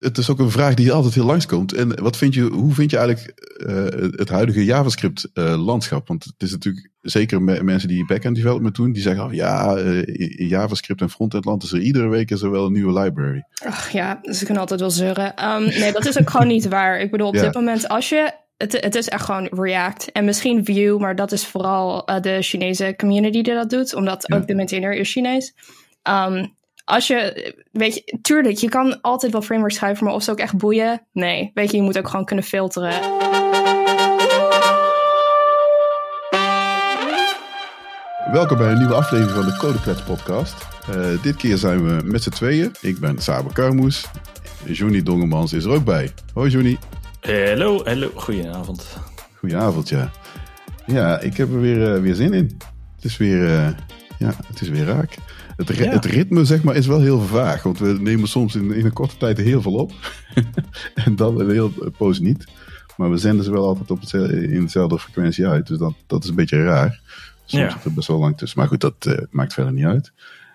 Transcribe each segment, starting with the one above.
het is ook een vraag die altijd heel langskomt. En hoe vind je eigenlijk het huidige JavaScript landschap? Want het is natuurlijk, zeker mensen die backend development doen, die zeggen, in JavaScript en frontend land is er iedere week wel een nieuwe library. Ach ja, dus ik kan altijd wel zeuren. Nee, dat is ook gewoon niet waar. Ik bedoel, op dit moment, het is echt gewoon React en misschien Vue, maar dat is vooral de Chinese community die dat doet, omdat ook de maintainer is Chinees. Tuurlijk, je kan altijd wel frameworks schrijven, maar of ze ook echt boeien? Nee, je moet ook gewoon kunnen filteren. Welkom bij een nieuwe aflevering van de Codeklets podcast. Dit keer zijn we met z'n tweeën. Ik ben Saber Karmoes. Johnny Dongemans is er ook bij. Hoi Johnny. Hallo. Goedenavond. Goedenavond, ja. Ja, ik heb er weer zin in. Het is weer raak. Het ritme, zeg maar, is wel heel vaag. Want we nemen soms in een korte tijd heel veel op. En dan een heel poos niet. Maar we zenden ze wel altijd in dezelfde frequentie uit. Dus dat is een beetje raar. Soms zit er best wel lang tussen. Maar goed, dat maakt verder niet uit.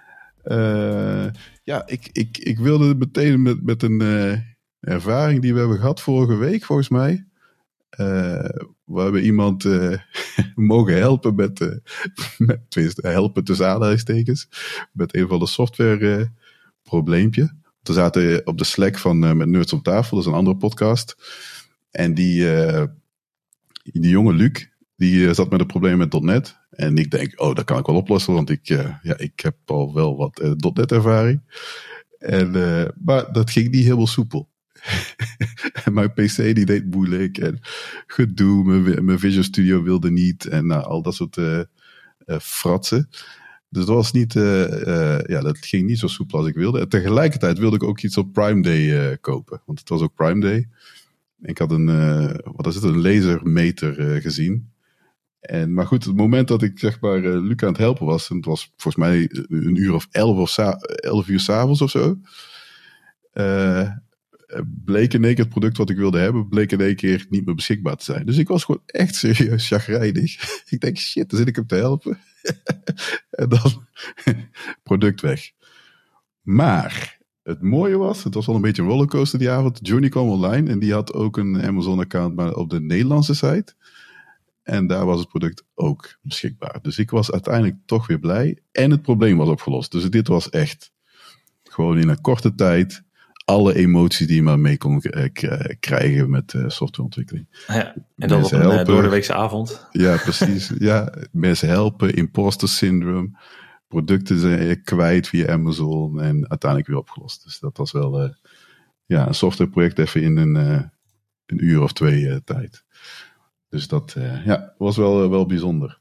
Ik wilde meteen met een ervaring die we hebben gehad vorige week, volgens mij. We hebben iemand mogen helpen met helpen tussen aanhalingstekens, met een van de software probleempje. We zaten op de Slack van met Nerds op tafel, dat is een andere podcast. En die jonge Luc, die zat met een probleem met .NET. En ik denk, dat kan ik wel oplossen, want ik heb al wel wat .NET ervaring. Maar dat ging niet helemaal soepel. En mijn PC die deed moeilijk en gedoe, mijn Visual Studio wilde niet en al dat soort fratsen. Dus dat was niet, dat ging niet zo soepel als ik wilde. En tegelijkertijd wilde ik ook iets op Prime Day kopen, want het was ook Prime Day. Ik had een lasermeter gezien. Maar goed, het moment dat ik zeg maar Luc aan het helpen was, en het was volgens mij een uur of 11 uur 's avonds of zo, bleek in één keer het product wat ik wilde hebben, bleek in één keer niet meer beschikbaar te zijn. Dus ik was gewoon echt serieus chagrijnig. Ik denk, shit, dan zit ik hem te helpen. En dan product weg. Maar het mooie was, het was wel een beetje een rollercoaster die avond. Johnny kwam online en die had ook een Amazon-account, maar op de Nederlandse site. En daar was het product ook beschikbaar. Dus ik was uiteindelijk toch weer blij. En het probleem was opgelost. Dus dit was echt gewoon in een korte tijd alle emoties die je maar mee kon krijgen met softwareontwikkeling. Ja, en dat op een doordeweekse avond. Ja, precies. Ja, mensen helpen, imposter syndrome, producten zijn kwijt via Amazon en uiteindelijk weer opgelost. Dus dat was wel een softwareproject even in een uur of 2 tijd. Dus dat was wel bijzonder.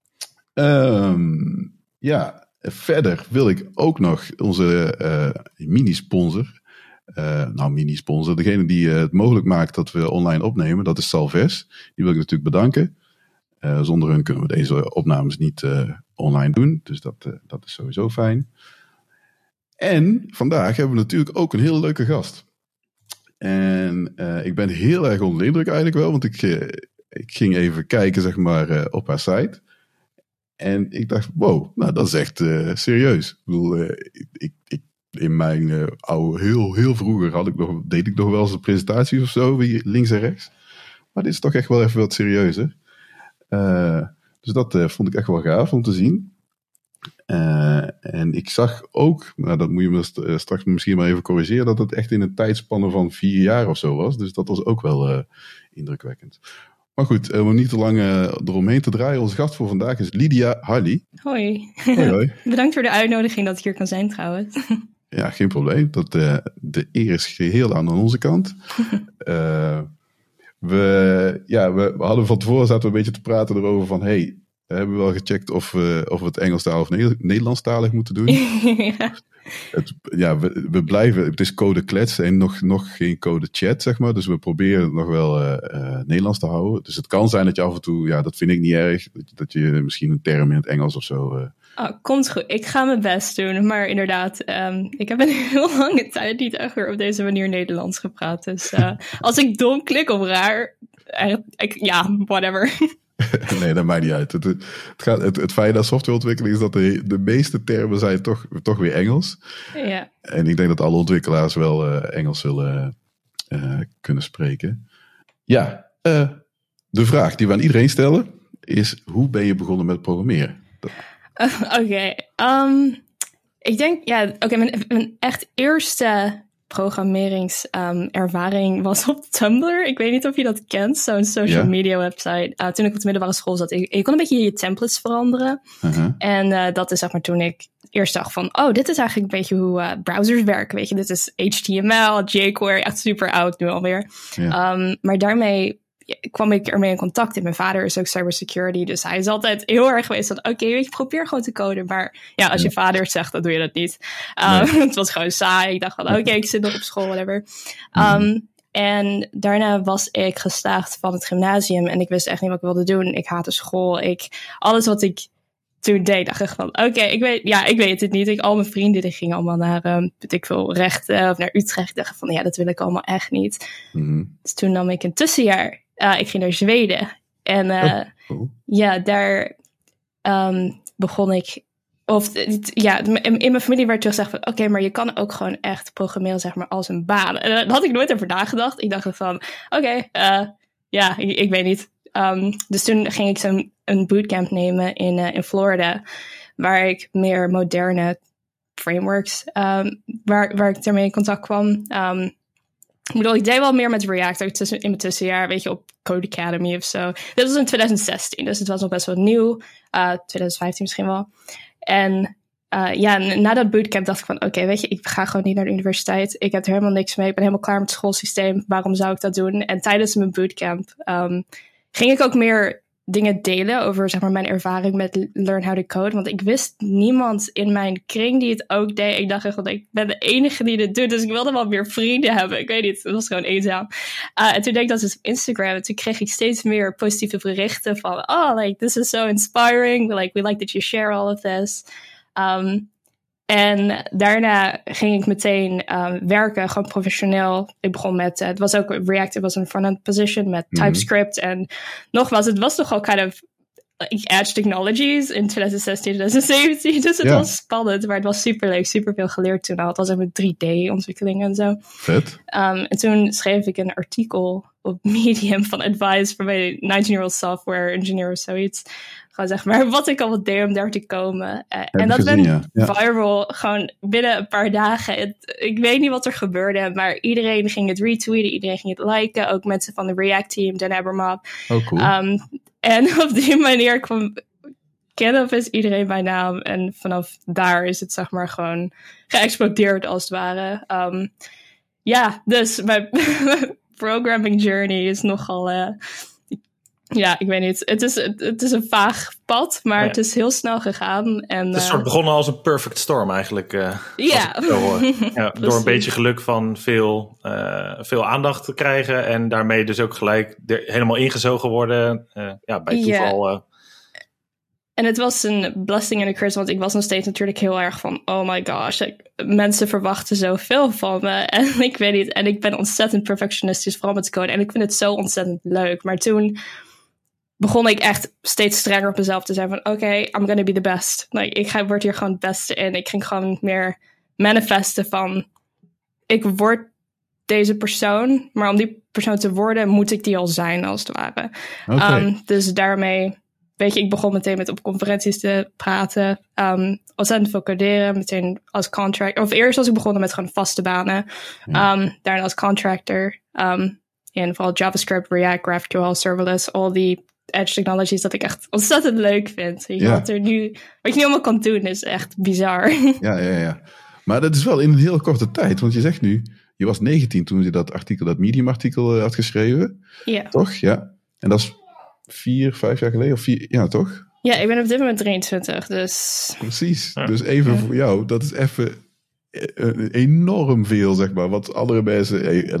Verder wil ik ook nog onze mini-sponsor, degene die het mogelijk maakt dat we online opnemen, dat is Salves. Die wil ik natuurlijk bedanken. Zonder hun kunnen we deze opnames niet online doen. Dus dat is sowieso fijn. En vandaag hebben we natuurlijk ook een hele leuke gast. En ik ben heel erg onder de indruk eigenlijk wel, want ik ging even kijken, zeg maar, op haar site. En ik dacht, wow, nou dat is echt serieus. Ik bedoel, in mijn heel vroeger deed ik nog wel eens een presentaties of zo, links en rechts. Maar dit is toch echt wel even wat serieuzer. Dus dat vond ik echt wel gaaf om te zien. En ik zag ook, dat moet je me straks misschien maar even corrigeren, dat het echt in een tijdspanne van 4 jaar of zo was. Dus dat was ook wel indrukwekkend. Maar goed, om niet te lang eromheen te draaien. Onze gast voor vandaag is Lydia Harley. Hoi. Hoi. Bedankt voor de uitnodiging dat ik hier kan zijn trouwens. Ja, geen probleem. De eer is geheel aan onze kant. We hadden van tevoren zaten we een beetje te praten erover van, we hebben wel gecheckt of we het Engelstalig of Nederlandstalig moeten doen. We blijven, het is code klets en nog geen code chat, zeg maar. Dus we proberen het nog wel Nederlands te houden. Dus het kan zijn dat je af en toe, dat vind ik niet erg, dat je misschien een term in het Engels of zo. Komt goed, ik ga mijn best doen. Maar inderdaad, ik heb een heel lange tijd niet echt weer op deze manier Nederlands gepraat. Dus als ik dom klik of raar, whatever. Nee, dat maakt niet uit. Het fijne aan softwareontwikkeling is dat de meeste termen zijn toch weer Engels. Ja. En ik denk dat alle ontwikkelaars wel Engels zullen kunnen spreken. Ja, de vraag die we aan iedereen stellen is: hoe ben je begonnen met programmeren? Oké. Ik denk, mijn echt eerste programmeringservaring was op Tumblr. Ik weet niet of je dat kent, zo'n social media website. Toen ik op de middelbare school zat, je kon een beetje je templates veranderen. Uh-huh. En dat is zeg maar toen ik eerst dacht van, dit is eigenlijk een beetje hoe browsers werken. Weet je, dit is HTML, jQuery, echt super oud nu alweer. Ja. Maar daarmee kwam ik ermee in contact. En mijn vader is ook cybersecurity, dus hij is altijd heel erg geweest van, oké, weet je, probeer gewoon te coden. Maar ja, als je vader het zegt, dan doe je dat niet. Het was gewoon saai. Ik dacht van, oké, ik zit nog op school, whatever. En daarna was ik gestaagd van het gymnasium en ik wist echt niet wat ik wilde doen. Ik haatte school. Alles wat ik toen deed, dacht ik van, oké, ik weet het niet. Al mijn vrienden die gingen allemaal naar, weet ik veel, rechten of naar Utrecht. Ik dacht van, ja, dat wil ik allemaal echt niet. Mm-hmm. Dus toen nam ik een tussenjaar. Ik ging naar Zweden. En daar begon ik. In mijn familie werd gezegd van, oké, maar je kan ook gewoon echt programmeren, zeg maar, als een baan. En daar had ik nooit over nagedacht. Ik dacht van, ik weet niet. Dus toen ging ik een bootcamp nemen in Florida, waar ik meer moderne frameworks, waar ik ermee in contact kwam. Ik deed wel meer met React ook in mijn tussenjaar, weet je, op Code Academy of zo. Dit was in 2016, dus het was nog best wel nieuw. 2015 misschien wel. En na dat bootcamp dacht ik van, oké, weet je, ik ga gewoon niet naar de universiteit. Ik heb er helemaal niks mee. Ik ben helemaal klaar met het schoolsysteem. Waarom zou ik dat doen? En tijdens mijn bootcamp ging ik ook meer dingen delen over, zeg maar, mijn ervaring met Learn How to Code. Want ik wist niemand in mijn kring die het ook deed. Ik dacht echt van, ik ben de enige die dit doet. Dus ik wilde wel meer vrienden hebben. Ik weet niet, het was gewoon eenzaam. En toen deed ik dat dus op Instagram. En toen kreeg ik steeds meer positieve berichten van, this is so inspiring. We like that you share all of this. En daarna ging ik meteen werken, gewoon professioneel. Ik begon met, het was ook React, het was een front-end position met TypeScript. En nogmaals, het was toch al kind of Edge Technologies in 2016, 2017. Dus het was spannend, maar het was superleuk, superveel geleerd toen al. Het was ook met 3D-ontwikkeling en zo. Vet. En toen schreef ik een artikel op Medium van advice voor mijn 19-year-old software engineer of zoiets. Gewoon zeg maar wat ik al deed om daar te komen. En dat werd viral gewoon binnen een paar dagen. Ik weet niet wat er gebeurde, maar iedereen ging het retweeten, iedereen ging het liken. Ook mensen van de React team, Dan Abramoff. Oh, cool. En op die manier kennen of is iedereen bij naam. En vanaf daar is het zeg maar gewoon geëxplodeerd als het ware. Dus mijn programming journey is nogal... ik weet niet. Het is een vaag pad, maar het is heel snel gegaan. En, het is soort begonnen als een perfect storm eigenlijk. Door een beetje geluk van veel aandacht te krijgen. En daarmee dus ook gelijk helemaal ingezogen worden. Bij toeval. En het was een blessing and a curse, want ik was nog steeds natuurlijk heel erg van, oh my gosh, mensen verwachten zoveel van me. En ik weet niet, en ik ben ontzettend perfectionistisch, vooral met code. En ik vind het zo ontzettend leuk. Maar toen begon ik echt steeds strenger op mezelf te zijn van, oké, I'm gonna be the best. Word hier gewoon het beste in. Ik ging gewoon meer manifesten van, ik word deze persoon, maar om die persoon te worden, moet ik die al zijn, als het ware. Okay. Dus daarmee... Weet je, ik begon meteen met op conferenties te praten. Ontzettend veel coderen, meteen als contractor. Of eerst was ik begonnen met gewoon vaste banen. Daarna als contractor. En vooral JavaScript, React, GraphQL, Serverless. Al die edge technologies dat ik echt ontzettend leuk vind. Wat je nu allemaal kan doen is echt bizar. Ja. Maar dat is wel in een heel korte tijd. Want je zegt nu, je was 19 toen je dat Medium artikel had geschreven. Ja. Toch? Ja. En dat is 4-5 jaar geleden? Of 4, ja, toch? Ja, ik ben op dit moment 23, dus... Precies. Ja. Dus even voor jou, dat is even enorm veel, zeg maar. Wat andere mensen...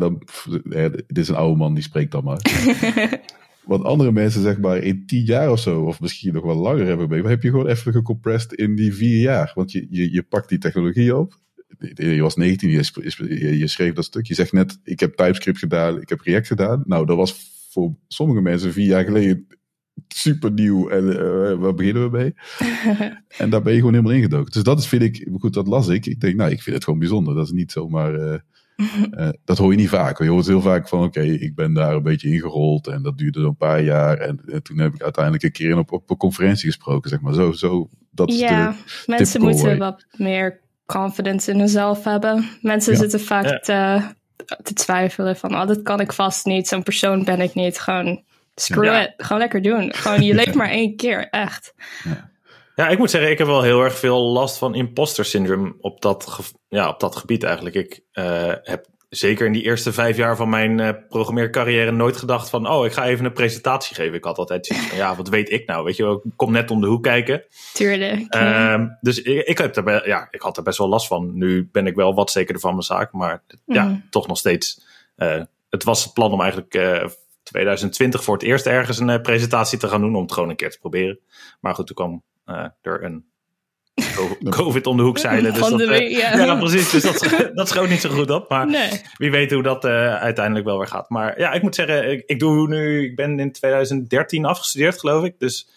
dit is een oude man, die spreekt dan maar. Wat andere mensen, zeg maar, in 10 jaar of zo, of misschien nog wel langer hebben mee, heb je gewoon even gecompressed in die 4 jaar. Want je pakt die technologie op. Je was 19, je schreef dat stuk. Je zegt net, ik heb TypeScript gedaan, ik heb React gedaan. Nou, dat was voor sommige mensen 4 jaar geleden super nieuw en waar beginnen we mee? En daar ben je gewoon helemaal ingedoken. Dus dat is, vind ik, goed, dat las ik. Ik denk, ik vind het gewoon bijzonder. Dat is niet zomaar, dat hoor je niet vaak. Je hoort heel vaak van, oké, ik ben daar een beetje ingerold en dat duurde zo'n paar jaar. En toen heb ik uiteindelijk een keer op een conferentie gesproken, zeg maar. Zo, dat is mensen moeten wat meer confidence in hunzelf hebben. Mensen zitten vaak te twijfelen van, dat kan ik vast niet. Zo'n persoon ben ik niet. Gewoon screw it. Gewoon lekker doen. Gewoon, je leeft maar 1 keer, echt. Ja, ik moet zeggen, ik heb wel heel erg veel last van imposter syndrome op dat gebied eigenlijk. Ik heb zeker in die eerste 5 jaar van mijn programmeercarrière nooit gedacht van, ik ga even een presentatie geven. Ik had altijd zoiets van, wat weet ik nou? Weet je, ik kom net om de hoek kijken. Tuurlijk. Dus ik had er best wel last van. Nu ben ik wel wat zekerder van mijn zaak, maar toch nog steeds. Het was het plan om eigenlijk 2020 voor het eerst ergens een presentatie te gaan doen, om het gewoon een keer te proberen. Maar goed, toen kwam er een COVID om de hoek zeilen. Dus precies. Dus dat schoot niet zo goed op. Maar wie weet hoe dat uiteindelijk wel weer gaat. Maar ja, ik moet zeggen, ik ben in 2013 afgestudeerd, geloof ik. Dus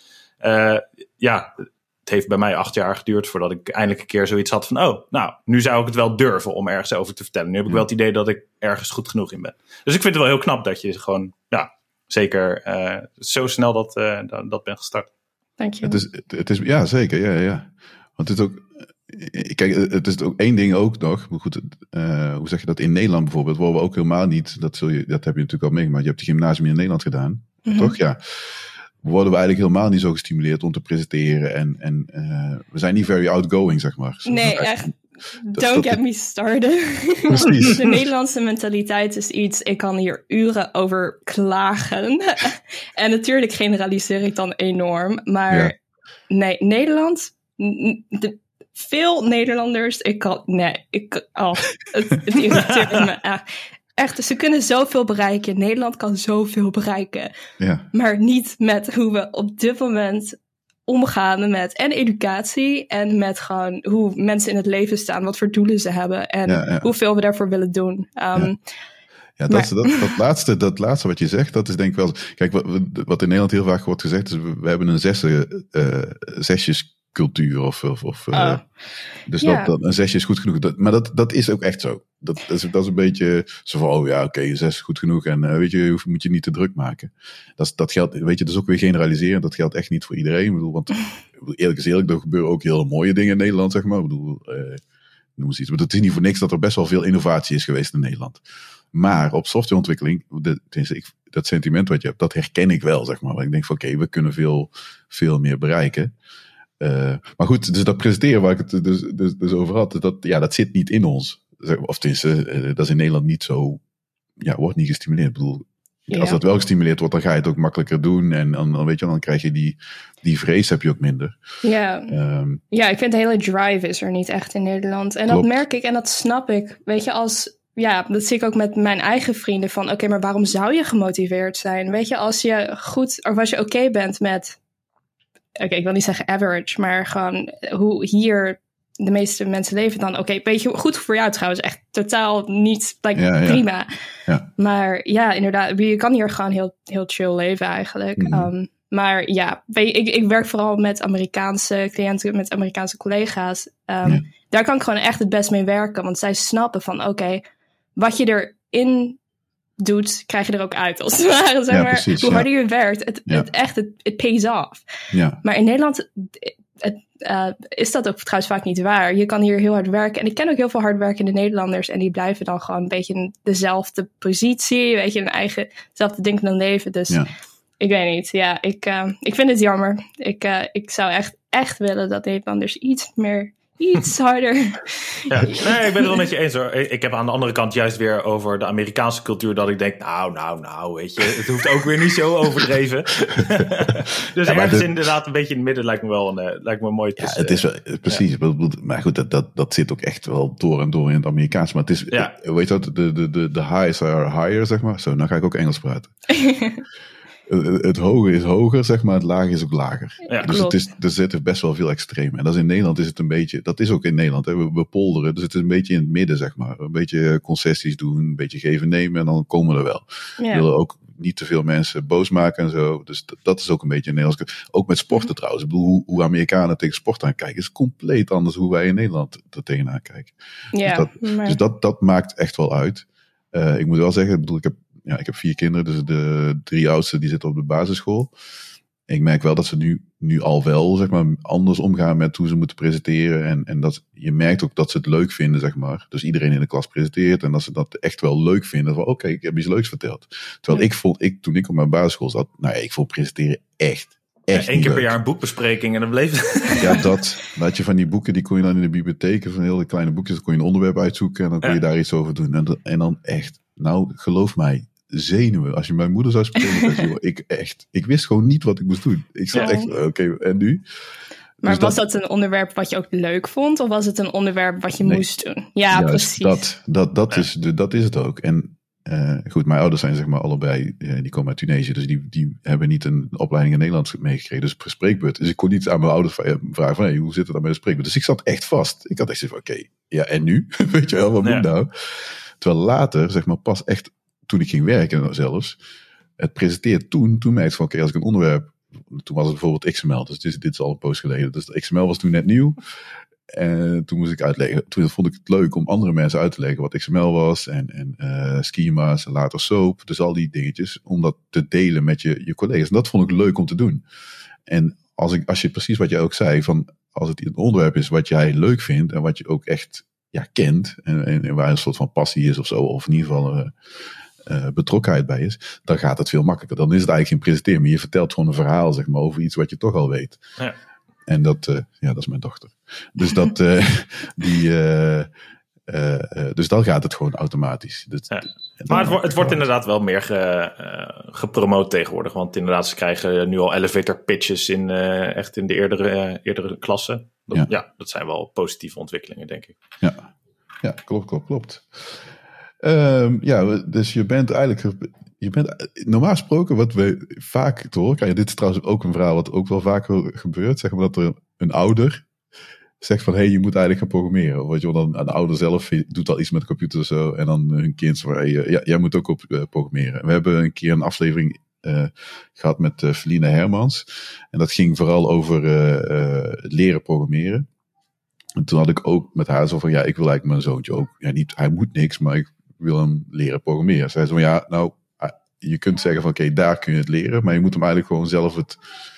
het heeft bij mij 8 jaar geduurd voordat ik eindelijk een keer zoiets had van, nu zou ik het wel durven om ergens over te vertellen. Nu heb ik wel het idee dat ik ergens goed genoeg in ben. Dus ik vind het wel heel knap dat je gewoon, zeker zo snel dat ben gestart. Dank je. Het is ja, zeker, ja. Want het is ook, kijk, het is ook één ding ook nog. Goed, hoe zeg je dat? In Nederland bijvoorbeeld worden we ook helemaal niet, dat heb je natuurlijk al meegemaakt. Je hebt de gymnasium in Nederland gedaan, toch? Ja. Worden we eigenlijk helemaal niet zo gestimuleerd om te presenteren. En we zijn niet very outgoing, zeg maar. Nee, echt. Don't get me started. Precies. De Nederlandse mentaliteit is iets, ik kan hier uren over klagen. En natuurlijk generaliseer ik dan enorm. Maar nee, Nederland, veel Nederlanders, het irriteert me echt. Echt, ze kunnen zoveel bereiken. Nederland kan zoveel bereiken. Ja. Maar niet met hoe we op dit moment omgaan met en educatie en met gewoon hoe mensen in het leven staan, wat voor doelen ze hebben en hoeveel we daarvoor willen doen. Dat laatste wat je zegt, dat is denk ik wel. Kijk, wat in Nederland heel vaak wordt gezegd is, we hebben een zesjescultuur dus een 6 is goed genoeg. Maar dat is ook echt zo. Dat is een beetje zo van, 6 is goed genoeg en weet je, moet je niet te druk maken. Dat geldt, weet je, dat is ook weer generaliseren. Dat geldt echt niet voor iedereen. Ik bedoel, want eerlijk is eerlijk, er gebeuren ook hele mooie dingen in Nederland, zeg maar. Ik bedoel, noem eens iets. Maar het is niet voor niks dat er best wel veel innovatie is geweest in Nederland. Maar op softwareontwikkeling, dat sentiment wat je hebt, dat herken ik wel, zeg maar. Want ik denk van, we kunnen veel meer bereiken. Maar goed, dus dat presenteren waar ik het dus over had, dat zit niet in ons. Of tenminste, dat is in Nederland niet zo, wordt niet gestimuleerd. Ik bedoel, als dat wel gestimuleerd wordt, dan ga je het ook makkelijker doen. En dan weet je, dan krijg je die vrees heb je ook minder. Ja, ik vind de hele drive is er niet echt in Nederland. En Klopt. Dat merk ik en dat snap ik. Weet je, dat zie ik ook met mijn eigen vrienden van, oké, maar waarom zou je gemotiveerd zijn? Weet je, als je goed, of als je oké bent met, ik wil niet zeggen average, maar gewoon hoe hier de meeste mensen leven dan. Weet je, goed voor jou trouwens, echt totaal niet, prima. Ja. Maar ja, inderdaad, je kan hier gewoon heel, heel chill leven eigenlijk. Maar ja, ik werk vooral met Amerikaanse cliënten, met Amerikaanse collega's. Daar kan ik gewoon echt het best mee werken, want zij snappen van, wat je erin doet, krijg je er ook uit, als het ware. Zeg maar. Precies, hoe harder je werkt, het pays off. Ja. Maar in Nederland is dat ook trouwens vaak niet waar. Je kan hier heel hard werken. En ik ken ook heel veel hardwerkende Nederlanders. En die blijven dan gewoon een beetje in dezelfde positie. Weet je, een eigen, hetzelfde denkende leven. Dus ik weet niet. Ja, ik vind het jammer. Ik zou echt willen dat Nederlanders iets harder. Ja, nee, ik ben het wel met je eens hoor. Ik heb aan de andere kant juist weer over de Amerikaanse cultuur dat ik denk, nou, weet je, het hoeft ook weer niet zo overdreven. Dus ergens inderdaad een beetje in het midden lijkt me wel een mooi tussen. Ja, het is wel, precies. Ja. Maar goed, dat zit ook echt wel door en door in het Amerikaans. Maar het is, weet je wat, de highs are higher, zeg maar. Zo, nou ga ik ook Engels praten. Het hoge is hoger, zeg maar, het lage is ook lager. Ja, dus er zitten best wel veel extremen. En dat is in Nederland is het een beetje, dat is ook in Nederland, hè, we polderen, dus het is een beetje in het midden, zeg maar. Een beetje concessies doen, een beetje geven nemen en dan komen we er wel. Ja. We willen ook niet te veel mensen boos maken en zo. Dus dat is ook een beetje Nederlands. Ook met sporten trouwens. Ik bedoel, hoe Amerikanen tegen sport aankijken is compleet anders hoe wij in Nederland er tegenaan kijken. Ja, dus dat maakt echt wel uit. Ik moet wel zeggen, ik heb 4 kinderen, dus de 3 oudste die zitten op de basisschool. Ik merk wel dat ze nu al wel, zeg maar, anders omgaan met hoe ze moeten presenteren. En dat je merkt ook dat ze het leuk vinden, zeg maar. Dus iedereen in de klas presenteert en dat ze dat echt wel leuk vinden. Van oké, ik heb iets leuks verteld. Terwijl toen ik op mijn basisschool zat, ik vond presenteren echt 1 keer per jaar een boekbespreking en dan bleef het. Ja, dat had je van die boeken, die kon je dan in de bibliotheken, van hele kleine boekjes, dan kon je een onderwerp uitzoeken en dan kon je daar iets over doen. En dan echt, geloof mij, zenuwen. Als je mijn moeder zou spreken, ik wist gewoon niet wat ik moest doen. Ik zat echt, oké, en nu? Maar dus was dat een onderwerp wat je ook leuk vond? Of was het een onderwerp wat je moest doen? Ja, precies. Dat is het ook. En goed, mijn ouders zijn zeg maar allebei, die komen uit Tunesië, dus die hebben niet een opleiding in Nederland meegekregen, dus per spreekbeurt. Dus ik kon niet aan mijn ouders vragen van, hoe zit het dan met de spreekbeurt? Dus ik zat echt vast. Ik had echt zoiets van, oké, en nu? Weet je wel, wat moet ik nou? Terwijl later, zeg maar, pas echt toen ik ging werken zelfs, het presenteert toen merkte ik van, oké, als ik een onderwerp, toen was het bijvoorbeeld XML, dus dit is al een poos geleden, dus XML was toen net nieuw, en toen moest ik uitleggen, toen vond ik het leuk om andere mensen uit te leggen wat XML was, en schema's, en later SOAP, dus al die dingetjes, om dat te delen met je collega's, en dat vond ik leuk om te doen. En als je precies wat jij ook zei, van als het een onderwerp is wat jij leuk vindt, en wat je ook echt kent, en waar een soort van passie is of zo, of in ieder geval betrokkenheid bij is, dan gaat het veel makkelijker. Dan is het eigenlijk geen presenteren, maar je vertelt gewoon een verhaal, zeg maar, over iets wat je toch al weet. Ja. En dat is mijn dochter. Dus dus dan gaat het gewoon automatisch. Maar het wordt inderdaad wel meer gepromoot tegenwoordig, want inderdaad, ze krijgen nu al elevator pitches echt in de eerdere klassen. Dat zijn wel positieve ontwikkelingen, denk ik. Ja, klopt. Dus je bent normaal gesproken, wat we vaak te horen krijgen, dit is trouwens ook een verhaal wat ook wel vaker gebeurt, zeg maar dat er een ouder zegt van, je moet eigenlijk gaan programmeren. Of dan een ouder zelf doet al iets met de computer of zo, en dan hun kind zegt, jij moet ook op programmeren. We hebben een keer een aflevering gehad met Feline Hermans, en dat ging vooral over het leren programmeren. En toen had ik ook met haar zo van, ik wil eigenlijk mijn zoontje ook, hij moet niks, maar ik wil hem leren programmeren. Zij zei van, je kunt zeggen van, oké, daar kun je het leren, maar je moet hem eigenlijk gewoon zelf het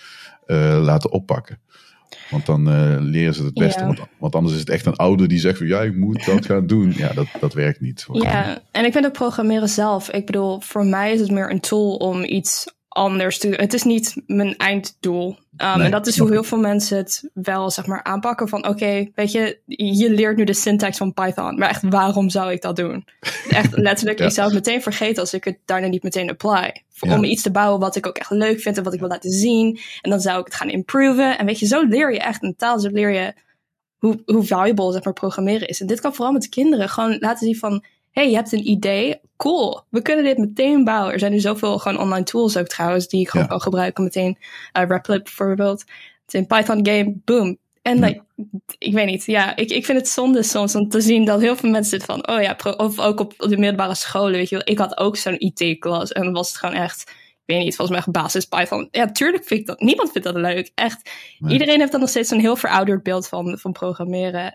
laten oppakken. Want dan leren ze het beste. Ja. Want anders is het echt een ouder die zegt van, ik moet dat gaan doen. Ja, dat werkt niet. Ja, en ik vind ook programmeren zelf. Ik bedoel, voor mij is het meer een tool om iets anders te doen. Het is niet mijn einddoel. En dat is hoe heel veel mensen het wel, zeg maar, aanpakken. Van oké, weet je leert nu de syntax van Python. Maar echt, waarom zou ik dat doen? Echt letterlijk, ik zou het meteen vergeten als ik het daarna niet meteen apply. Om iets te bouwen wat ik ook echt leuk vind en wat ik wil laten zien. En dan zou ik het gaan improven. En weet je, zo leer je echt een taal. Zo leer je hoe valuable, zeg maar, programmeren is. En dit kan vooral met kinderen. Gewoon laten zien van, je hebt een idee, cool, we kunnen dit meteen bouwen. Er zijn nu zoveel gewoon online tools ook trouwens, die ik gewoon kan gebruiken. Meteen Replit bijvoorbeeld. Het is een Python game, boom. En ik weet niet, ik vind het zonde soms om te zien dat heel veel mensen zitten van, of ook op de middelbare scholen, weet je wel. Ik had ook zo'n IT-klas en dan was het gewoon echt, ik weet niet, volgens mij basis Python. Ja, tuurlijk vind ik dat, niemand vindt dat leuk, echt. Nee. Iedereen heeft dan nog steeds zo'n heel verouderd beeld van programmeren.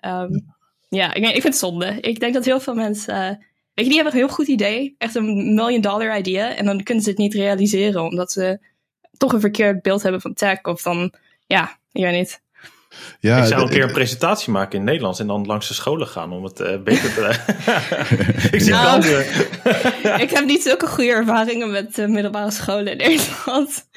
Ik vind het zonde. Ik denk dat heel veel mensen, die hebben een heel goed idee. Echt een $1 million idea. En dan kunnen ze het niet realiseren. Omdat ze toch een verkeerd beeld hebben van tech. Of dan, ik weet niet. Ja, ik zou een keer een presentatie maken in het Nederlands. En dan langs de scholen gaan om het beter te... Ik zie ik heb niet zulke goede ervaringen met middelbare scholen in Nederland.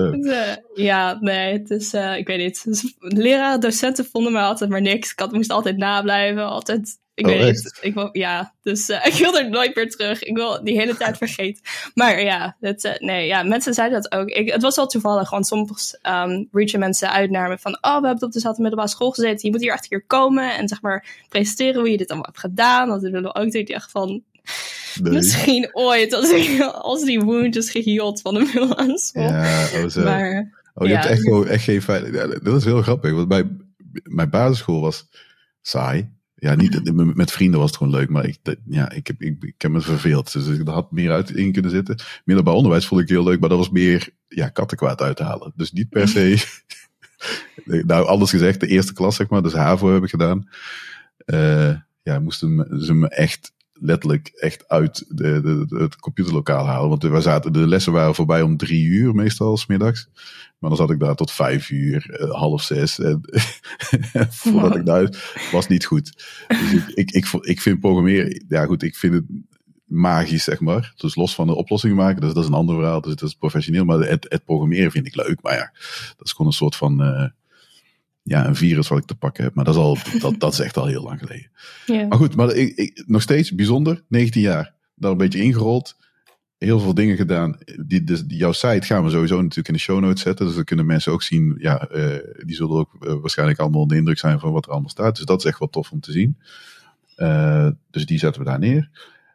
Het is, ik weet niet. Dus leraren, docenten vonden mij altijd maar niks. Ik moest altijd nablijven. Altijd... Ik weet niet. Ik wil er nooit meer terug. Ik wil die hele tijd vergeten. Maar mensen zeiden dat ook. Het was wel toevallig, want soms reachen mensen uit naar me van, we hebben op dezelfde middelbare school gezeten. Je moet hier echt hier komen en zeg maar presenteren hoe je dit allemaal hebt gedaan. Want we willen ook echt van, misschien ooit als die wound is geheeld van de middelbare school. Ja, maar, je hebt echt geen feit. Ja, dat is heel grappig, want mijn basisschool was saai. Ja, niet met vrienden was het gewoon leuk, maar ik heb me verveeld. Dus er had meer uit in kunnen zitten. Middelbaar onderwijs vond ik heel leuk, maar dat was meer kattenkwaad uithalen. Dus niet per se. Nou, anders gezegd, de eerste klas, zeg maar, dus HAVO heb ik gedaan. Moesten ze me echt letterlijk echt uit het computerlokaal halen. Want de lessen waren voorbij om 3 uur meestal, 's middags. Maar dan zat ik daar tot 5 uur, 5:30. En voordat ik thuis was niet goed. Dus ik vind programmeren, ik vind het magisch, zeg maar. Dus los van de oplossingen maken, dus dat is een ander verhaal. Dus dat is professioneel. Maar het programmeren vind ik leuk. Maar ja, dat is gewoon een soort van een virus wat ik te pakken heb. Maar dat is echt al heel lang geleden. Yeah. Maar goed, ik nog steeds bijzonder. 19 jaar. Daar een beetje ingerold. Heel veel dingen gedaan. Jouw site gaan we sowieso natuurlijk in de show notes zetten. Dus dan kunnen mensen ook zien. Die zullen ook waarschijnlijk allemaal onder de indruk zijn van wat er allemaal staat. Dus dat is echt wel tof om te zien. Dus die zetten we daar neer.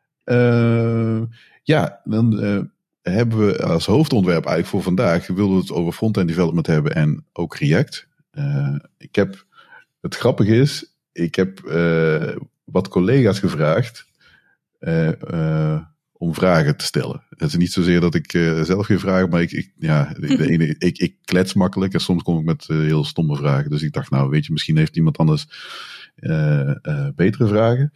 Dan hebben we als hoofdonderwerp eigenlijk voor vandaag. Wilden we het over front-end development hebben en ook React. Het grappige is, ik heb wat collega's gevraagd om vragen te stellen. Het is niet zozeer dat ik zelf geen vragen, maar ik klets makkelijk en soms kom ik met heel stomme vragen. Dus ik dacht, nou weet je, misschien heeft iemand anders betere vragen.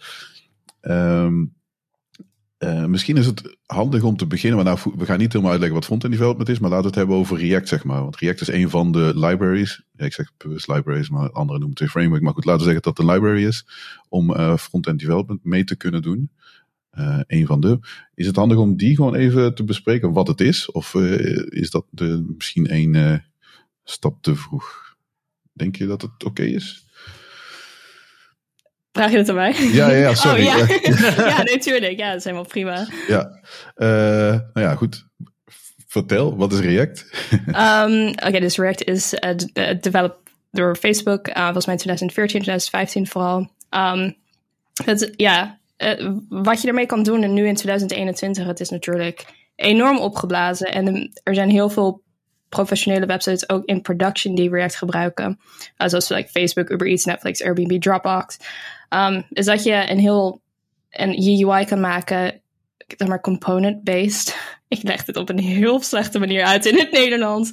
Misschien is het handig om te beginnen, maar we gaan niet helemaal uitleggen wat front-end development is, maar laten we het hebben over React, zeg maar. Want React is een van de libraries. Ja, ik zeg bewust libraries, maar anderen noemen het een framework. Maar goed, laten we zeggen dat het een library is om front-end development mee te kunnen doen. Een van de. Is het handig om die gewoon even te bespreken wat het is? Of is dat misschien een stap te vroeg? Denk je dat het oké is? Vraag je het aan mij? Ja, sorry. Oh, ja. Ja, natuurlijk. Ja, dat is helemaal prima. Ja, goed. Vertel, wat is React? Oké, dus React is developed door Facebook. Volgens mij 2014, 2015 vooral. Wat je ermee kan doen en nu in 2021, het is natuurlijk enorm opgeblazen. En er zijn heel veel professionele websites ook in production die React gebruiken. Zoals Facebook, Uber Eats, Netflix, Airbnb, Dropbox. Is dat je je UI kan maken, zeg maar, component-based. Ik leg dit op een heel slechte manier uit in het Nederlands.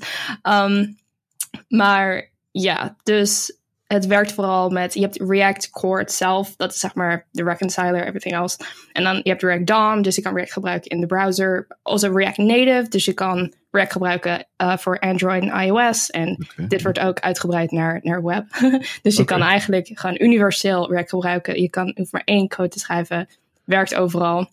Maar ja, dus het werkt vooral met, je hebt React Core itself, dat is zeg maar de reconciler, everything else. En dan je hebt React DOM, dus je kan React gebruiken in de browser. Also React Native, dus je kan React gebruiken voor Android en iOS. En dit wordt ook uitgebreid naar web. Dus je kan eigenlijk gewoon universeel React gebruiken. Je hoeft maar 1 code te schrijven, werkt overal.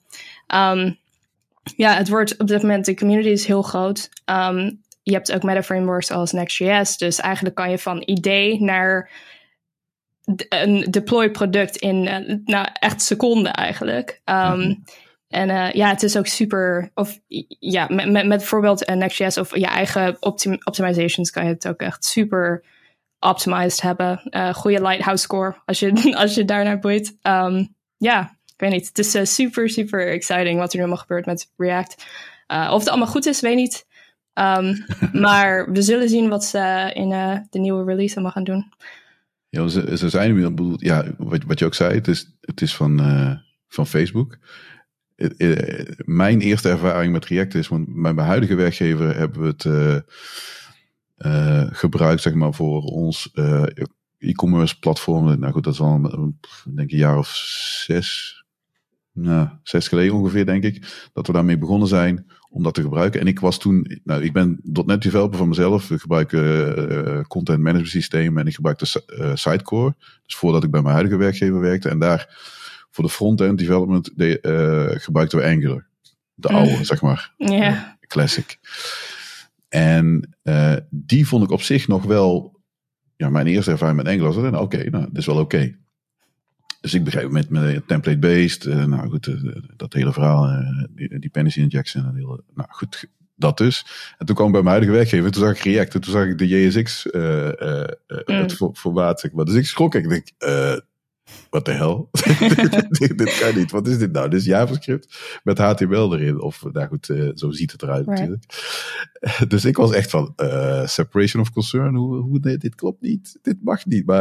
Het wordt op dit moment, de community is heel groot. Je hebt ook meta-frameworks als Next.js. Dus eigenlijk kan je van idee naar een deploy product in echt seconden eigenlijk. En het is ook super, met bijvoorbeeld Next.js of je eigen optimizations kan je het ook echt super optimized hebben. Goede Lighthouse score als je daarnaar boeit. Ik weet niet. Het is super, super exciting wat er nu allemaal gebeurt met React. Of het allemaal goed is, weet niet. Maar we zullen zien wat ze in de nieuwe release allemaal gaan doen. Ja, ze zijn, wat je ook zei, het is van Facebook. Mijn eerste ervaring met React is, want bij mijn huidige werkgever hebben we het gebruikt, zeg maar, voor ons e-commerce platform. Nou goed, dat is al denk ik een jaar of 6 geleden ongeveer, denk ik, dat we daarmee begonnen zijn om dat te gebruiken. En ik was toen, ik ben .NET developer van mezelf. Ik gebruik content management systeem en ik gebruikte Sitecore. Dus voordat ik bij mijn huidige werkgever werkte. En daar voor de front-end development gebruikten we Angular. De oude, zeg maar. Yeah. Classic. En die vond ik op zich nog wel, mijn eerste ervaring met Angular was, dit is wel oké. Dus ik begreep met template-based, dat hele verhaal, dependency injection, dat dus. En toen kwam ik bij mijn huidige werkgever, toen zag ik React, en toen zag ik de JSX het formaat, zeg maar. Dus ik schrok, ik denk, what the hell? dit kan niet, wat is dit nou? Dit is JavaScript met HTML erin, of zo ziet het eruit natuurlijk. Dus ik was echt van, separation of concern, dit klopt niet, dit mag niet, maar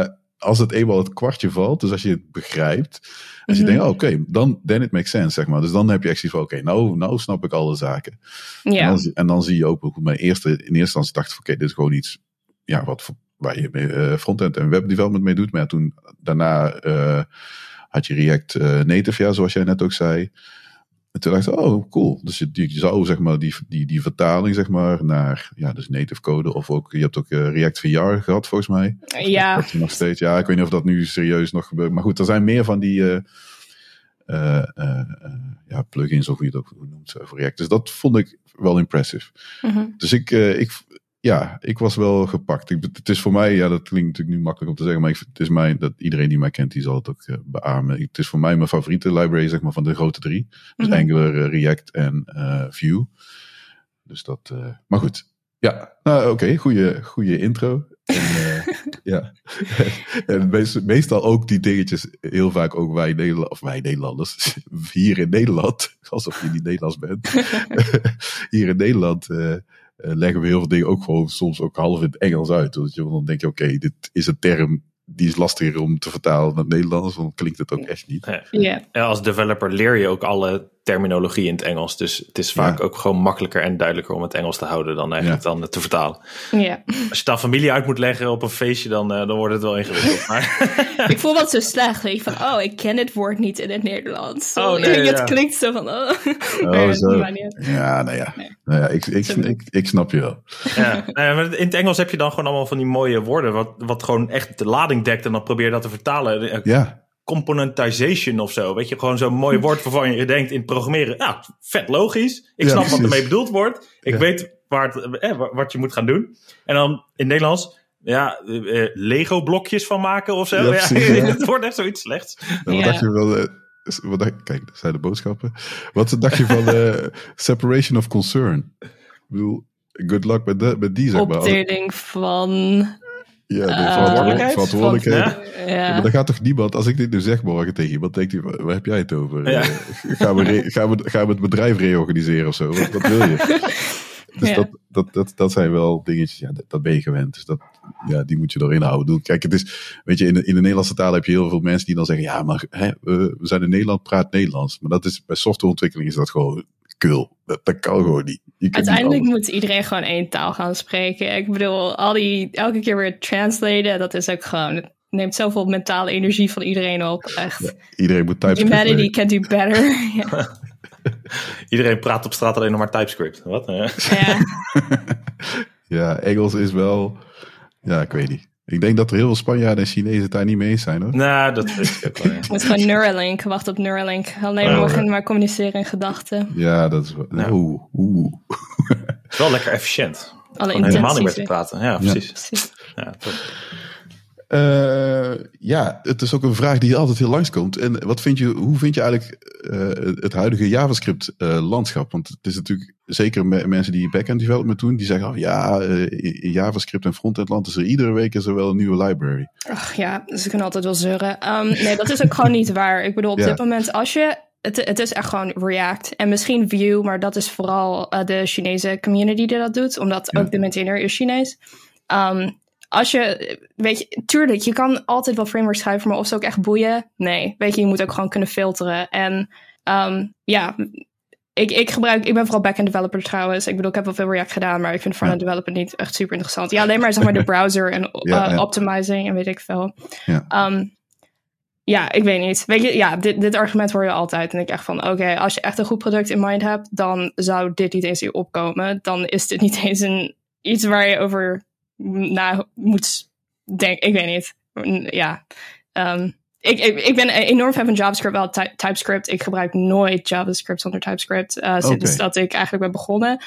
als het eenmaal het kwartje valt, dus als je het begrijpt, als je denkt, oké, then it makes sense, zeg maar. Dus dan heb je echt zoiets van, nou snap ik alle zaken. Ja. En dan zie je ook, in eerste instantie dacht ik, oké, dit is gewoon iets, waar je mee, frontend en webdevelopment mee doet. Maar toen, daarna had je React Native, zoals jij net ook zei. En toen dacht ik, oh, cool. Dus je zou, zeg maar, die vertaling, zeg maar, naar, dus native code. Of ook, je hebt ook React VR gehad, volgens mij. Ja. Dat nog steeds. Ja, ik weet niet of dat nu serieus nog gebeurt. Maar goed, er zijn meer van die plugins, of hoe je het ook noemt, voor React. Dus dat vond ik wel impressive. Mm-hmm. Dus ik was wel gepakt. Het is voor mij, dat klinkt natuurlijk nu makkelijk om te zeggen, maar het is dat iedereen die mij kent, die zal het ook beamen. Het is voor mij mijn favoriete library, zeg maar, van de grote 3. Dus Angular, React en Vue. Dus dat, maar goed. Ja, nou oké, goede intro. En, en meestal ook die dingetjes, heel vaak ook wij Nederlanders, hier in Nederland, alsof je niet Nederlands bent, hier in Nederland leggen we heel veel dingen ook gewoon soms ook half in het Engels uit. Want dan denk je, oké, dit is een term die is lastiger om te vertalen naar het Nederlands, want dan klinkt het ook echt niet. Ja, als developer leer je ook alle terminologie in het Engels. Dus het is vaak ook gewoon makkelijker en duidelijker om het Engels te houden dan eigenlijk dan te vertalen. Ja. Als je dan familie uit moet leggen op een feestje, dan wordt het wel ingewikkeld. Maar ik voel dat zo slecht. Weet je, van, ik ken dit woord niet in het Nederlands. Het klinkt zo van, ik snap je wel. Ja, maar in het Engels heb je dan gewoon allemaal van die mooie woorden, wat gewoon echt de lading dekt en dan probeer je dat te vertalen. Componentization of zo, weet je, gewoon zo'n mooi woord waarvan je denkt in het programmeren, vet logisch, ik snap wat ermee bedoeld wordt, ik weet wat je moet gaan doen. En dan in het Nederlands, Lego blokjes van maken of zo. Het wordt echt zoiets slechts. Wat dacht je wel, kijk, dat zijn de boodschappen. Wat dacht je van separation of concern? Ik bedoel, good luck met die, zeg maar. Opdeling van... Ja, de verantwoordelijkheid. Ja, maar dan gaat toch niemand, als ik dit nu zeg morgen tegen iemand, denkt hij, waar heb jij het over? Ja. Gaan we het bedrijf reorganiseren of zo? Wat wil je? Dus dat zijn wel dingetjes, dat ben je gewend. Dus die moet je erin houden. Kijk, het is, weet je, in de Nederlandse taal heb je heel veel mensen die dan zeggen, maar we zijn in Nederland, praat Nederlands. Maar dat is, bij softwareontwikkeling is dat gewoon kul. Dat kan gewoon niet. Uiteindelijk moet iedereen gewoon één taal gaan spreken. Ik bedoel, elke keer weer translaten, dat is ook gewoon... Het neemt zoveel mentale energie van iedereen op. Echt. Ja, iedereen moet TypeScript. Humanity can do better. Iedereen praat op straat alleen nog maar TypeScript. Wat? Ja, Engels is wel... Ja, ik weet niet. Ik denk dat er heel veel Spanjaarden en Chinezen het daar niet mee eens zijn, hoor. Nou, dat weet ik ook wel. Het is gewoon Neuralink. Wacht op Neuralink. Alleen maar communiceren in gedachten. Ja, dat is... Het is wel lekker efficiënt. Helemaal niet meer te praten. Ja, precies. Ja, het is ook een vraag die altijd heel langskomt. En hoe vind je eigenlijk het huidige JavaScript landschap? Want het is natuurlijk, zeker mensen die backend development doen, die zeggen, in JavaScript en frontend land is er iedere week wel een nieuwe library. Ach ja, dus ik kan altijd wel zeuren. Nee, dat is ook gewoon niet waar. Ik bedoel, op dit moment, als je... Het is echt gewoon React. En misschien Vue, maar dat is vooral de Chinese community die dat doet. Omdat ook de maintainer is Chinees. Als je, weet je, tuurlijk, je kan altijd wel frameworks schrijven, maar of ze ook echt boeien? Nee, weet je moet ook gewoon kunnen filteren. En ik ben vooral backend developer trouwens. Ik bedoel, ik heb wel veel React gedaan, maar ik vind frontend development niet echt super interessant. Ja, alleen maar zeg maar de browser en optimizing en weet ik veel. Ja, ik weet niet. Weet je, dit argument hoor je altijd. En ik echt van, als je echt een goed product in mind hebt, dan zou dit niet eens hier opkomen. Dan is dit niet eens iets waar je over moet denken. Ik weet niet. Ja. Ik ben enorm fan van JavaScript, wel TypeScript. Ik gebruik nooit JavaScript zonder TypeScript. Sinds dat ik eigenlijk ben begonnen.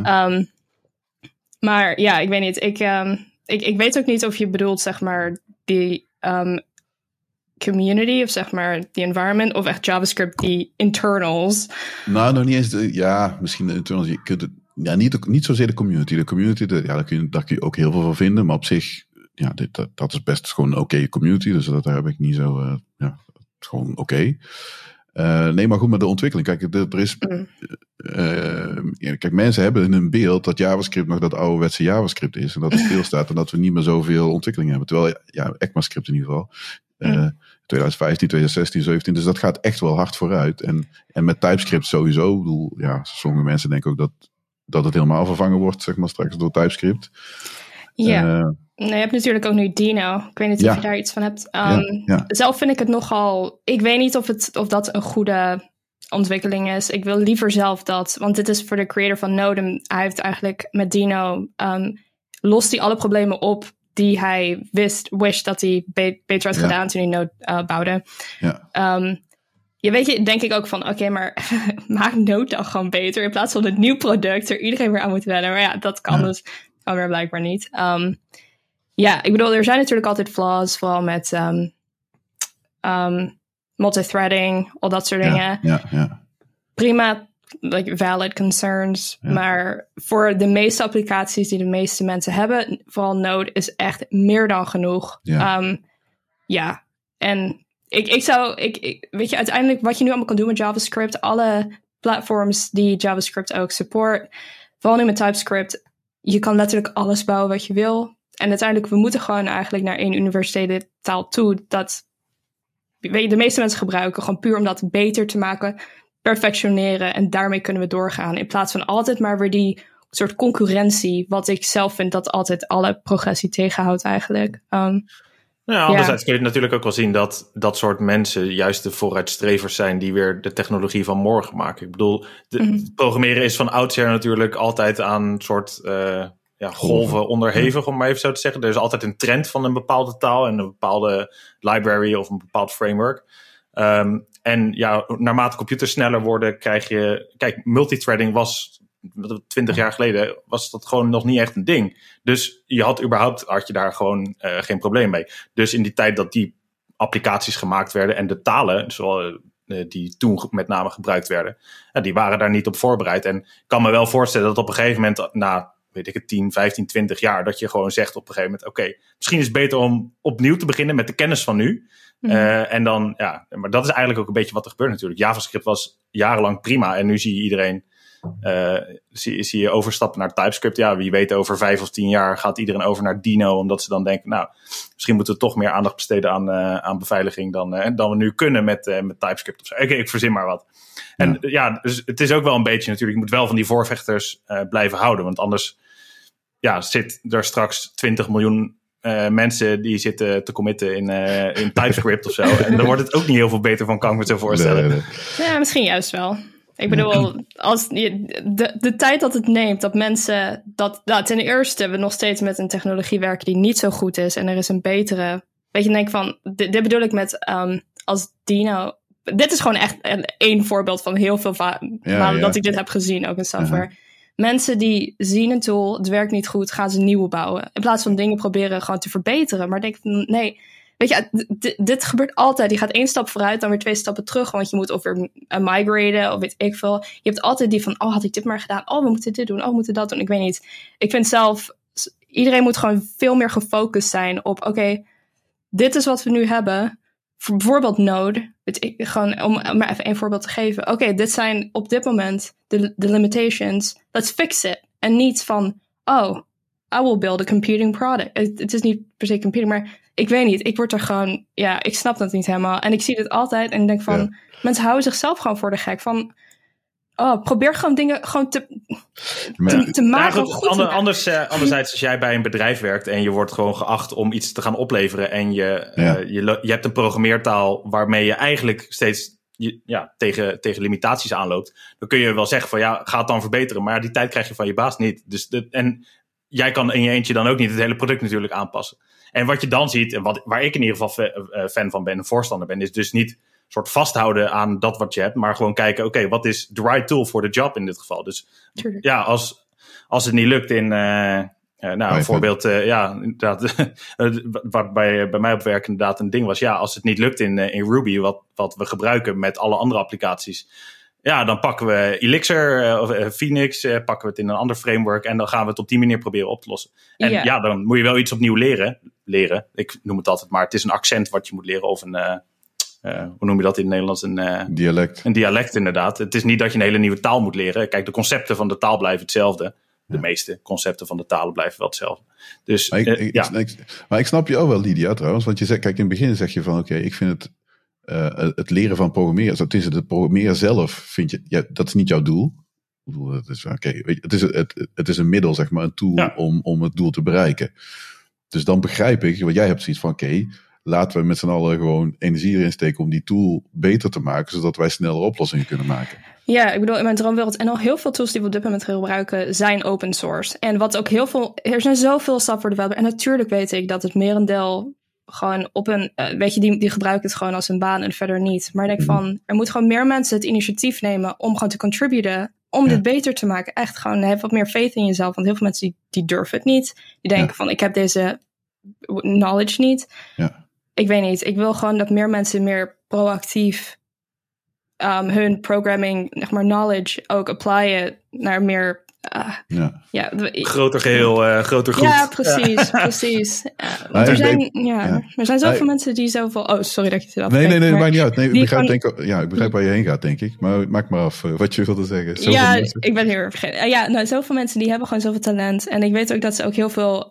Maar ja, ik weet niet. Ik weet ook niet of je bedoelt, zeg maar, die... community of zeg maar die environment of echt JavaScript die internals? Nou, nog niet eens misschien de internals. Je kunt het niet zozeer de community. De community, daar kun je ook heel veel van vinden, maar op zich, dat is best gewoon een oké community, dus daar heb ik niet zo, gewoon oké. Nee, maar goed, met de ontwikkeling. Kijk, er is kijk, mensen hebben in hun beeld dat JavaScript nog dat ouderwetse JavaScript is. En dat het stilstaat en dat we niet meer zoveel ontwikkeling hebben. Terwijl, ECMAScript in ieder geval. 2015, 2016, 2017. Dus dat gaat echt wel hard vooruit. En met TypeScript sowieso. Ik bedoel, sommige mensen denken ook dat het helemaal vervangen wordt, zeg maar, straks door TypeScript. Ja. Je hebt natuurlijk ook nu Dino. Ik weet niet of je daar iets van hebt. Zelf vind ik het nogal... Ik weet niet of dat een goede ontwikkeling is. Ik wil liever zelf dat... Want dit is voor de creator van Node. Hij heeft eigenlijk met Dino... lost hij alle problemen op die hij wist dat hij beter had gedaan toen hij Node bouwde. Ja. Weet je, denk ik ook van... Oké, maar maak Node dan gewoon beter... in plaats van een nieuw product... er iedereen weer aan moet wennen. Maar dat kan dus... kan weer blijkbaar niet. Ik bedoel, er zijn natuurlijk altijd flaws, vooral met multithreading, al dat soort dingen. Ja. Prima, valid concerns, maar voor de meeste applicaties die de meeste mensen hebben, vooral Node, is echt meer dan genoeg. En weet je, uiteindelijk wat je nu allemaal kan doen met JavaScript, alle platforms die JavaScript ook support, vooral nu met TypeScript, je kan letterlijk alles bouwen wat je wil. En uiteindelijk, we moeten gewoon eigenlijk naar één universele taal toe. Dat de meeste mensen gebruiken. Gewoon puur om dat beter te maken. Perfectioneren. En daarmee kunnen we doorgaan. In plaats van altijd maar weer die soort concurrentie. Wat ik zelf vind dat altijd alle progressie tegenhoudt eigenlijk. Anderzijds kun je natuurlijk ook wel zien dat soort mensen juist de vooruitstrevers zijn die weer de technologie van morgen maken. Ik bedoel, programmeren is van oudsher natuurlijk altijd aan een soort golven onderhevig, om maar even zo te zeggen. Er is altijd een trend van een bepaalde taal en een bepaalde library of een bepaald framework. Naarmate computers sneller worden, krijg je... Kijk, multithreading was 20 jaar geleden was dat gewoon nog niet echt een ding. Dus je had je daar gewoon geen probleem mee. Dus in die tijd dat die applicaties gemaakt werden en de talen, zoals die toen met name gebruikt werden, die waren daar niet op voorbereid. En ik kan me wel voorstellen dat op een gegeven moment, na 10, 15, 20 jaar, dat je gewoon zegt op een gegeven moment, oké, misschien is het beter om opnieuw te beginnen met de kennis van nu. En dan, maar dat is eigenlijk ook een beetje wat er gebeurt natuurlijk. JavaScript was jarenlang prima en nu zie je iedereen zie je overstappen naar TypeScript. Ja, wie weet over 5 of 10 jaar gaat iedereen over naar Dino, omdat ze dan denken, nou, misschien moeten we toch meer aandacht besteden aan beveiliging dan we nu kunnen met TypeScript of zo. Ik verzin maar wat. En dus het is ook wel een beetje natuurlijk, je moet wel van die voorvechters blijven houden, want anders zit er straks 20 miljoen mensen die zitten te committen in TypeScript of zo. En dan wordt het ook niet heel veel beter van, kan ik me zo voorstellen. Nee. Ja, misschien juist wel. Ik bedoel, als de tijd dat het neemt dat mensen ten eerste we nog steeds met een technologie werken die niet zo goed is en er is een betere. Weet je, denk van, dit bedoel ik met als Dino. Dit is gewoon echt één voorbeeld van heel veel malen dat ik dit heb gezien, ook in software. Mensen die zien een tool, het werkt niet goed, gaan ze nieuwe bouwen. In plaats van dingen proberen gewoon te verbeteren. Maar denk nee. Weet je, dit gebeurt altijd. Je gaat 1 stap vooruit, dan weer 2 stappen terug. Want je moet of weer migraten, of weet ik veel. Je hebt altijd die van, had ik dit maar gedaan? We moeten dit doen. We moeten dat doen. Ik weet niet. Ik vind zelf, iedereen moet gewoon veel meer gefocust zijn op, oké, dit is wat we nu hebben. Voor bijvoorbeeld Node. Gewoon om maar even 1 voorbeeld te geven. Oké, dit zijn op dit moment de limitations. Let's fix it. En niet van, I will build a computing product. Het is niet per se computing, maar ik weet niet. Ik word er gewoon, ik snap dat niet helemaal. En ik zie dit altijd en ik denk van, mensen houden zichzelf gewoon voor de gek. Van, probeer gewoon dingen gewoon te maken. Goed, anderzijds, als jij bij een bedrijf werkt en je wordt gewoon geacht om iets te gaan opleveren en je hebt een programmeertaal waarmee je eigenlijk steeds tegen limitaties aanloopt, dan kun je wel zeggen van, ga het dan verbeteren. Maar die tijd krijg je van je baas niet. Dus en jij kan in je eentje dan ook niet het hele product natuurlijk aanpassen. En wat je dan ziet, en waar ik in ieder geval fan van ben, een voorstander ben, is dus niet soort vasthouden aan dat wat je hebt, maar gewoon kijken, oké, wat is the right tool voor de job in dit geval? Dus als het niet lukt in, een voorbeeld, inderdaad, wat bij mij op werk inderdaad een ding was, als het niet lukt in Ruby, wat we gebruiken met alle andere applicaties, dan pakken we Elixir of Phoenix, pakken we het in een ander framework en dan gaan we het op die manier proberen op te lossen. En dan moet je wel iets opnieuw leren. Ik noem het altijd maar, het is een accent wat je moet leren of een hoe noem je dat in het Nederlands? Dialect. Een dialect, inderdaad. Het is niet dat je een hele nieuwe taal moet leren. Kijk, de concepten van de taal blijven hetzelfde. De meeste concepten van de talen blijven wel hetzelfde. Dus, maar ik snap je ook wel, Lydia, trouwens. Want je zegt, kijk, in het begin zeg je van, oké, ik vind het leren van programmeren. Het is het programmeren zelf, vind je, ja, dat is niet jouw doel. Ik bedoel, het is een middel, zeg maar, een tool om het doel te bereiken. Dus dan begrijp ik, want jij hebt zoiets van, oké, laten we met z'n allen gewoon energie erin steken om die tool beter te maken, zodat wij sneller oplossingen kunnen maken. Ja, ik bedoel, in mijn droomwereld en al heel veel tools die we op dit moment gebruiken zijn open source. En wat ook er zijn zoveel software developers. En natuurlijk weet ik dat het merendeel gewoon op een, die gebruiken het gewoon als een baan en verder niet. Maar ik denk van, er moet gewoon meer mensen het initiatief nemen om gewoon te contributen, om dit beter te maken. Echt gewoon, heb wat meer faith in jezelf. Want heel veel mensen die durven het niet. Die denken van, ik heb deze knowledge niet. Ja. Ik weet niet, ik wil gewoon dat meer mensen meer proactief hun programming, zeg maar, knowledge ook applyen naar meer groter geheel, groter goed. Ja, precies. Want er zijn zoveel mensen die zoveel... Oh, sorry dat je het afspreekt. Nee, maakt niet uit. Nee, ik begrijp waar je heen gaat, denk ik. Maar maak maar af wat je wilde zeggen. Ik ben heel erg vergeten. Zoveel mensen die hebben gewoon zoveel talent. En ik weet ook dat ze ook heel veel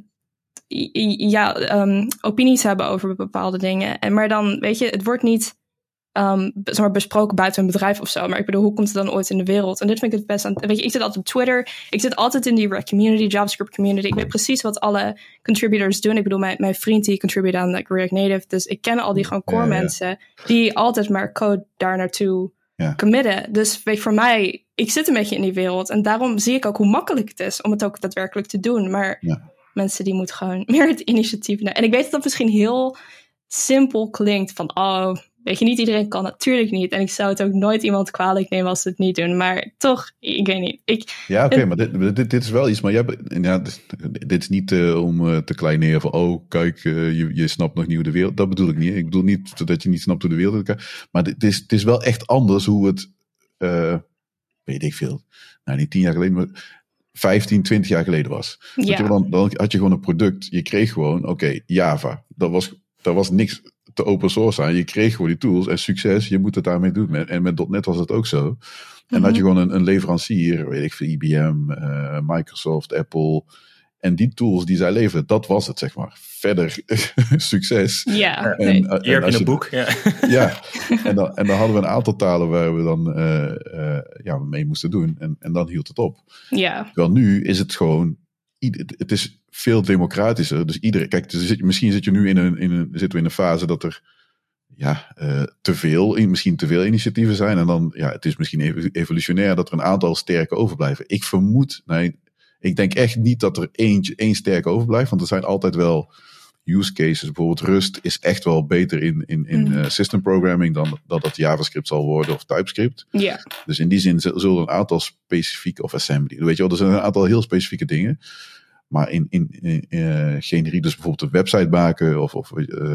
opinies hebben over bepaalde dingen. Maar dan, weet je, het wordt niet besproken buiten een bedrijf of zo. Maar ik bedoel, hoe komt het dan ooit in de wereld? En dit vind ik het best aan... Weet je, ik zit altijd op Twitter. Ik zit altijd in die React community, JavaScript community. Ik weet precies wat alle contributors doen. Ik bedoel, mijn vriend die contribute aan React Native. Dus ik ken al die gewoon core mensen die altijd maar code daar naartoe committen. Dus weet je, voor mij, ik zit een beetje in die wereld. En daarom zie ik ook hoe makkelijk het is om het ook daadwerkelijk te doen. Maar mensen die moeten gewoon meer het initiatief nemen. En ik weet dat dat misschien heel simpel klinkt. Van, weet je, niet iedereen kan, natuurlijk niet. En ik zou het ook nooit iemand kwalijk nemen als ze het niet doen. Maar toch, ik weet niet. Maar dit is wel iets. Maar dit is niet om te kleineren van... kijk, je snapt nog niet hoe de wereld... Dat bedoel ik niet. Ik bedoel niet dat je niet snapt hoe de wereld... Maar het is wel echt anders hoe het... weet ik veel. Nou, niet 10 jaar geleden... Maar 15, 20 jaar geleden was. Dan had je gewoon een product. Je kreeg gewoon, Java. Dat was niks te open source aan. Je kreeg gewoon die tools en succes. Je moet het daarmee doen. En met .NET was het ook zo. En dan had je gewoon een leverancier. Weet ik veel, IBM, Microsoft, Apple. En die tools die zij leverden, dat was het, zeg maar. Verder succes. Ja. Hier heb je een boek. Ja. En dan hadden we een aantal talen waar we dan mee moesten doen. En dan hield het op. Ja. Terwijl nu is het gewoon... Het is veel democratischer. Dus iedereen... misschien zitten we in een fase dat er misschien te veel initiatieven zijn. En dan, het is misschien evolutionair dat er een aantal sterke overblijven. Ik denk echt niet dat er één sterke overblijft. Want er zijn altijd wel use cases. Bijvoorbeeld Rust is echt wel beter in system programming dan dat JavaScript zal worden of TypeScript. Ja. Dus in die zin zullen een aantal specifieke, of assembly, weet je wel, er zijn een aantal heel specifieke dingen. Maar in generiek, dus bijvoorbeeld een website maken of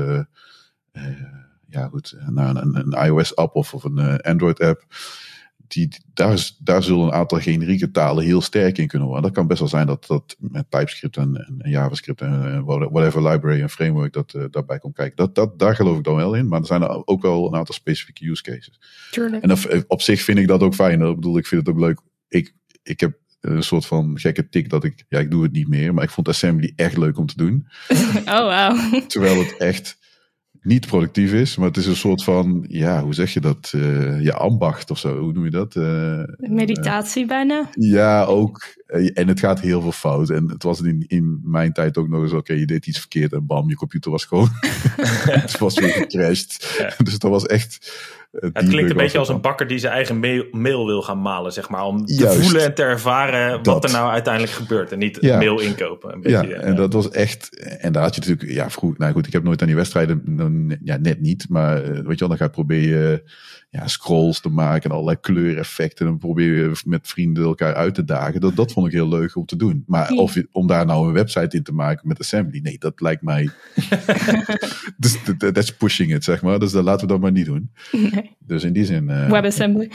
een iOS app of een Android app. Daar zullen een aantal generieke talen heel sterk in kunnen worden. Dat kan best wel zijn dat met TypeScript en JavaScript en whatever library en framework dat daarbij komt kijken. Daar geloof ik dan wel in. Maar er zijn ook wel een aantal specifieke use cases. Tuurlijk. En op zich vind ik dat ook fijn. Ik bedoel, ik vind het ook leuk. Ik heb een soort van gekke tik dat ik doe het niet meer. Maar ik vond assembly echt leuk om te doen. Oh, wow. Terwijl het echt niet productief is, maar het is een soort van, hoe zeg je dat? Je ambacht of zo, hoe noem je dat? Meditatie bijna? Ja, ook. En het gaat heel veel fout. En het was in mijn tijd ook nog eens, je deed iets verkeerd en bam, je computer was gewoon, het was weer gecrashed. Ja. Dus dat was echt... Het klinkt een beetje als een bakker die zijn eigen mail wil gaan malen, zeg maar. Om te voelen en te ervaren wat er nou uiteindelijk gebeurt. En niet mail inkopen. Een beetje, en dat was echt... En daar had je natuurlijk... goed, ik heb nooit aan die wedstrijden... net niet. Maar weet je wel, dan ga je proberen scrolls te maken en allerlei kleureffecten. En dan probeer je met vrienden elkaar uit te dagen. Dat vond ik heel leuk om te doen. Maar om daar nou een website in te maken met assembly... Nee, dat lijkt mij... Dus that's pushing it, zeg maar. Dus dat laten we dat maar niet doen. Nee. Dus in die zin... WebAssembly.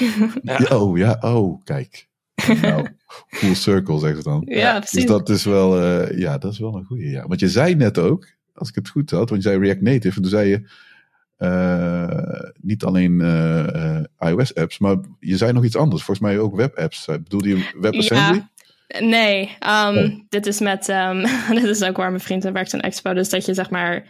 Kijk. Nou, full circle, zeggen ze dan. Ja, precies. Dus dat is wel, dat is wel een goeie. Ja. Want je zei net ook, als ik het goed had, want je zei React Native, en toen zei je, niet alleen iOS-apps, maar je zei nog iets anders. Volgens mij ook web-apps. Bedoelde je WebAssembly? Ja, nee. Dit is met... dit is ook waar mijn vriend werkt aan Expo. Dus dat je zeg maar...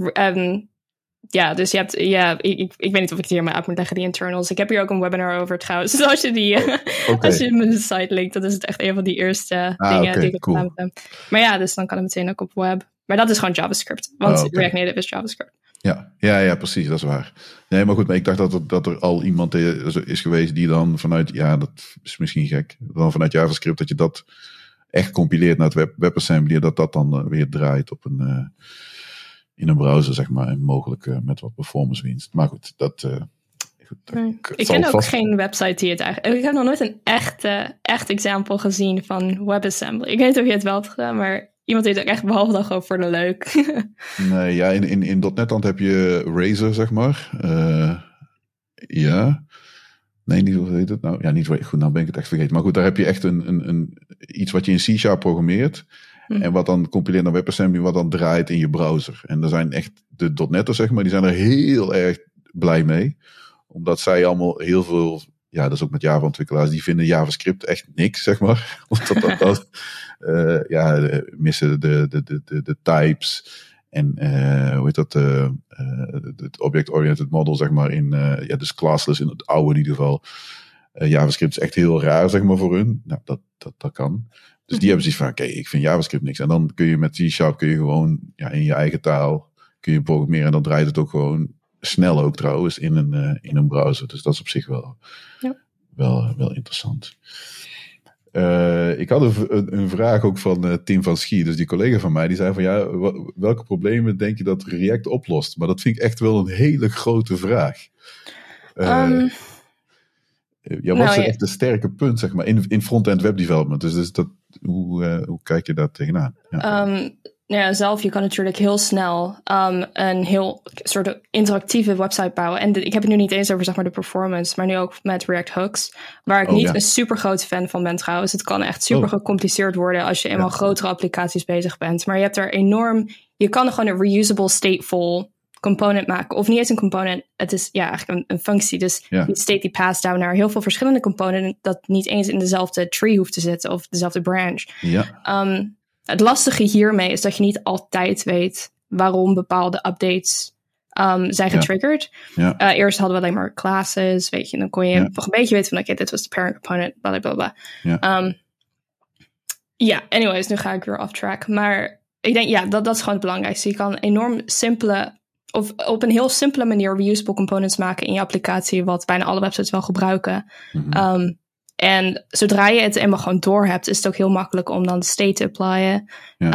dus je hebt... ik weet niet of ik het hier maar uit moet leggen, die internals. Ik heb hier ook een webinar over trouwens. Dus als je als je mijn site linkt, dat is het echt een van die eerste dingen die ik gedaan heb. Maar ja, dus dan kan het meteen ook op web. Maar dat is gewoon JavaScript. Want React Native is JavaScript. Ja, precies, dat is waar. Nee, maar goed, maar ik dacht dat er al iemand is geweest die dan vanuit, dat is misschien gek, dan vanuit JavaScript dat je dat echt compileert naar het WebAssembly, dat dan weer draait op in een browser, zeg maar, en mogelijk met wat performance winst. Maar goed, ik ken ook geen website die het eigenlijk... Ik heb nog nooit een echt example gezien van WebAssembly. Ik weet niet of je het wel hebt gedaan, maar iemand deed het ook echt behalve dan gewoon voor de leuk. Nee, ja, in .NET dan heb je Razor, zeg maar. Nee, niet hoe heet het nou? Ja, niet goed, nou ben ik het echt vergeten. Maar goed, daar heb je echt iets wat je in C# programmeert. En wat dan compileert naar WebAssembly, wat dan draait in je browser. En er zijn echt de .NET'ers, zeg maar, die zijn er heel erg blij mee. Omdat zij allemaal heel veel... Ja, dat is ook met Java-ontwikkelaars. Die vinden JavaScript echt niks, zeg maar. Omdat missen de types. En hoe heet dat? Het object-oriented model, zeg maar. Dus classless in het oude in ieder geval. JavaScript is echt heel raar, zeg maar, voor hun. Nou, dat kan. Dus die hebben zoiets van, oké, ik vind JavaScript niks. En dan kun je met C# kun je gewoon in je eigen taal kun je programmeren. En dan draait het ook gewoon snel ook trouwens in een browser. Dus dat is op zich wel interessant. Ik had een vraag ook van Tim van Schie, dus die collega van mij, die zei van welke problemen denk je dat React oplost? Maar dat vind ik echt wel een hele grote vraag. Was echt een sterke punt, zeg maar, in front-end web development. Dus dat, hoe kijk je daar tegenaan? Zelf, je kan natuurlijk heel snel een heel soort interactieve website bouwen. En ik heb het nu niet eens over zeg maar de performance, maar nu ook met React Hooks, waar ik niet een super groot fan van ben trouwens. Het kan echt super gecompliceerd worden als je eenmaal grotere applicaties bezig bent. Maar je hebt er je kan gewoon een reusable stateful component maken. Of niet eens een component, het is eigenlijk een functie. Dus die state die past down naar heel veel verschillende componenten dat niet eens in dezelfde tree hoeft te zitten of dezelfde branch. Ja. Het lastige hiermee is dat je niet altijd weet waarom bepaalde updates zijn getriggerd. Eerst hadden we alleen maar classes, weet je. Dan kon je nog een beetje weten van, oké, dit was de parent component, blablabla. Anyways, nu ga ik weer off track. Maar ik denk, dat is gewoon het belangrijkste. Je kan enorm simpele, of op een heel simpele manier reusable components maken in je applicatie, wat bijna alle websites wel gebruiken. En zodra je het eenmaal gewoon door hebt, is het ook heel makkelijk om dan de state te applyen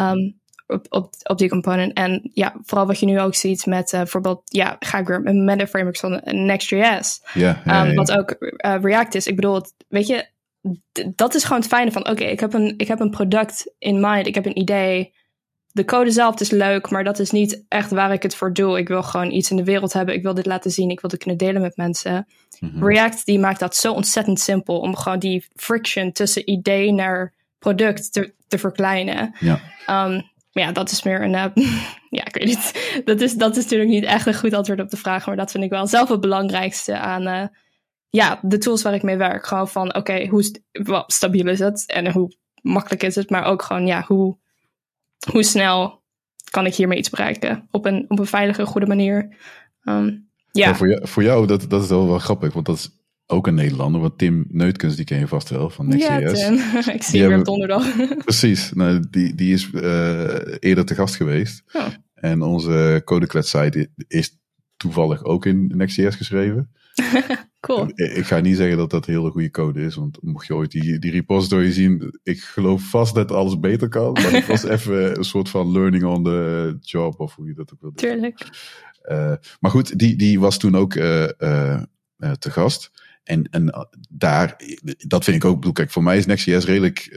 op die component. En vooral wat je nu ook ziet met bijvoorbeeld, ga ik weer met de frameworks van Next.js. Wat ook React is. Ik bedoel, weet je, dat is gewoon het fijne van, oké, ik heb een product in mind, ik heb een idee. De code zelf is leuk, maar dat is niet echt waar ik het voor doe. Ik wil gewoon iets in de wereld hebben. Ik wil dit laten zien. Ik wil dit kunnen delen met mensen. React die maakt dat zo ontzettend simpel om gewoon die friction tussen idee naar product te verkleinen. Maar dat is meer een... ik weet niet. Dat is natuurlijk niet echt een goed antwoord op de vraag, maar dat vind ik wel zelf het belangrijkste aan de tools waar ik mee werk. Gewoon van, oké, hoe stabiel is het en hoe makkelijk is het, maar ook gewoon, hoe snel kan ik hiermee iets bereiken op een veilige, goede manier. Voor jou, dat is wel grappig, want dat is ook een Nederlander. Want Tim Neutkens, die ken je vast wel, van Next.js. Ja, Tim. Ik zie hem weer op donderdag. Precies. Nou, die is eerder te gast geweest. En onze CodeKlets-site is toevallig ook in Next.js geschreven. Cool. Ik ga niet zeggen dat dat hele goede code is, want mocht je ooit die repository zien, ik geloof vast dat alles beter kan, maar het was even een soort van learning on the job, of hoe je dat ook wil doen. Tuurlijk. Maar goed, die was toen ook te gast. En daar, dat vind ik ook, bedoel, kijk, voor mij is Next.js redelijk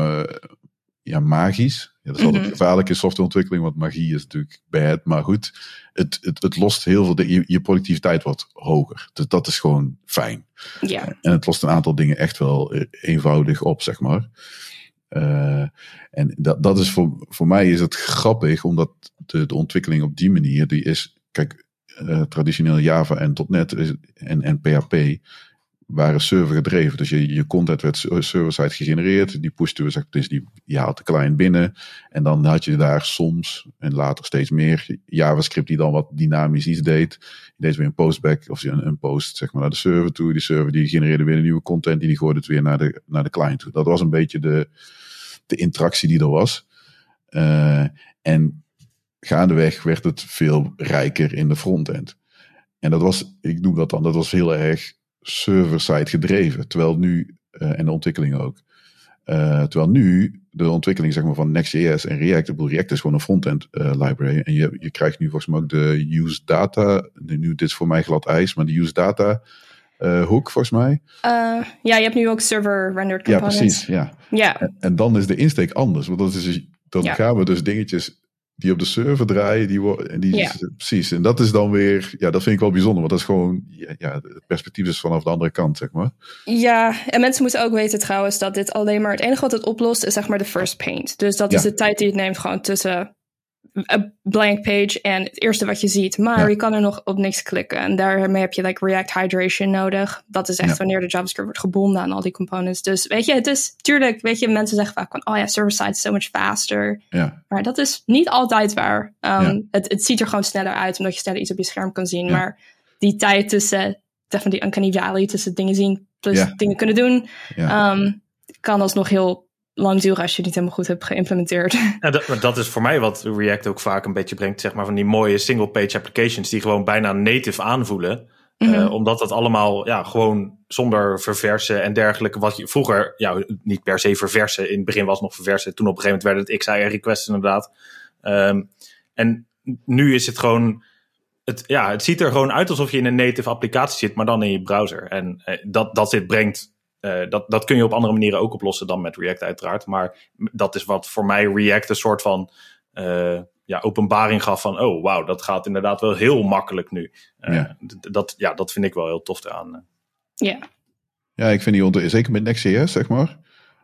magisch. Ja, dat is altijd gevaarlijk in softwareontwikkeling, want magie is natuurlijk bad. Maar goed, het lost heel veel dingen. Je productiviteit wordt hoger. Dus dat is gewoon fijn. Ja. En het lost een aantal dingen echt wel eenvoudig op, zeg maar. En dat is voor mij is het grappig, omdat de ontwikkeling op die manier, die is, kijk, traditioneel Java en .NET en PHP waren server gedreven. Dus je content werd server-side gegenereerd. Die pushte, dus je haalt de client binnen. En dan had je daar soms, en later steeds meer, JavaScript die dan wat dynamisch iets deed. Je deed weer een postback, of een post zeg maar, naar de server toe. Die server die genereerde weer een nieuwe content. Die gooide het weer naar de client toe. Dat was een beetje de interactie die er was. En gaandeweg werd het veel rijker in de frontend. En dat was, ik noem dat dan, dat was heel erg server-side gedreven. Terwijl nu, en de ontwikkeling ook. Terwijl nu de ontwikkeling zeg maar, van Next.js en React. Ik bedoel, React is gewoon een frontend library. En je krijgt nu volgens mij ook de use data. Nu, dit is voor mij glad ijs, maar de use data hook volgens mij. Ja, je hebt nu ook server rendered components. Ja, precies. Ja. En dan is de insteek anders. Want dat is, dan gaan we dus dingetjes die op de server draaien, precies. En dat is dan weer, dat vind ik wel bijzonder, want dat is gewoon, het perspectief is vanaf de andere kant, zeg maar. Ja, en mensen moeten ook weten trouwens dat dit alleen maar, het enige wat het oplost is zeg maar de first paint. Dus dat is de tijd die het neemt gewoon tussen een blank page en het eerste wat je ziet. Maar je kan er nog op niks klikken. En daarmee heb je React hydration nodig. Dat is echt wanneer de JavaScript wordt gebonden aan al die components. Dus weet je, het is tuurlijk, weet je, mensen zeggen vaak van, server-side is so much faster. Ja. Maar dat is niet altijd waar. Het ziet er gewoon sneller uit, omdat je sneller iets op je scherm kan zien. Ja. Maar die tijd tussen, van die uncanny valley, tussen dingen zien plus dingen kunnen doen, kan alsnog heel lang duren als je het niet helemaal goed hebt geïmplementeerd. Ja, dat is voor mij wat React ook vaak een beetje brengt, zeg maar, van die mooie single-page applications die gewoon bijna native aanvoelen. Omdat dat allemaal gewoon zonder verversen en dergelijke, wat je vroeger niet per se verversen, in het begin was nog verversen, toen op een gegeven moment werd het XAR-request inderdaad. En nu is het gewoon, het ziet er gewoon uit alsof je in een native applicatie zit, maar dan in je browser. En dat dit brengt, dat kun je op andere manieren ook oplossen dan met React uiteraard. Maar dat is wat voor mij React een soort van openbaring gaf van, oh wauw, dat gaat inderdaad wel heel makkelijk nu. Dat vind ik wel heel tof eraan. Ja, ik vind die zeker met Next.js, zeg maar.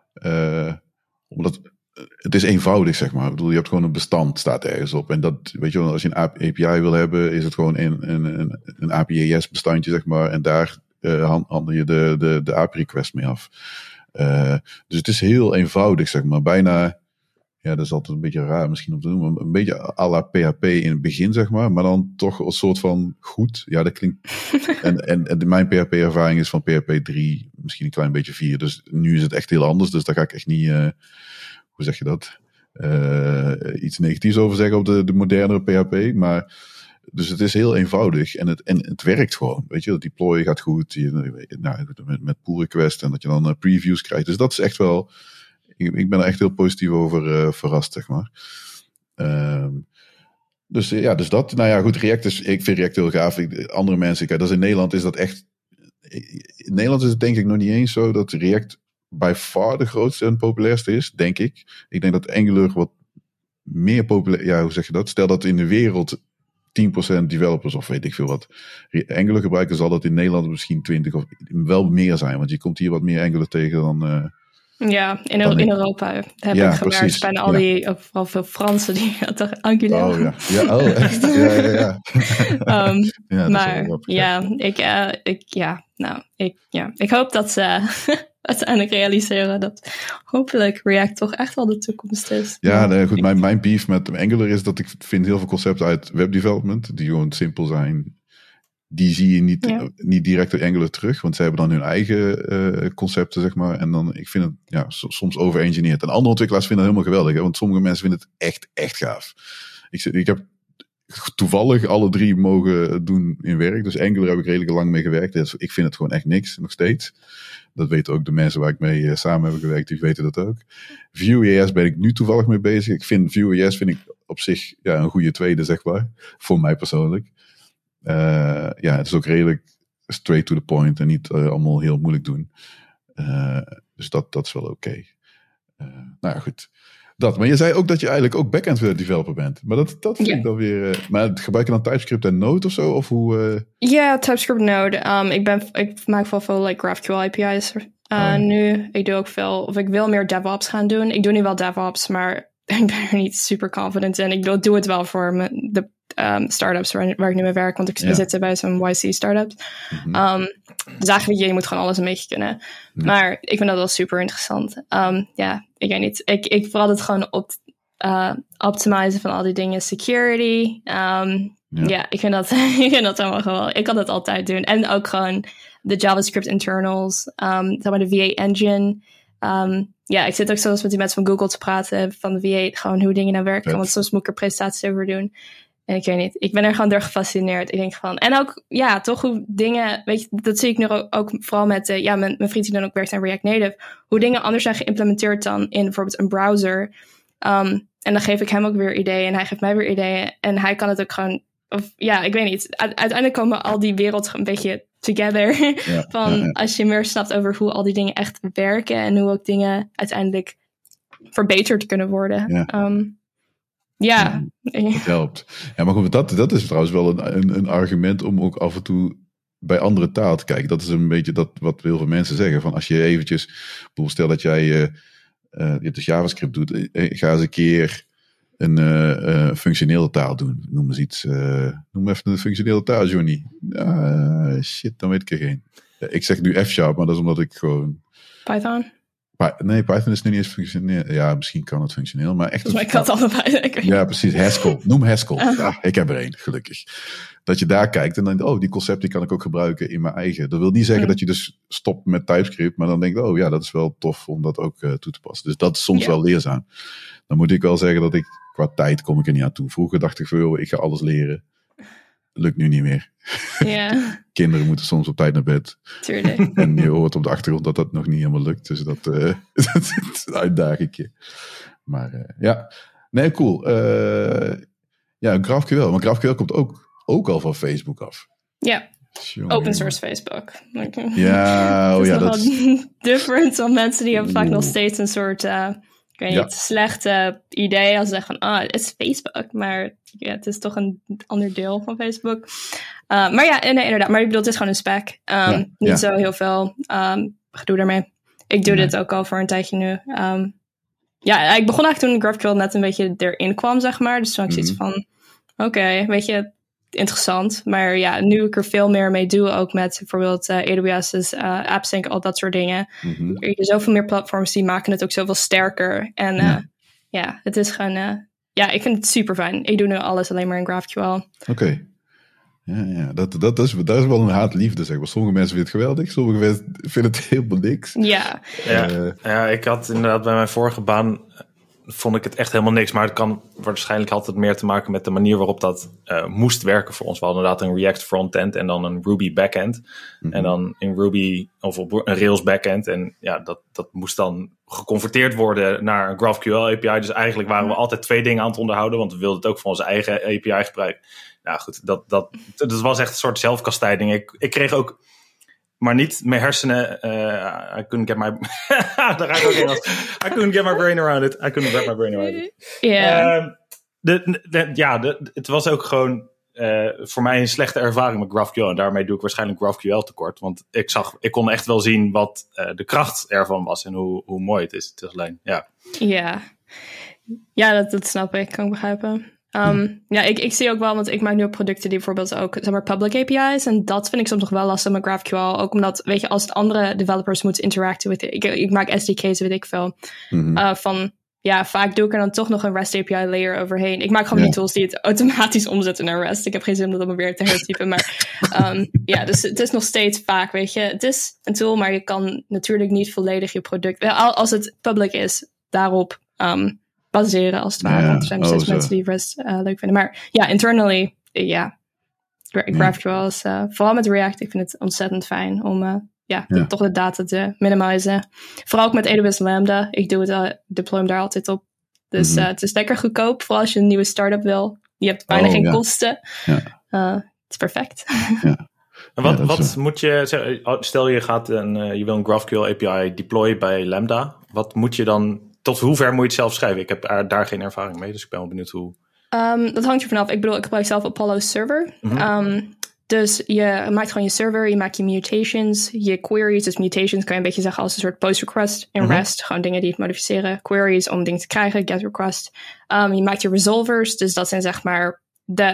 Omdat het is eenvoudig, zeg maar. Ik bedoel, je hebt gewoon een bestand, staat ergens op. En dat, weet je wel, als je een API wil hebben, is het gewoon een API-JS bestandje, zeg maar. En daar handel je de API-request mee af. Dus het is heel eenvoudig, zeg maar. Bijna, dat is altijd een beetje raar misschien om te doen, maar een beetje à la PHP in het begin, zeg maar. Maar dan toch een soort van goed. Ja, dat klinkt. en mijn PHP-ervaring is van PHP 3, misschien een klein beetje 4. Dus nu is het echt heel anders. Dus daar ga ik echt niet, hoe zeg je dat? Iets negatiefs over zeggen op de modernere PHP. Maar dus het is heel eenvoudig en het werkt gewoon. Weet je, dat deploy gaat goed. Met pull request en dat je dan previews krijgt. Dus dat is echt wel. Ik ben er echt heel positief over verrast, zeg maar. Dus dat. Nou ja, goed, React is. Ik vind React heel gaaf. Andere mensen, kijk, dat is in Nederland is dat echt. In Nederland is het denk ik nog niet eens zo dat React by far de grootste en populairste is, denk ik. Ik denk dat Angular wat meer populair. Ja, hoe zeg je dat? Stel dat in de wereld 10% developers of weet ik veel wat Angular gebruiken, zal dat in Nederland misschien 20 of wel meer zijn. Want je komt hier wat meer Angular tegen dan. In Europa heb ik gemerkt. Bijna al die, vooral veel Fransen die hadden Angular. Oh ja, echt? Ik hoop dat ze uiteindelijk realiseren dat hopelijk React toch echt wel de toekomst is. Ja, goed. Mijn beef met Angular is dat ik vind heel veel concepten uit webdevelopment die gewoon simpel zijn. Die zie je niet direct uit Angular terug, want ze hebben dan hun eigen concepten, zeg maar. En dan, ik vind het soms overengineerd. En andere ontwikkelaars vinden dat helemaal geweldig, hè, want sommige mensen vinden het echt gaaf. Ik heb toevallig alle 3 mogen doen in werk, dus Angular heb ik redelijk lang mee gewerkt. Dus ik vind het gewoon echt niks, nog steeds. Dat weten ook de mensen waar ik mee samen heb gewerkt, die weten dat ook. Vue.js ben ik nu toevallig mee bezig. Ik vind Vue.js op zich een goede tweede, zeg maar. Voor mij persoonlijk. Het is ook redelijk straight to the point en niet allemaal heel moeilijk doen. Dus dat is wel oké. Nou ja, goed. Maar je zei ook dat je eigenlijk ook backend developer bent. Maar dat vind ik dan weer. Maar gebruik je dan TypeScript en Node of zo? Of hoe? Ja, TypeScript Node. Ik maak wel veel GraphQL API's nu. Ik doe ook veel, of ik wil meer DevOps gaan doen. Ik doe nu wel DevOps, maar ik ben er niet super confident in. Ik doe het wel voor startups waar ik nu mee werk. Want ik zit bij zo'n YC startup. Dus eigenlijk, je moet gewoon alles een beetje kunnen. Ja. Maar ik vind dat wel super interessant. Ik weet niet. Ik vooral het gewoon optimizen van al die dingen. Security. Ik vind dat helemaal gewoon. Ik kan dat altijd doen. En ook gewoon de JavaScript internals. Zeg maar de V8 engine. Ik zit ook soms met die mensen van Google te praten. Van de V8. Gewoon hoe dingen nou werken. Want soms moet ik er presentaties over doen. En ik weet niet. Ik ben er gewoon door gefascineerd. Ik denk van. En ook, toch hoe dingen. Weet je, dat zie ik nu ook vooral met. Mijn vriend die dan ook werkt aan React Native. Hoe dingen anders zijn geïmplementeerd dan in bijvoorbeeld een browser. En dan geef ik hem ook weer ideeën. En hij geeft mij weer ideeën. En hij kan het ook gewoon. Ik weet niet. Uiteindelijk komen al die werelden een beetje together. Als je meer snapt over hoe al die dingen echt werken. En hoe ook dingen uiteindelijk verbeterd kunnen worden. Het helpt. Ja, maar goed, dat is trouwens wel een argument om ook af en toe bij andere taal te kijken. Dat is een beetje dat wat heel veel mensen zeggen. Van als je eventjes, bijvoorbeeld stel dat jij je dus JavaScript doet, ga eens een keer een functionele taal doen. Noem eens iets. Noem even een functionele taal, Johnny. Shit, dan weet ik er geen. Ik zeg nu F#, maar dat is omdat ik gewoon... Python? Nee, Python is nu niet eens functioneel. Ja, misschien kan het functioneel, maar echt... Maar ik had allebei. Ja, precies. Haskell. Noem Haskell. Ik heb er één, gelukkig. Dat je daar kijkt en dan denkt, die concept die kan ik ook gebruiken in mijn eigen. Dat wil niet zeggen dat je dus stopt met TypeScript, maar dan denk je, dat is wel tof om dat ook toe te passen. Dus dat is soms wel leerzaam. Dan moet ik wel zeggen dat ik, qua tijd kom ik er niet aan toe. Vroeger dacht ik van, ik ga alles leren. Lukt nu niet meer. Ja. Kinderen moeten soms op tijd naar bed. Tuurlijk. En je hoort op de achtergrond dat dat nog niet helemaal lukt. Dus dat is een uitdaging. Maar nee, cool. GraphQL. Maar GraphQL komt ook al van Facebook af. Ja. Open source Facebook. Ja, dat is different dan mensen die hebben vaak nog steeds een soort... ik weet niet, slechte idee als ze zeggen van, het is Facebook. Maar het is toch een ander deel van Facebook. Maar inderdaad. Maar ik bedoel, het is gewoon een spec. Niet zo heel veel gedoe daarmee. Ik doe dit ook al voor een tijdje nu. Ik begon eigenlijk toen GraphQL net een beetje erin kwam, zeg maar. Dus toen had ik zoiets van, oké, weet je, interessant. Maar nu ik er veel meer mee doe, ook met bijvoorbeeld AWS's, AppSync, al dat soort dingen. Er zijn zoveel meer platforms die maken het ook zoveel sterker. En het is gewoon... ik vind het super fijn. Ik doe nu alles alleen maar in GraphQL. Oké. Ja, dat is wel een haat-liefde, zeg maar. Sommige mensen vinden het geweldig, sommige mensen vinden het helemaal niks. Ja, ik had inderdaad bij mijn vorige baan... vond ik het echt helemaal niks. Maar het kan waarschijnlijk altijd meer te maken met de manier waarop dat moest werken voor ons. We hadden inderdaad een React frontend en dan een Ruby backend. En dan in Ruby of op een Rails backend. En dat moest dan geconverteerd worden naar een GraphQL API. Dus eigenlijk waren we altijd twee dingen aan het onderhouden. Want we wilden het ook voor onze eigen API gebruiken. Nou goed, dat was echt een soort zelfkastijding. Ik kreeg ook... Maar niet mijn hersenen. I couldn't get my... Daar ga ik ook in als... I couldn't get my brain around it. I couldn't wrap my brain around it. Het was ook gewoon voor mij een slechte ervaring met GraphQL. En daarmee doe ik waarschijnlijk GraphQL tekort. Want ik kon echt wel zien wat de kracht ervan was. En hoe mooi het is. Het is alleen, dat snap ik. Kan ik begrijpen. Ik zie ook wel, want ik maak nu ook producten die bijvoorbeeld ook, zeg maar, public API's. En dat vind ik soms nog wel lastig met GraphQL. Ook omdat, weet je, als het andere developers moeten interacten met ik maak SDK's, weet ik veel. Vaak doe ik er dan toch nog een REST API layer overheen. Ik maak gewoon die tools die het automatisch omzetten naar REST. Ik heb geen zin om dat allemaal weer te hertypen. Maar dus het is nog steeds vaak, weet je. Het is een tool, maar je kan natuurlijk niet volledig je product, als het public is, daarop baseren als het ware. Want er zijn nog steeds mensen die REST leuk vinden. Maar internally, GraphQL is vooral met React, ik vind het ontzettend fijn om toch de data te minimizen. Vooral ook met AWS Lambda. Ik doe het, deploy hem daar altijd op. Dus het is lekker goedkoop, vooral als je een nieuwe start-up wil. Je hebt bijna geen kosten. Het is perfect. Wat moet je zeggen? Stel je gaat je wil een GraphQL API deployen bij Lambda. Wat moet je dan... Tot hoe ver moet je het zelf schrijven? Ik heb daar geen ervaring mee, dus ik ben wel benieuwd hoe... Dat hangt er vanaf. Ik bedoel, ik gebruik zelf Apollo Server. Dus je maakt gewoon je server, je maakt je mutations, je queries. Dus mutations kan je een beetje zeggen als een soort post request in REST. Gewoon dingen die het modificeren. Queries om dingen te krijgen, get request. Je maakt je resolvers, dus dat zijn zeg maar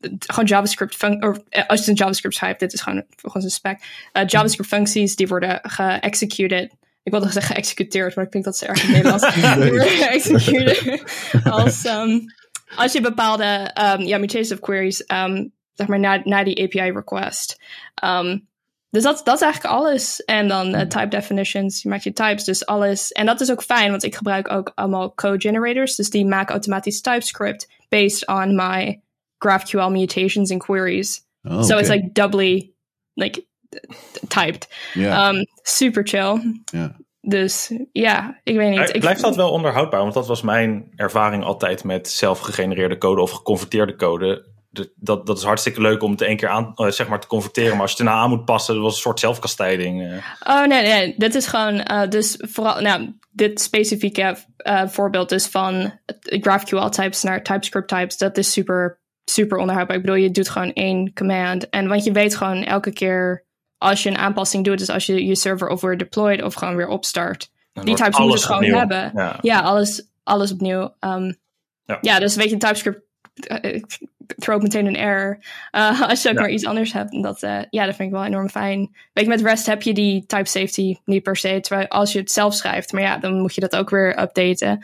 gewoon JavaScript als je een JavaScript schrijft, dit is gewoon volgens een spec. JavaScript functies die worden geëxecuted. Ik wilde zeggen geëxecuteerd, maar ik denk dat ze erg in Nederlands. Die worden geëxecuted als je bepaalde mutations of queries, zeg maar na die API request. Dus dat is eigenlijk alles. En dan type definitions, je maakt je types, dus alles. En dat is ook fijn, want ik gebruik ook allemaal code generators. Dus die maken automatisch TypeScript based on my GraphQL mutations and queries. So it's like doubly typed. Yeah. Super chill. Yeah. Dus ja, ik weet niet. Blijft dat wel onderhoudbaar? Want dat was mijn ervaring altijd met zelf gegenereerde code of geconverteerde code. Dat is hartstikke leuk om het één keer aan, zeg maar, te converteren. Maar als je het erna aan moet passen, dat was een soort zelfkastijding. Oh nee. Dit is gewoon, dus vooral, dit specifieke voorbeeld dus van GraphQL types naar TypeScript types, dat is super, super onderhoudbaar. Ik bedoel, je doet gewoon 1 command. En want je weet gewoon elke keer als je een aanpassing doet, dus als je je server of weer deployed of gewoon weer opstart, die types moet je gewoon opnieuw hebben. Ja, alles opnieuw. Dus weet je, TypeScript throw meteen een error. Als je ook maar iets anders hebt. En dat vind ik wel enorm fijn. Weet je, met REST heb je die type safety niet per se. Terwijl als je het zelf schrijft. Maar ja, dan moet je dat ook weer updaten.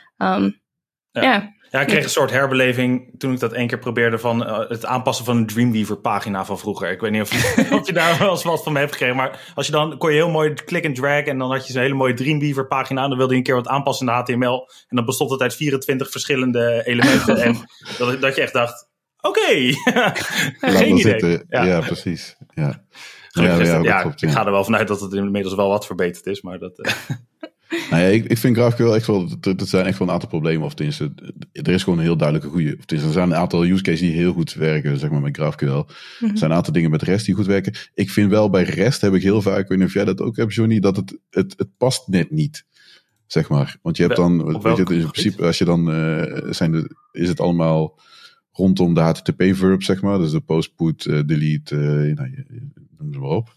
Ja, ik kreeg een soort herbeleving toen ik dat 1 keer probeerde van het aanpassen van een Dreamweaver pagina van vroeger. Ik weet niet of je daar wel eens wat van me hebt gekregen. Maar als je dan kon je heel mooi click and drag en dan had je zo'n hele mooie Dreamweaver pagina. En dan wilde je een keer wat aanpassen in de HTML. En dan bestond het uit 24 verschillende elementen. En dat je echt dacht, oké, geen idee. Ja, precies. Ja. Ik ga er wel vanuit dat het inmiddels wel wat verbeterd is. Maar dat... ik vind GraphQL echt wel, er zijn echt wel een aantal problemen. Of tenminste, er is gewoon een heel duidelijke goede. Er zijn een aantal use cases die heel goed werken, zeg maar, met GraphQL. Er zijn een aantal dingen met REST die goed werken. Ik vind wel bij REST heb ik heel vaak, ik weet niet of jij dat ook hebt, Johnny, dat het past net niet. Zeg maar. Want je hebt dan, weet je, in principe, als je dan, is het allemaal rondom de HTTP-verb, zeg maar. Dus de post, put, delete, noem ze maar op.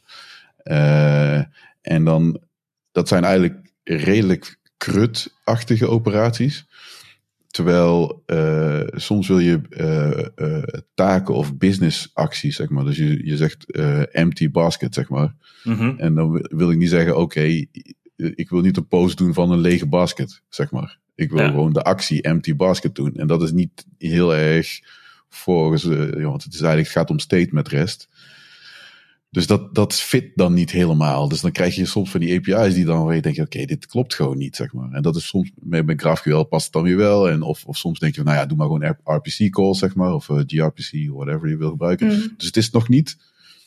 En dan, dat zijn eigenlijk redelijk CRUD-achtige operaties. Terwijl soms wil je taken of business acties, zeg maar. Dus je zegt empty basket, zeg maar. Mm-hmm. En dan wil ik niet zeggen, oké, ik wil niet een post doen van een lege basket, zeg maar. Ik wil gewoon de actie empty basket doen. En dat is niet heel erg volgens, want het gaat om state met REST. Dus dat fit dan niet helemaal. Dus dan krijg je soms van die API's die dan waar je denkt, oké, dit klopt gewoon niet, zeg maar. En dat is soms, met GraphQL past het dan weer wel. En of soms denk je, doe maar gewoon RPC calls, zeg maar. Of gRPC, whatever je wil gebruiken. Mm. Dus het is nog niet,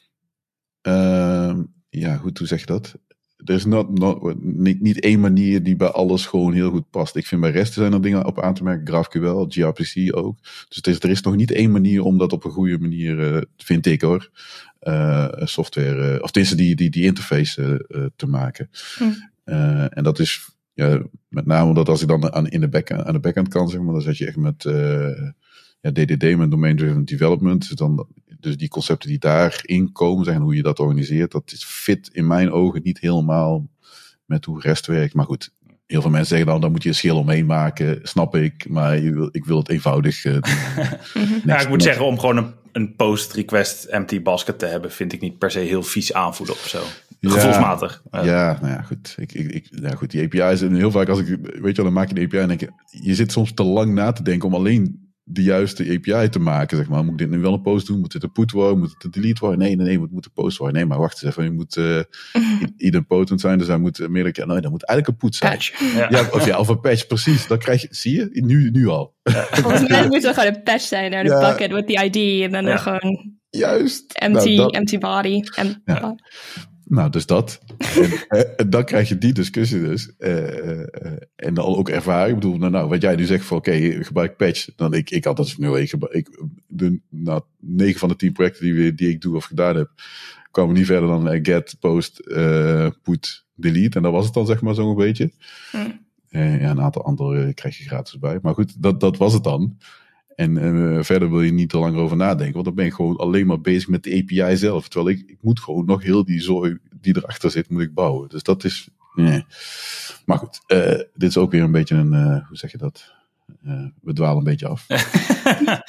hoe zeg je dat? Er is niet één manier die bij alles gewoon heel goed past. Ik vind bij REST zijn er dingen op aan te merken. GraphQL, gRPC ook. Dus er is nog niet één manier om dat op een goede manier, vind ik hoor, software, of tenminste die interface te maken. En dat is met name omdat als ik dan aan de backend kan, zeg maar, dan zet je echt met DDD, met Domain Driven Development. Dus die concepten die daarin komen, zeggen hoe je dat organiseert, dat is fit in mijn ogen niet helemaal met hoe REST werkt. Maar goed, heel veel mensen zeggen dan moet je een schil omheen maken, snap ik, maar ik wil het eenvoudig doen. Ik moet zeggen, om gewoon een post request empty basket te hebben, vind ik niet per se heel vies aanvoelen of zo. Gevoelsmatig. Goed, die API's, en heel vaak dan maak je een API en denk je zit soms te lang na te denken om alleen de juiste API te maken, zeg maar. Moet ik dit nu wel een post doen? Moet dit een put worden? Moet het een delete worden? Nee, het moet een post worden. Nee, maar wacht eens even. Je moet idempotent zijn, dus hij moet meerdere keer. Nee, dat moet eigenlijk een put zijn. Patch. Of een patch, precies. Dat krijg je, zie je? Nu al. Volgens mij moet er gewoon een patch zijn naar de bucket with the ID en dan gewoon juist. Empty body. Nou, dus dat. En dan krijg je die discussie dus. En dan ook ervaring. Ik bedoel, wat jij nu zegt van oké, gebruik patch. Dan ik had dat nu 9 van de 10 projecten die ik doe of gedaan heb, kwamen niet verder dan get, post, put, delete. En dat was het dan zeg maar zo'n beetje. Een aantal andere krijg je gratis bij. Maar goed, dat was het dan. En verder wil je niet te lang over nadenken. Want dan ben ik gewoon alleen maar bezig met de API zelf. Terwijl ik moet gewoon nog heel die zooi die erachter zit, moet ik bouwen. Dus dat is... Maar goed, dit is ook weer een beetje een... hoe zeg je dat? We dwalen een beetje af.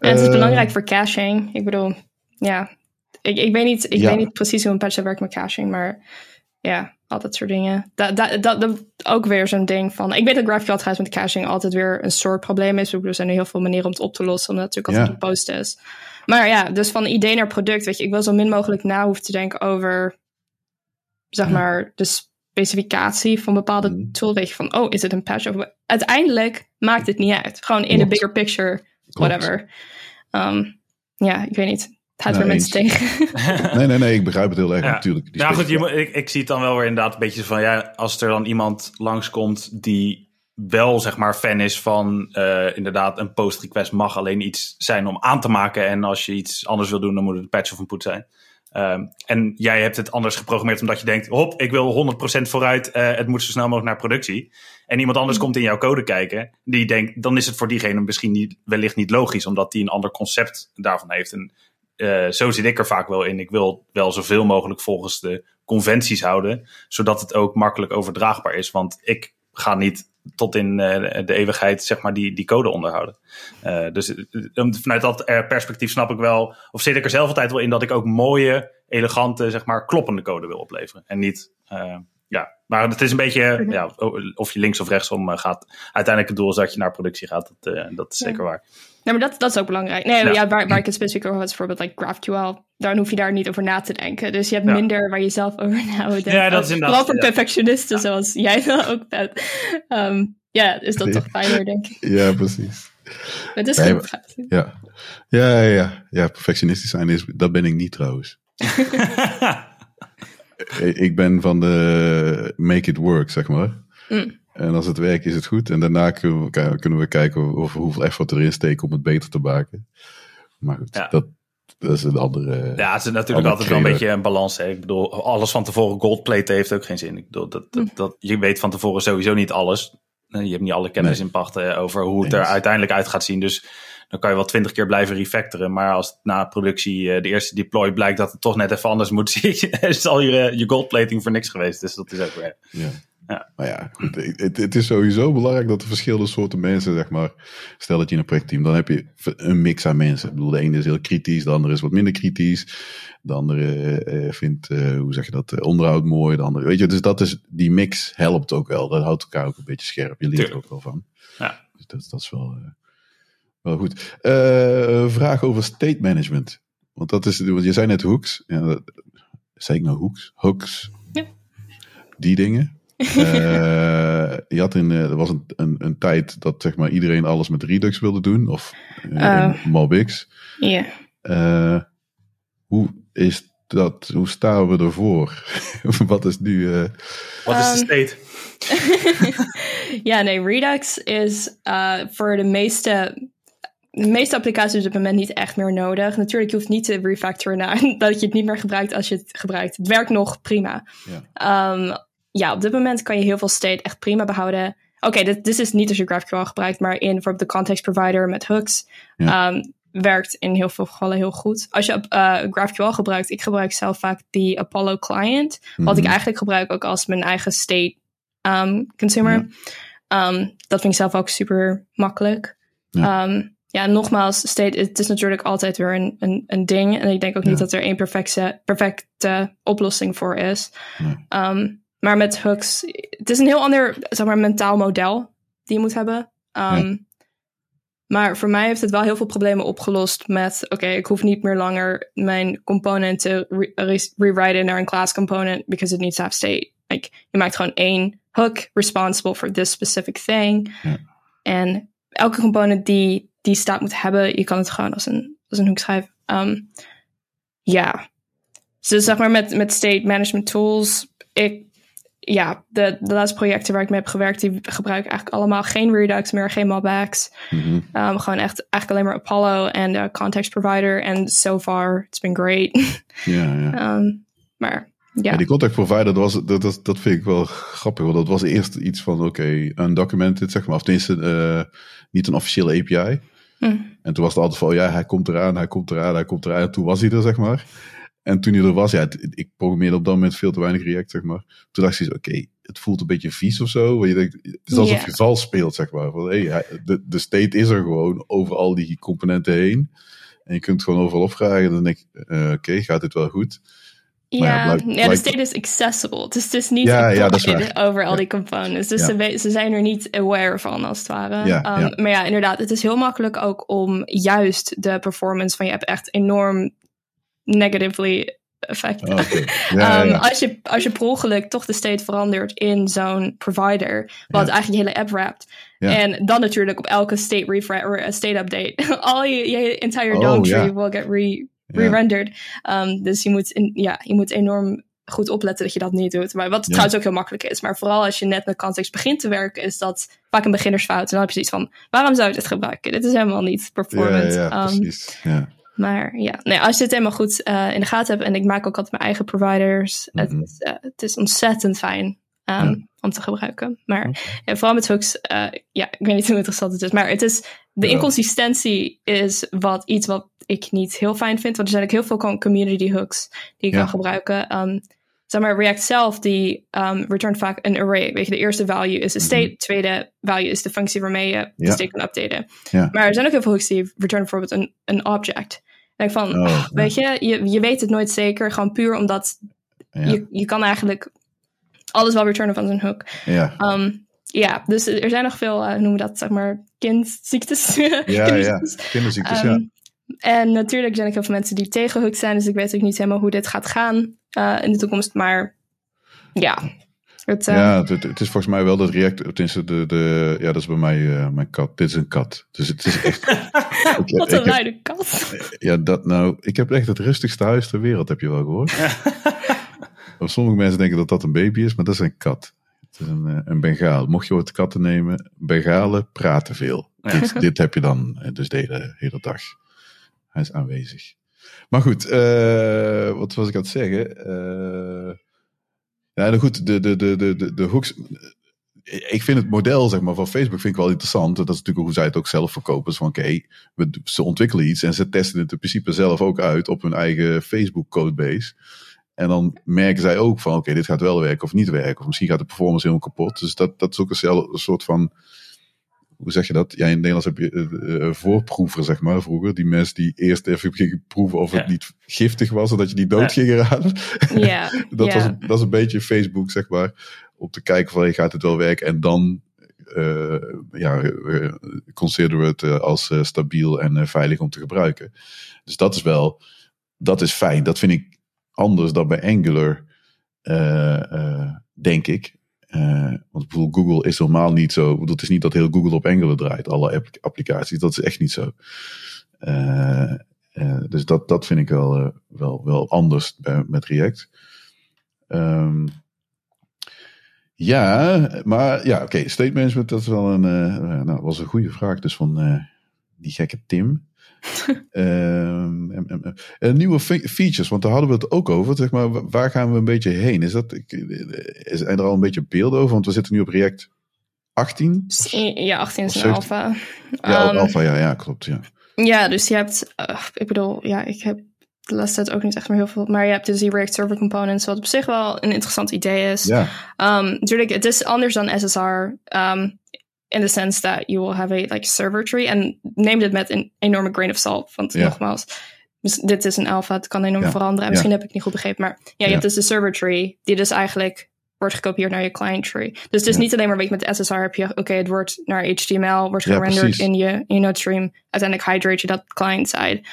En het is belangrijk voor caching. Ik bedoel, ja, ik weet niet precies hoe een patch werkt met caching, maar ja, al dat soort dingen. Dat ook weer zo'n ding van... Ik weet dat GraphQL trouwens met caching altijd weer een soort probleem is. Er zijn er heel veel manieren om het op te lossen, omdat het natuurlijk altijd gepost is. Maar ja, dus van idee naar product, weet je, ik wil zo min mogelijk na hoeven te denken over, zeg maar, de specificatie van bepaalde tool. Weet je, van, is het een patch? Of, uiteindelijk maakt het niet uit. Gewoon in de bigger picture, whatever. Ja, ik weet niet. Het houdt weer mensen tegen. Nee, ik begrijp het heel erg natuurlijk. Goed, ik zie het dan wel weer inderdaad een beetje van, als er dan iemand langskomt die wel, zeg maar, fan is van inderdaad een post request mag alleen iets zijn om aan te maken. En als je iets anders wil doen, dan moet het een patch of een put zijn. En jij hebt het anders geprogrammeerd omdat je denkt, hop, ik wil 100% vooruit, het moet zo snel mogelijk naar productie. En iemand anders komt in jouw code kijken, die denkt, dan is het voor diegene misschien wellicht niet logisch, omdat die een ander concept daarvan heeft. En zo zit ik er vaak wel in. Ik wil wel zoveel mogelijk volgens de conventies houden, zodat het ook makkelijk overdraagbaar is. Want ik ga niet tot in de eeuwigheid, zeg maar, die code onderhouden. Dus vanuit dat perspectief snap ik wel, of zit ik er zelf altijd wel in, dat ik ook mooie, elegante, zeg maar, kloppende code wil opleveren. En niet, maar het is een beetje, of je links of rechtsom gaat. Uiteindelijk het doel is dat je naar productie gaat. Dat is zeker waar. Nee, maar dat is ook belangrijk. Nee, waar ik het specifiek over had, is bijvoorbeeld like GraphQL. Daar hoef je daar niet over na te denken. Dus je hebt minder waar je zelf over na moet denken. Ja, dat is inderdaad. Vooral voor perfectionisten zoals jij wel ook bent. Is dat toch fijner, denk ik. Ja, precies. Het is geen Ja, perfectionistisch zijn, dat ben ik niet trouwens. Ik ben van de make it work, zeg maar. En als het werkt, is het goed. En daarna kunnen we kijken over hoeveel effort erin steken om het beter te maken. Maar goed, dat is een andere... Ja, het is natuurlijk altijd wel een beetje een balans. Hè? Ik bedoel, alles van tevoren goldplaten heeft ook geen zin. Ik bedoel, je weet van tevoren sowieso niet alles. Je hebt niet alle kennis in pachten over hoe het er uiteindelijk uit gaat zien. Dus dan kan je wel 20 keer blijven refactoren. Maar als na productie de eerste deploy blijkt dat het toch net even anders moet, is al je goldplating voor niks geweest. Dus dat is ook weer... Ja. Maar ja, goed, het is sowieso belangrijk dat er verschillende soorten mensen, zeg maar, stel dat je in een projectteam, dan heb je een mix aan mensen. Ik bedoel, de ene is heel kritisch, de andere is wat minder kritisch, de andere vindt, hoe zeg je dat, onderhoud mooi, de andere, weet je, dus die mix helpt ook wel, dat houdt elkaar ook een beetje scherp, je leert er ook wel van. Ja. Dus dat is wel goed. Vraag over state management, want je zei net hooks, zei ik nou hooks? Ja. Die dingen. Je had er was een tijd dat, zeg maar, iedereen alles met Redux wilde doen, of MobX. Ja. Hoe is dat? Hoe staan we ervoor? Wat is nu... Wat is de state? Redux is voor de meeste applicaties op dit moment niet echt meer nodig. Natuurlijk, je hoeft niet te refactoren naar dat je het niet meer gebruikt als je het gebruikt. Het werkt nog prima. Ja. Op dit moment kan je heel veel state echt prima behouden. Oké, dit is niet als je GraphQL gebruikt, maar in bijvoorbeeld de context provider met hooks werkt in heel veel gevallen heel goed. Als je GraphQL gebruikt, ik gebruik zelf vaak die Apollo client, wat ik eigenlijk gebruik ook als mijn eigen state consumer. Dat vind ik zelf ook super makkelijk. Nogmaals, state, het is natuurlijk altijd weer een ding. En ik denk ook niet dat er één perfecte oplossing voor is. Maar met hooks, het is een heel ander, zeg maar, mentaal model die je moet hebben. Maar voor mij heeft het wel heel veel problemen opgelost met, ik hoef niet meer langer mijn component te rewriten naar een class component because it needs to have state. Like, je maakt gewoon één hook responsible for this specific thing. En elke component die staat moet hebben, je kan het gewoon als een hook schrijven. Dus zeg maar met state management tools, de laatste projecten waar ik mee heb gewerkt, die gebruiken eigenlijk allemaal geen Redux meer, geen MobX. Gewoon echt eigenlijk alleen maar Apollo en de context provider. En so far, it's been great. Maar ja. Die context provider, dat vind ik wel grappig. Want dat was eerst iets van, undocumented, zeg maar. Of tenminste, niet een officiële API. En toen was het altijd van, hij komt eraan. En toen was hij er, zeg maar. En toen hij er was, ik programmeerde op dat moment veel te weinig React, zeg maar. Toen dacht ik, het voelt een beetje vies of zo. Want je denkt, het is alsof je vals speelt, zeg maar. Van, de state is er gewoon over al die componenten heen. En je kunt gewoon overal opvragen. Dan denk ik, oké, gaat dit wel goed? De state is accessible. Dus het is niet over al die components. Dus ze zijn er niet aware van, als het ware. Maar ja, inderdaad, het is heel makkelijk ook om juist de performance van je app echt enorm negatively affecten. Als je per ongeluk toch de state verandert in zo'n provider, wat eigenlijk je hele app wrapt. En dan natuurlijk op elke state update, al je entire DOM tree will get re-rendered. Dus je moet enorm goed opletten dat je dat niet doet. Maar wat trouwens ook heel makkelijk is. Maar vooral als je net met context begint te werken, is dat vaak een beginnersfout. En dan heb je zoiets van, waarom zou je dit gebruiken? Dit is helemaal niet performant. Precies. Maar als je het helemaal goed in de gaten hebt, en ik maak ook altijd mijn eigen providers, het is ontzettend fijn om te gebruiken. Maar vooral met hooks, ik weet niet hoe interessant het is, maar het is, de inconsistentie is iets wat ik niet heel fijn vind, want er zijn ook heel veel community hooks die je kan gebruiken. Zeg maar, React zelf, die returnt vaak een array. Weet je, de eerste value is de state, de tweede value is de functie waarmee je de state kan updaten. Maar er zijn ook heel veel hooks die return bijvoorbeeld een object. En ik van, weet je weet het nooit zeker, gewoon puur omdat je kan eigenlijk alles wel returnen van zo'n hook. Dus er zijn nog veel, noemen we dat, zeg maar, kinderziektes. Kinderziektes, En natuurlijk zijn er heel veel mensen die tegen hooks zijn, dus ik weet ook niet helemaal hoe dit gaat gaan in de toekomst, maar het is volgens mij wel dat React, tenminste dat is bij mij mijn kat. Dit is een kat, dus het is echt... Wat een luide kat. Ik heb echt het rustigste huis ter wereld, heb je wel gehoord? Sommige mensen denken dat een baby is, maar dat is een kat. Het is een Bengaal. Mocht je ooit katten nemen, Bengalen praten veel. Dit heb je dan dus de hele dag. Hij is aanwezig. Maar goed, wat was ik aan het zeggen? Goed, de hooks. Ik vind het model, zeg maar, van Facebook vind ik wel interessant. Dat is natuurlijk hoe zij het ook zelf verkopen. Dus van ze ontwikkelen iets en ze testen het in principe zelf ook uit op hun eigen Facebook codebase. En dan merken zij ook van, dit gaat wel werken of niet werken. Of misschien gaat de performance helemaal kapot. Dus dat is ook een soort van, hoe zeg je dat? Ja, in het Nederlands heb je voorproever, zeg maar, vroeger. Die mensen die eerst even gingen proeven of het niet giftig was, zodat je die dood ging raden. Dat is een beetje Facebook, zeg maar. Om te kijken van, gaat het wel werken? En dan consideren we het als stabiel en veilig om te gebruiken. Dus dat is fijn. Dat vind ik anders dan bij Angular, denk ik. Want bijvoorbeeld Google is normaal niet zo. Het is niet dat heel Google op Angular draait, alle applicaties. Dat is echt niet zo. Dus dat vind ik wel anders met React. State management, dat is wel was een goede vraag. Dus van die gekke Tim. Nieuwe features, want daar hadden we het ook over. Zeg maar, waar gaan we een beetje heen? Is er al een beetje beeld over? Want we zitten nu op React 18. Ja, 18 is een alpha. Alpha, klopt. Ja, dus je hebt, ik heb de laatste tijd ook niet echt meer heel veel, maar je hebt dus die React Server Components, wat op zich wel een interessant idee is. Natuurlijk, het is anders dan SSR. In the sense that you will have a server tree. En neem dit met een enorme grain of salt. Want nogmaals, dit is een alpha. Het kan enorm veranderen. En misschien heb ik het niet goed begrepen. Maar je hebt dus de server tree. Die dus eigenlijk wordt gekopieerd naar je client tree. Dus het is niet alleen maar, met de SSR heb je, het wordt naar HTML. Wordt gerenderd in je node stream. Uiteindelijk hydrate je dat client side.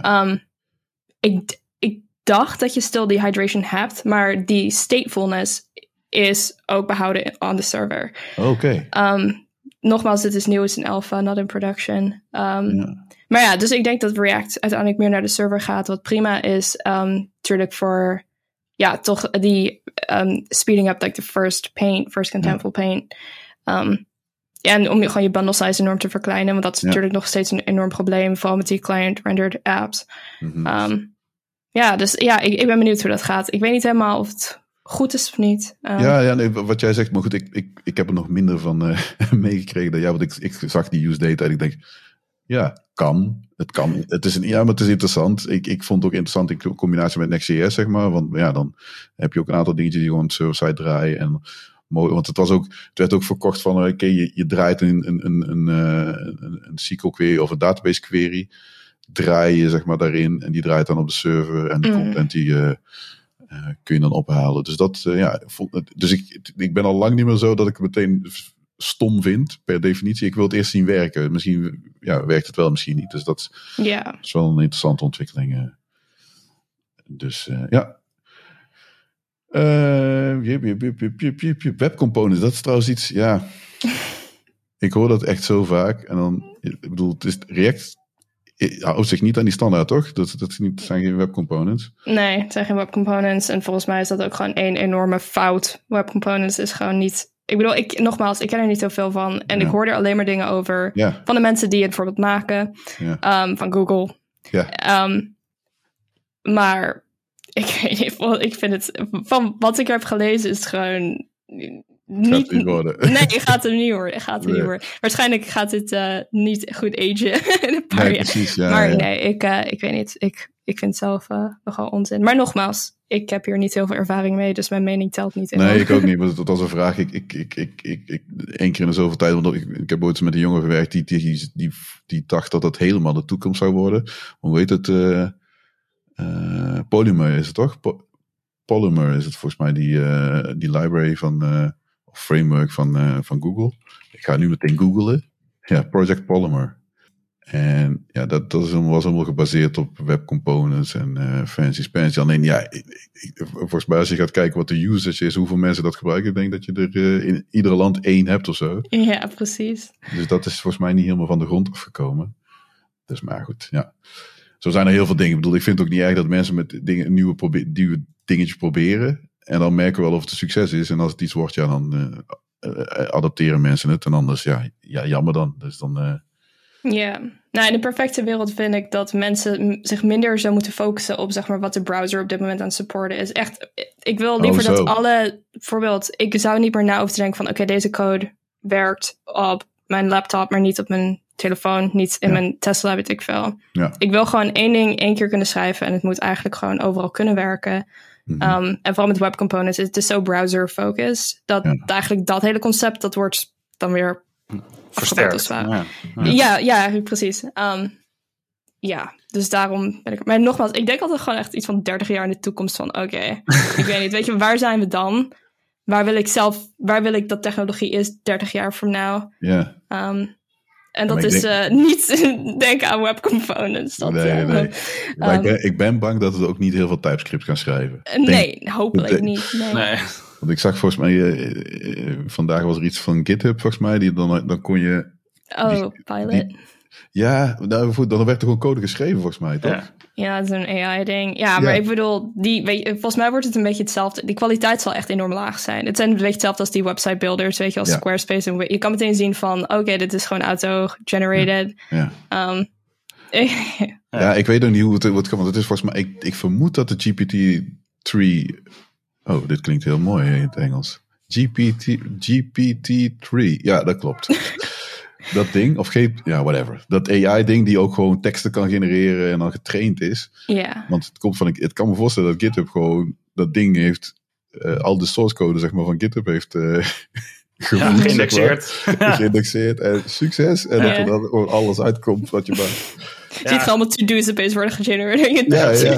Ik dacht dat je still die hydration hebt. Maar die statefulness is ook behouden on the server. Nogmaals, dit is nieuw, het is een alpha, not in production. Maar dus ik denk dat React uiteindelijk meer naar de server gaat. Wat prima is, natuurlijk voor, toch die speeding up, the first contentful paint. En om gewoon je bundle size enorm te verkleinen, want dat is natuurlijk nog steeds een enorm probleem, vooral met die client-rendered apps. Ik ben benieuwd hoe dat gaat. Ik weet niet helemaal of het goed is of niet. Wat jij zegt, maar goed, ik heb er nog minder van meegekregen dan jij, want ik zag die use data en ik denk, het kan. Het is maar het is interessant. Ik vond het ook interessant in combinatie met Next.js, zeg maar, want dan heb je ook een aantal dingetjes die gewoon server-side draaien. Want het werd ook verkocht van, oké, je draait een SQL query of een database query, draai je zeg maar daarin en die draait dan op de server en de content die kun je dan ophalen. Dus dus ik ben al lang niet meer zo dat ik het meteen stom vind, per definitie. Ik wil het eerst zien werken. Misschien werkt het wel, misschien niet. Dus dat is wel een interessante ontwikkeling. Dus ja. Webcomponents, dat is trouwens iets, ja. Ik hoor dat echt zo vaak. En dan, ik bedoel, het is React houdt zich niet aan die standaard, toch? Dat zijn geen webcomponents. Nee, het zijn geen webcomponents. En volgens mij is dat ook gewoon één enorme fout. Webcomponents is gewoon niet... Ik bedoel, ik ken er niet zoveel van. En ik hoor er alleen maar dingen over van de mensen die het bijvoorbeeld maken. Van Google. Ja. Maar ik weet niet, ik vind het... Van wat ik heb gelezen is het gewoon... Gaat niet worden. Nee, gaat hem niet worden. Waarschijnlijk gaat dit niet goed agen in een paar jaar. Precies, ja, maar nee, ik weet niet. Ik vind het zelf nogal onzin. Maar nogmaals, ik heb hier niet heel veel ervaring mee, dus mijn mening telt niet. Nee, ik ook niet. Maar dat was een vraag. Ik 1 keer in de zoveel tijd, want ik heb ooit met een jongen gewerkt die dacht dat dat helemaal de toekomst zou worden. Hoe heet het? Polymer is het toch? Polymer is het volgens mij, die library of framework van Google. Ik ga nu meteen googlen. Ja, Project Polymer. En ja, dat was helemaal gebaseerd op webcomponents en fancy. Alleen volgens mij als je gaat kijken wat de usage is, hoeveel mensen dat gebruiken, ik denk dat je er in ieder land 1 hebt of zo. Ja, precies. Dus dat is volgens mij niet helemaal van de grond afgekomen. Dus maar goed, ja. Zo zijn er heel veel dingen. Ik bedoel, ik vind het ook niet erg dat mensen met een nieuwe dingetje proberen. En dan merken we wel of het een succes is. En als het iets wordt, dan adapteren mensen het. En anders, jammer dan. Dus dan... Ja, nou in de perfecte wereld vind ik dat mensen zich minder zo moeten focussen op zeg maar wat de browser op dit moment aan het supporten is. Echt, ik wil liever dat bijvoorbeeld, ik zou niet meer na over te denken van oké, deze code werkt op mijn laptop, maar niet op mijn telefoon, niet in mijn Tesla, weet ik veel. Ja. Ik wil gewoon 1 ding 1 keer kunnen schrijven en het moet eigenlijk gewoon overal kunnen werken. En vooral met web components, het is zo browser-focused, dat eigenlijk dat hele concept, dat wordt dan weer versterkt. Ja, precies. Dus daarom ben ik... Maar nogmaals, ik denk altijd gewoon echt iets van 30 jaar in de toekomst van oké, ik weet niet, weet je, waar zijn we dan? Waar wil ik dat technologie is 30 jaar from now? Ja. En dat is niet denken aan web components. Nee. Maar ik ben bang dat het ook niet heel veel TypeScript kan schrijven. Nee, hopelijk niet. Nee. Want ik zag volgens mij, vandaag was er iets van GitHub volgens mij, dan kon je... Pilot. Dan werd er gewoon code geschreven volgens mij, toch? Ja, dat is een AI-ding. Ja, maar ik bedoel, volgens mij wordt het een beetje hetzelfde. Die kwaliteit zal echt enorm laag zijn. Het zijn een beetje hetzelfde als die website builders, weet je, als Squarespace. En je kan meteen zien van, oké, dit is gewoon auto-generated. Ja, ik weet ook niet hoe het kan, want het is volgens mij, ik vermoed dat de GPT-3... Oh, dit klinkt heel mooi in het Engels. GPT-3. Ja, dat klopt. Dat ding, of whatever. Dat AI-ding die ook gewoon teksten kan genereren en dan getraind is. Ja. Want het kan me voorstellen dat GitHub gewoon dat ding heeft, al de source code zeg maar van GitHub heeft geïndexeerd. Geïndexeerd en succes. En dat er dan gewoon alles uitkomt wat je maakt. Je ziet allemaal to-do's opeens worden gegenereerd.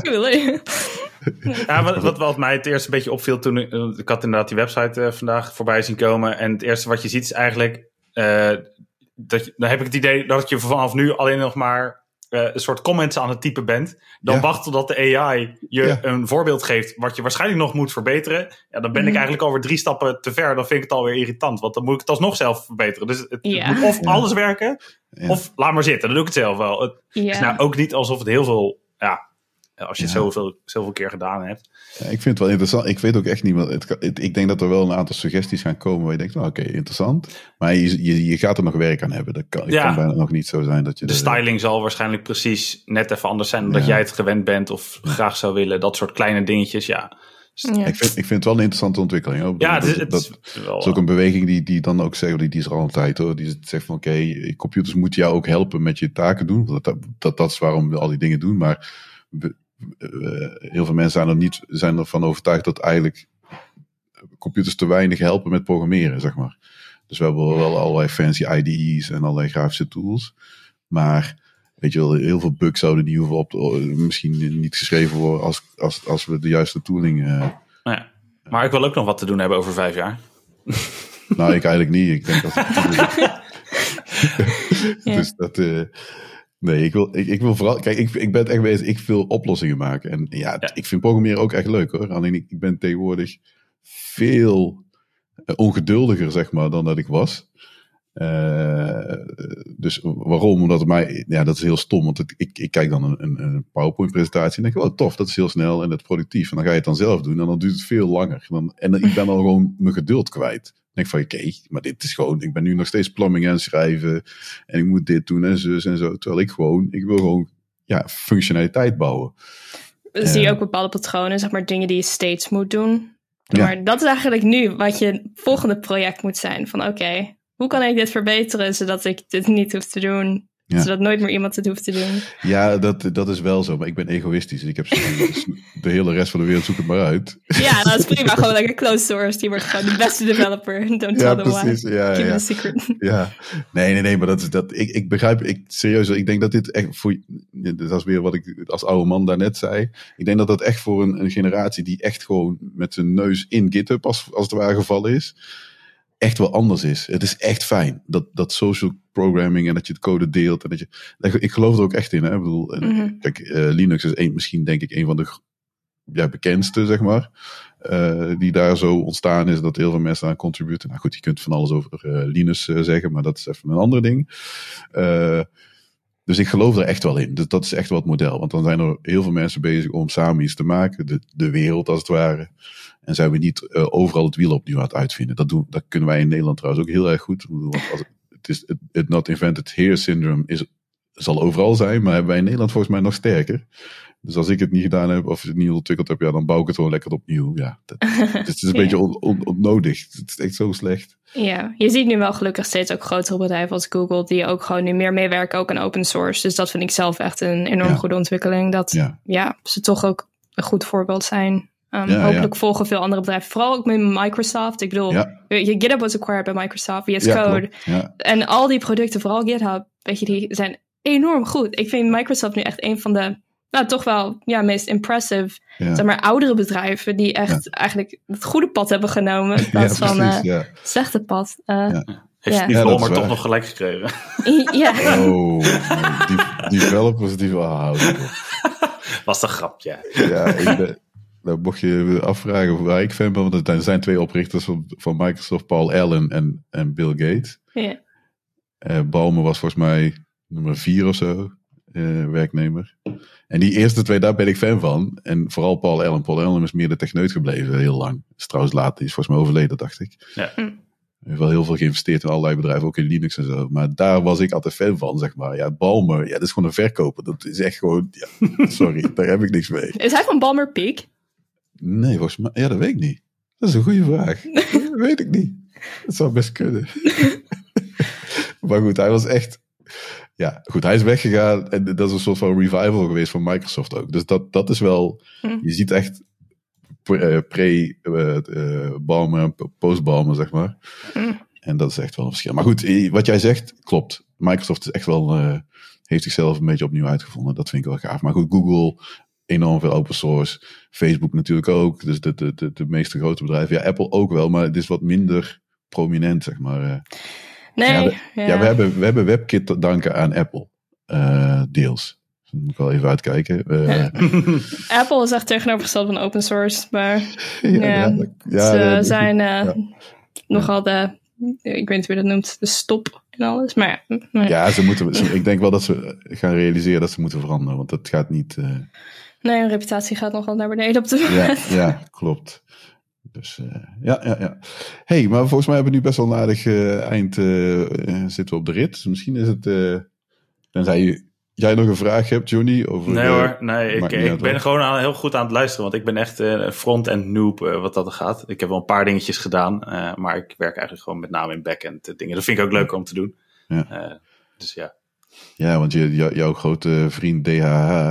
Wat mij het eerst een beetje opviel toen ik had inderdaad die website vandaag voorbij zien komen. En het eerste wat je ziet is eigenlijk... dan heb ik het idee dat je vanaf nu alleen nog maar een soort comments aan het typen bent. Dan wacht totdat de AI je een voorbeeld geeft wat je waarschijnlijk nog moet verbeteren. Ja, dan ben ik eigenlijk alweer 3 stappen te ver. Dan vind ik het alweer irritant, want dan moet ik het alsnog zelf verbeteren. Dus het moet of alles werken, of laat maar zitten. Dan doe ik het zelf wel. Het is nou ook niet alsof het heel veel... als je het zoveel keer gedaan hebt. Ja, ik vind het wel interessant. Ik weet ook echt niet wat... Ik denk dat er wel een aantal suggesties gaan komen waar je denkt, oké, interessant. Maar je gaat er nog werk aan hebben. Dat kan bijna nog niet zo zijn dat je... De styling zal waarschijnlijk precies net even anders zijn dan dat jij het gewend bent of graag zou willen. Dat soort kleine dingetjes, Ik vind het wel een interessante ontwikkeling. Hoor. Ja, dat is ook een beweging die dan ook zegt, die is er al een tijd hoor. Die zegt van oké, computers moeten jou ook helpen met je taken doen. Dat is waarom we al die dingen doen. Maar heel veel mensen zijn ervan overtuigd dat eigenlijk computers te weinig helpen met programmeren, zeg maar. Dus we hebben wel allerlei fancy IDE's en allerlei grafische tools. Maar weet je wel, heel veel bugs zouden die hoeven misschien niet geschreven worden als we de juiste tooling... Ja. Maar ik wil ook nog wat te doen hebben over 5 jaar. Nou, ik eigenlijk niet. Ik denk dat dus dat... Nee, ik wil vooral... Kijk, ik ben het echt bezig. Ik wil oplossingen maken. En ik vind programmeren ook echt leuk, hoor. Alleen ik ben tegenwoordig veel ongeduldiger, zeg maar, dan dat ik was. Dus waarom? Omdat het mij... Ja, dat is heel stom. Want ik kijk dan een PowerPoint-presentatie en denk ik, tof, dat is heel snel en dat is productief. En dan ga je het dan zelf doen en dan duurt het veel langer. En ik ben al gewoon mijn geduld kwijt. Dan denk ik van, oké, maar dit is gewoon... Ik ben nu nog steeds plumbing aan het schrijven en ik moet dit doen en zus en zo. Terwijl ik wil gewoon functionaliteit bouwen. Zie je ook bepaalde patronen, zeg maar dingen die je steeds moet doen? Maar dat is eigenlijk nu wat je volgende project moet zijn. Van oké, hoe kan ik dit verbeteren zodat ik dit niet hoef te doen? Ja. Zodat nooit meer iemand het hoeft te doen. Ja, dat is wel zo. Maar ik ben egoïstisch. En ik heb de hele rest van de wereld zoek het maar uit. Ja, dat is prima. Gewoon lekker closed source. Die wordt gewoon de beste developer. Don't tell them why. Ja, keep it a secret. Ja. Nee. Maar ik begrijp... Serieus, ik denk dat dit echt voor... Dat is weer wat ik als oude man daarnet zei. Ik denk dat echt voor een generatie die echt gewoon met zijn neus in GitHub als het ware gevallen is... echt wel anders is. Het is echt fijn. Dat social programming en dat je het code deelt. En ik geloof er ook echt in. Hè? Ik bedoel, kijk, Linux is misschien denk ik een van de bekendste, zeg maar. Die daar zo ontstaan is dat heel veel mensen aan contributen. Nou goed, je kunt van alles over Linux zeggen, maar dat is even een ander ding. Dus ik geloof er echt wel in. Dus dat is echt wel het model. Want dan zijn er heel veel mensen bezig om samen iets te maken. De wereld als het ware. En zijn we niet overal het wiel opnieuw aan het uitvinden. Dat kunnen wij in Nederland trouwens ook heel erg goed. Want het not invented here syndrome zal overal zijn. Maar hebben wij in Nederland volgens mij nog sterker. Dus als ik het niet gedaan heb of het niet ontwikkeld heb, dan bouw ik het gewoon lekker opnieuw. Ja, het is een beetje onnodig. Het is echt zo slecht. Ja, je ziet nu wel gelukkig steeds ook grotere bedrijven als Google die ook gewoon nu meer meewerken ook aan open source. Dus dat vind ik zelf echt een enorm goede ontwikkeling. Dat ze toch ook een goed voorbeeld zijn. Hopelijk volgen veel andere bedrijven. Vooral ook met Microsoft. Ik bedoel, GitHub was acquired bij Microsoft, VS Code. Ja. En al die producten, vooral GitHub, weet je, die zijn enorm goed. Ik vind Microsoft nu echt een van de, toch wel, meest impressive, zeg maar, oudere bedrijven die echt eigenlijk het goede pad hebben genomen in plaats van het slechte pad. Heeft die Volmer toch nog gelijk gekregen? Ja. Oh, developers die wel houden. Was een grapje. Ja, dan mocht je afvragen waar ik fan ben, want er zijn 2 oprichters van Microsoft, Paul Allen en Bill Gates. Ja. Ballmer was volgens mij nummer 4 of zo, werknemer. En die eerste 2, daar ben ik fan van. En vooral Paul Allen. Paul Allen is meer de techneut gebleven, heel lang. Is trouwens later, die is volgens mij overleden, dacht ik. Ja. Hij heeft wel heel veel geïnvesteerd in allerlei bedrijven, ook in Linux en zo. Maar daar was ik altijd fan van, zeg maar. Ja, Ballmer, dat is gewoon een verkoper. Dat is echt gewoon, sorry, daar heb ik niks mee. Is hij van Ballmer Peak? Nee, volgens mij, dat weet ik niet. Dat is een goede vraag. Dat weet ik niet. Dat zou best kunnen. Maar goed, hij was echt... Ja, goed, hij is weggegaan en dat is een soort van revival geweest van Microsoft ook. Dus dat is wel... Je ziet echt pre-Ballmer, post-Ballmer, zeg maar. En dat is echt wel een verschil. Maar goed, wat jij zegt, klopt. Microsoft is echt wel... heeft zichzelf een beetje opnieuw uitgevonden. Dat vind ik wel gaaf. Maar goed, Google... enorm veel open source. Facebook natuurlijk ook. Dus de meeste grote bedrijven. Ja, Apple ook wel, maar het is wat minder prominent, zeg maar. Nee. We hebben WebKit te danken aan Apple. Deels. Dus moet ik wel even uitkijken. Apple is echt tegenovergesteld van open source. Maar ze zijn nogal de... Ik weet niet hoe je dat noemt. De stop en alles. Maar ja, ze moeten... Ik denk wel dat ze gaan realiseren dat ze moeten veranderen. Want dat gaat niet... Nee, hun reputatie gaat nogal naar beneden op de moment. Ja, klopt. Dus ja. Hey, maar volgens mij hebben we nu best wel een aardig eind zitten we op de rit. Dus misschien is het... tenzij jij nog een vraag hebt, Johnny? Over, nee hoor, ik ben gewoon heel goed aan het luisteren. Want ik ben echt een front-end noob wat dat gaat. Ik heb wel een paar dingetjes gedaan. Maar ik werk eigenlijk gewoon met name in back-end dingen. Dat vind ik ook leuk om te doen. Ja. Dus ja. Ja, want jouw grote vriend DHH...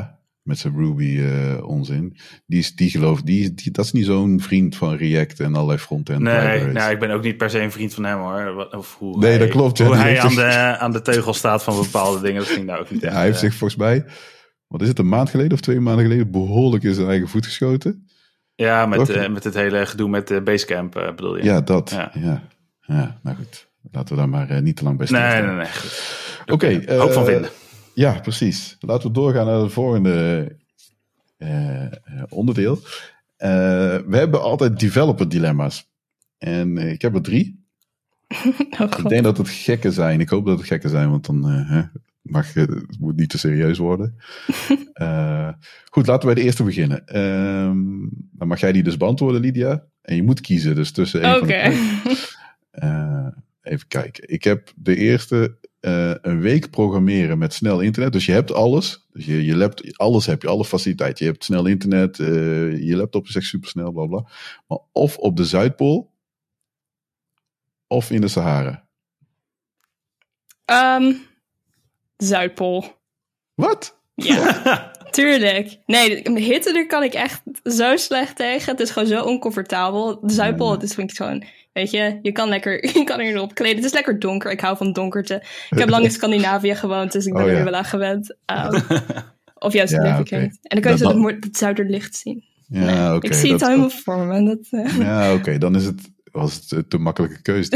met zijn Ruby onzin. Die gelooft, dat is niet zo'n vriend van React en allerlei frontend. Nee, ik ben ook niet per se een vriend van hem hoor. Dat klopt. Hoe hij aan de teugel staat van bepaalde dingen, dat ging nou ook niet echt. Hij heeft zich volgens mij, wat is het, een maand geleden of 2 maanden geleden, behoorlijk in zijn eigen voet geschoten. Ja, met het hele gedoe met Basecamp bedoel je? Ja, dat. Ja, nou goed. Laten we daar maar niet te lang bij stilstaan. Nee. Oké. Hoop van vinden. Ja, precies. Laten we doorgaan naar het volgende onderdeel. We hebben altijd developer dilemma's. En ik heb er 3. Ik denk dat het gekke zijn. Ik hoop dat het gekke zijn, want dan het moet niet te serieus worden. Goed, laten we bij de eerste beginnen. Dan mag jij die dus beantwoorden, Lydia. En je moet kiezen dus tussen een van de even kijken. Ik heb de eerste een week programmeren met snel internet. Dus je hebt alles. Dus alles heb je, alle faciliteiten. Je hebt snel internet. Je laptop is echt supersnel, bla bla. Maar of op de Zuidpool. Of in de Sahara. Zuidpool. Wat? Ja, tuurlijk. Nee, hitte daar kan ik echt zo slecht tegen. Het is gewoon zo oncomfortabel. De Zuidpool, dat vind ik gewoon... Weet je kan erop kleden. Het is lekker donker. Ik hou van donkerte. Ik heb lang in Scandinavië gewoond, dus ik ben er wel aan gewend. Of juist in Nijmegen. En dan kan je zo het zuiderlicht zien. Ja, ik zie het helemaal voor me. Ja, oké. Dan was het een te makkelijke keuze.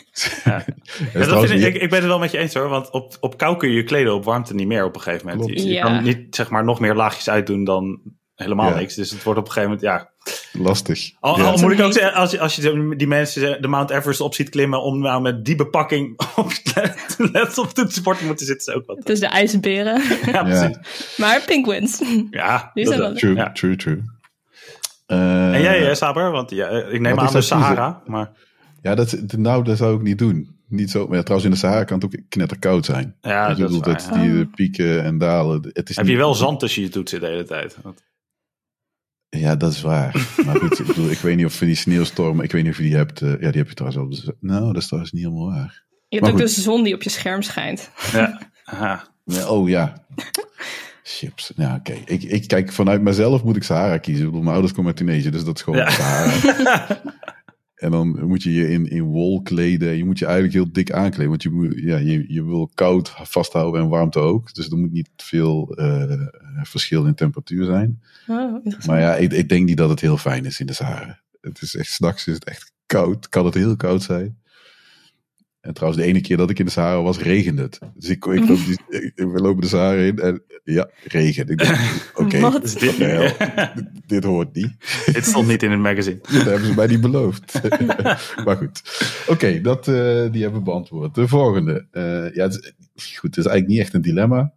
Ik ben het wel met je eens hoor. Want op kou kun je kleden, op warmte niet meer op een gegeven moment. Je kan niet zeg maar nog meer laagjes uitdoen dan helemaal niks. Dus het wordt op een gegeven moment, lastig. Al moet ik ook zeggen, als je die mensen de Mount Everest op ziet klimmen om nou met die bepakking op je laptop te sporten moeten zitten, is ook wat. Het is de ijsberen. Ja, precies. Maar penguins. Ja, die zijn wel true. En jij, Saber? Want ik neem aan de Sahara. Maar... Ja, dat zou ik niet doen. Niet zo, maar trouwens in de Sahara kan het ook knetterkoud zijn. Ja, dat is waar. Die pieken en dalen. Heb je wel zand tussen je toetsen de hele tijd? Ja, dat is waar. Maar goed, ik weet niet of je die sneeuwstormen, ik weet niet of je die hebt. Die heb je trouwens wel. Nou, dat is trouwens niet helemaal waar. Je hebt ook de zon die op je scherm schijnt. Ja. Aha. Ja. Chips. Ja, oké. Ik kijk vanuit mezelf moet ik Sahara kiezen. Ik bedoel, mijn ouders komen uit Tunesië, dus dat is gewoon Sahara. En dan moet je je in wol kleden. Je moet je eigenlijk heel dik aankleden. Want je wil koud vasthouden en warmte ook. Dus er moet niet veel verschil in temperatuur zijn. Maar ja, ik denk niet dat het heel fijn is in de Sahara. Het is echt, 's nachts is het echt koud. Kan het heel koud zijn. En trouwens, de ene keer dat ik in de Sahara was, regende het. Dus we lopen de Sahara in en regen. Ik denk, oké, dit hoort niet. Dit stond niet in het magazine. Dat hebben ze mij niet beloofd. Maar goed. Oké, die hebben we beantwoord. De volgende. Het is eigenlijk niet echt een dilemma.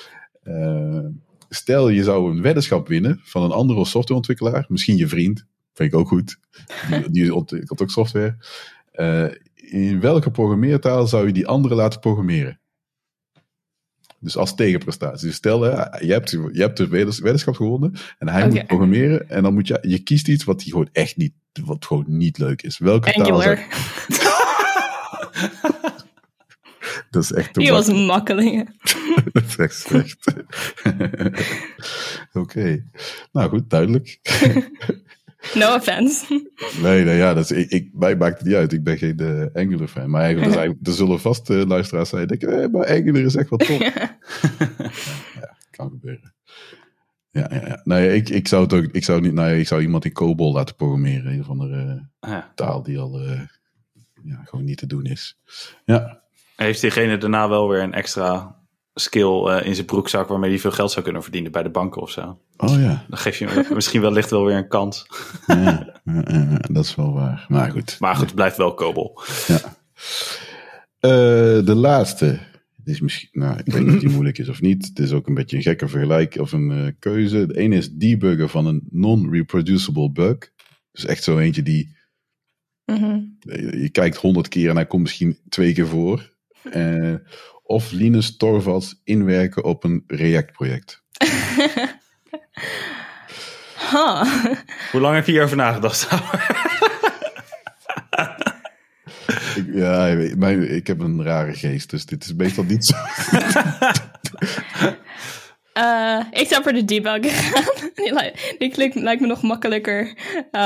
Stel, je zou een weddenschap winnen van een andere softwareontwikkelaar. Misschien je vriend. Vind ik ook goed. Die ontwikkelt ook software. In welke programmeertaal zou je die andere laten programmeren? Dus als tegenprestatie. Dus stel, je hebt de weddenschap gewonnen en hij moet programmeren en dan moet je kiest iets wat gewoon echt niet, wat gewoon niet leuk is. Welke Angular. taal? Dat is echt te die was makkelijk. Dat is echt slecht. Oké. Nou goed, duidelijk. No offense. Nee, mij maakt het niet uit. Ik ben geen Angular fan. Maar eigenlijk, er zullen vast luisteraars zijn die denken, maar Angular is echt wel top. Ja, kan gebeuren. Ja. Nee, ik zou iemand in COBOL laten programmeren. Een of andere taal die al gewoon niet te doen is. Ja. Heeft diegene daarna wel weer een extra skill in zijn broekzak waarmee hij veel geld zou kunnen verdienen bij de banken of zo? Oh ja. Dan geef je hem misschien wellicht wel weer een kans. Ja, dat is wel waar. Maar goed. Het blijft wel COBOL. Ja. De laatste. Dit is misschien, ik weet niet of die moeilijk is of niet. Het is ook een beetje een gekke vergelijk of een keuze. De ene is debuggen van een non-reproducible bug. Dus echt zo eentje die je kijkt 100 keer en hij komt misschien 2 keer voor. Of Linus Torvalds inwerken op een React-project. Hoe lang heb je hierover nagedacht? Ik heb een rare geest, dus dit is meestal niet zo. ik zou voor de debugger gaan. Die lijkt me nog makkelijker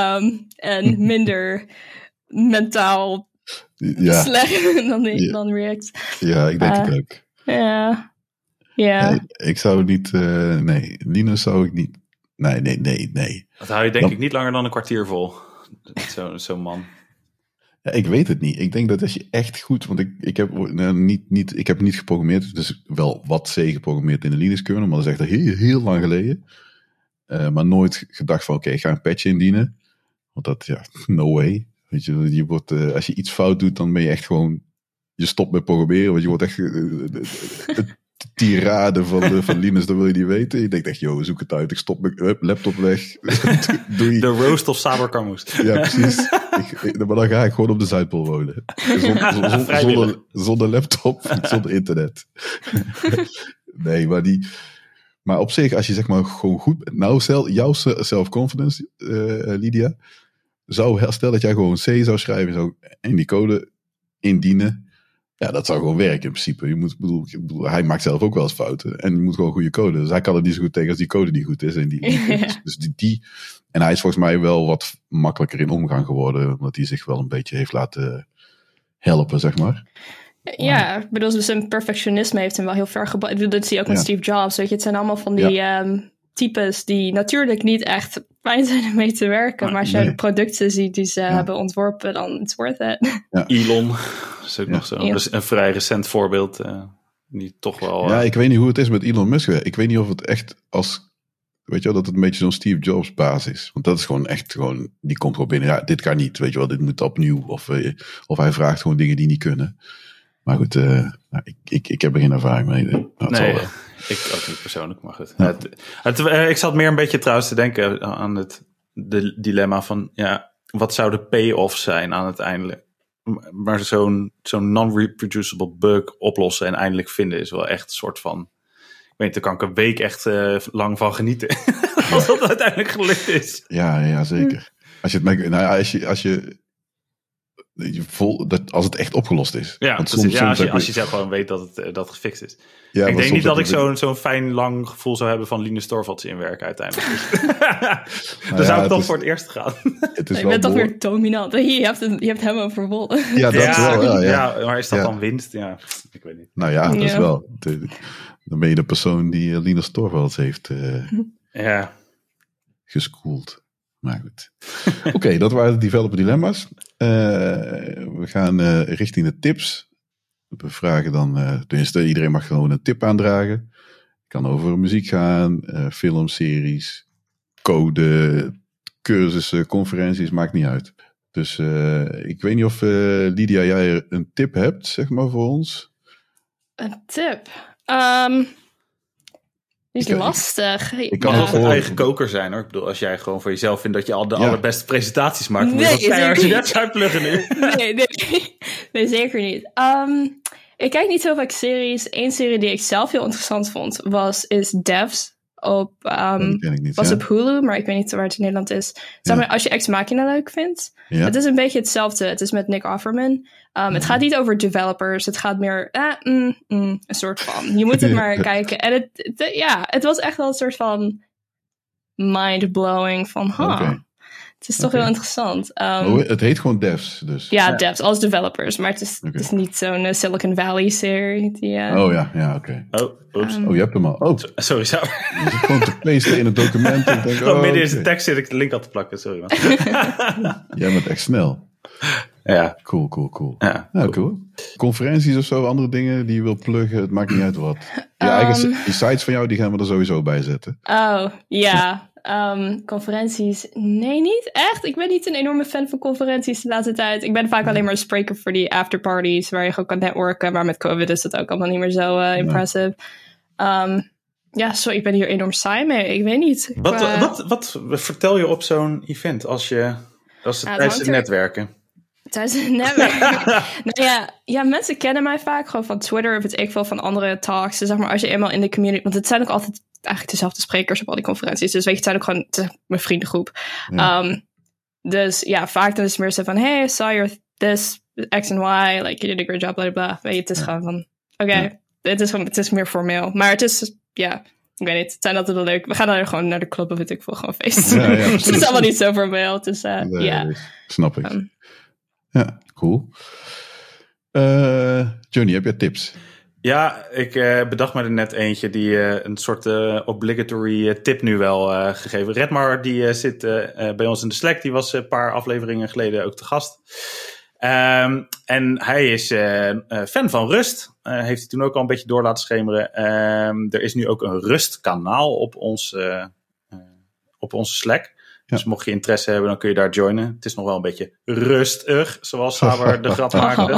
en minder mentaal slecht dan React. Ja, ik denk het ook. Ja. Nee, ik zou niet... Linus zou ik niet... Nee. Dat hou je denk ik niet langer dan een kwartier vol. Zo'n man. Ja, ik weet het niet. Ik denk dat als je echt goed... Want ik heb niet geprogrammeerd. Dus wel wat C geprogrammeerd in de Linux kernel. Maar dat is echt heel, heel lang geleden. Maar nooit gedacht van... Oké, ik ga een patch indienen. Want dat, no way. Weet je wordt, als je iets fout doet, dan ben je echt gewoon... Je stopt met programmeren. Want je wordt echt... de tirade van Linus, dat wil je niet weten. Je denkt echt, zoek het uit. Ik stop mijn laptop weg. Doei. De roast of Saber Camus. Ja, precies. Maar dan ga ik gewoon op de Zuidpool wonen. Zonder laptop, zonder internet. Nee, maar op zich, als je zeg maar gewoon goed... Nou, jouw self-confidence, Lydia, stel dat jij gewoon C zou schrijven en die code indienen. Ja, dat zou gewoon werken in principe. Ik bedoel, hij maakt zelf ook wel eens fouten. En je moet gewoon goede code. Dus hij kan het niet zo goed tegen als die code niet goed is. En en hij is volgens mij wel wat makkelijker in omgang geworden. Omdat hij zich wel een beetje heeft laten helpen, zeg maar. Ja, ik bedoel, dus zijn perfectionisme heeft hem wel heel ver gebracht. Dat zie je ook met Steve Jobs. Weet je, het zijn allemaal van die types die natuurlijk niet echt fijn zijn om mee te werken. Maar als je de producten ziet die ze hebben ontworpen, dan it's worth it. Ja. Elon is ook nog zo. Dus een vrij recent voorbeeld. Die toch wel... Ja, ik weet niet hoe het is met Elon Musk. Ik weet niet of het echt weet je wel, dat het een beetje zo'n Steve Jobs basis is. Want dat is gewoon echt die komt gewoon binnen. Ja, dit kan niet, weet je wel, dit moet opnieuw. Of hij vraagt gewoon dingen die niet kunnen. Maar goed, ik heb er geen ervaring mee. Ik ook niet persoonlijk, maar goed. Ik zat meer een beetje trouwens te denken aan het dilemma van, wat zou de payoff zijn aan het eindelijk? Maar zo'n non-reproducible bug oplossen en eindelijk vinden is wel echt een soort van... Ik weet, daar kan ik een week echt lang van genieten. Als dat uiteindelijk gelukt is. Ja, zeker. Als het echt opgelost is. Ja, als je zelf gewoon weet dat het gefixt is. Ja, ik denk niet dat ik zo'n fijn lang gevoel zou hebben van Linus Torvalds inwerken uiteindelijk. Dan zou ik toch voor het eerst gaan. Je bent toch weer dominant. Je hebt hem overwonnen. Ja, dat wel. Ja, maar is dat dan winst? Ja, ik weet niet. Nou ja, dat is wel. Dan ben je de persoon die Linus Torvalds heeft geschoold. Maar goed. Oké, dat waren de developer dilemma's. We gaan richting de tips. We vragen dan, tenminste iedereen mag gewoon een tip aandragen. Het kan over muziek gaan, filmseries, code, cursussen, conferenties, maakt niet uit. Dus ik weet niet of Lydia, jij een tip hebt, zeg maar, voor ons? Een tip? Is lastig. Ik kan ook een eigen koker zijn, hoor. Ik bedoel, als jij gewoon voor jezelf vindt dat je al de allerbeste presentaties maakt, dan moet je dat uitpluggen nu. Nee, zeker niet. Ik kijk niet heel vaak series. Eén serie die ik zelf heel interessant vond is Devs. Op Hulu, maar ik weet niet waar het in Nederland is. Zeg maar, als je Ex Machina leuk vindt. Ja. Het is een beetje hetzelfde. Het is met Nick Offerman. Het gaat niet over developers. Het gaat meer een soort van. Je moet het maar kijken. En het was echt wel een soort van mind-blowing van het is toch heel interessant. Het heet gewoon Devs dus. Ja, Devs als developers. Maar het is niet zo'n Silicon Valley serie. Oké. Je hebt hem al. Oh, sorry. Je zit gewoon te pasten in het document. En denk, midden in zijn tekst zit ik de link aan te plakken. Sorry, man. Jij bent echt snel. Ja. Cool. Ja, cool. Conferenties of zo, andere dingen die je wil pluggen, het maakt niet uit wat. Die sites van jou, die gaan we er sowieso bij zetten. Oh, ja. Conferenties, nee, niet echt. Ik ben niet een enorme fan van conferenties de laatste tijd. Ik ben vaak alleen maar een spreker voor die afterparties waar je gewoon kan netwerken, maar met COVID is dat ook allemaal niet meer zo impressive. Sorry, ik ben hier enorm saai mee. Ik weet niet. Wat vertel je op zo'n event als het tijdens het netwerken? Tijdens het netwerken? Nou mensen kennen mij vaak gewoon van Twitter of ik veel van andere talks. Dus zeg maar, als je eenmaal in de community, want het zijn ook altijd eigenlijk dezelfde sprekers op al die conferenties. Dus weet je, het zijn ook gewoon mijn vriendengroep. Ja. Dus vaak dan is het meer zo van, hey, I saw your this, X and Y, like, you did a great job, blah, blah, blah. Weet je, het is gewoon van, het is meer formeel. Maar het is, Ik weet niet, het zijn altijd wel leuk. We gaan dan gewoon naar de club of weet ik veel, gewoon feest. Ja, het is allemaal niet zo formeel. Dus nee, snap ik. Ja, cool. Johnny, heb jij tips? Ja, ik bedacht me er net eentje die een soort obligatory tip nu wel gegeven. Redmar die zit bij ons in de Slack. Die was een paar afleveringen geleden ook te gast. En hij is fan van Rust. Heeft hij toen ook al een beetje door laten schemeren. Er is nu ook een Rust-kanaal op onze Slack. Ja. Dus mocht je interesse hebben, dan kun je daar joinen. Het is nog wel een beetje rustig, zoals Saber de grap maakte.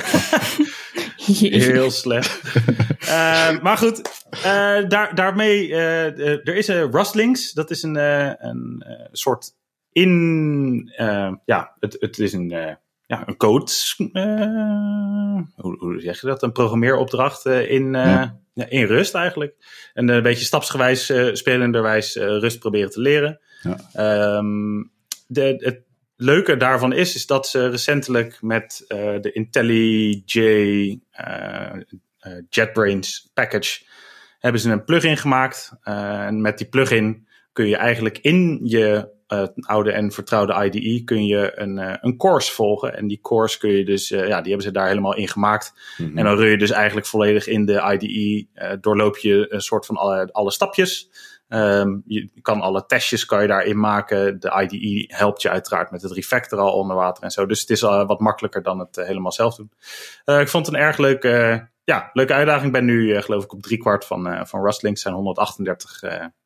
Heel slecht. Maar goed, daarmee... er is Rustlinks. Dat is een soort het is een code... hoe zeg je dat? Een programmeeropdracht in Rust eigenlijk. En een beetje stapsgewijs, spelenderwijs Rust proberen te leren. Ja. Het leuke daarvan is dat ze recentelijk met de IntelliJ JetBrains package hebben ze een plugin gemaakt. En met die plugin kun je eigenlijk in je oude en vertrouwde IDE kun je een course volgen. En die course kun je dus, die hebben ze daar helemaal in gemaakt. Mm-hmm. En dan run je dus eigenlijk volledig in de IDE. Doorloop je een soort van alle stapjes. Je kan alle testjes kan je daarin maken. De IDE helpt je uiteraard met het refactor al onder water en zo. Dus het is wat makkelijker dan het helemaal zelf doen. Ik vond het een erg leuke uitdaging. Ik ben nu geloof ik op 3/4 van Rustlinks. zijn 138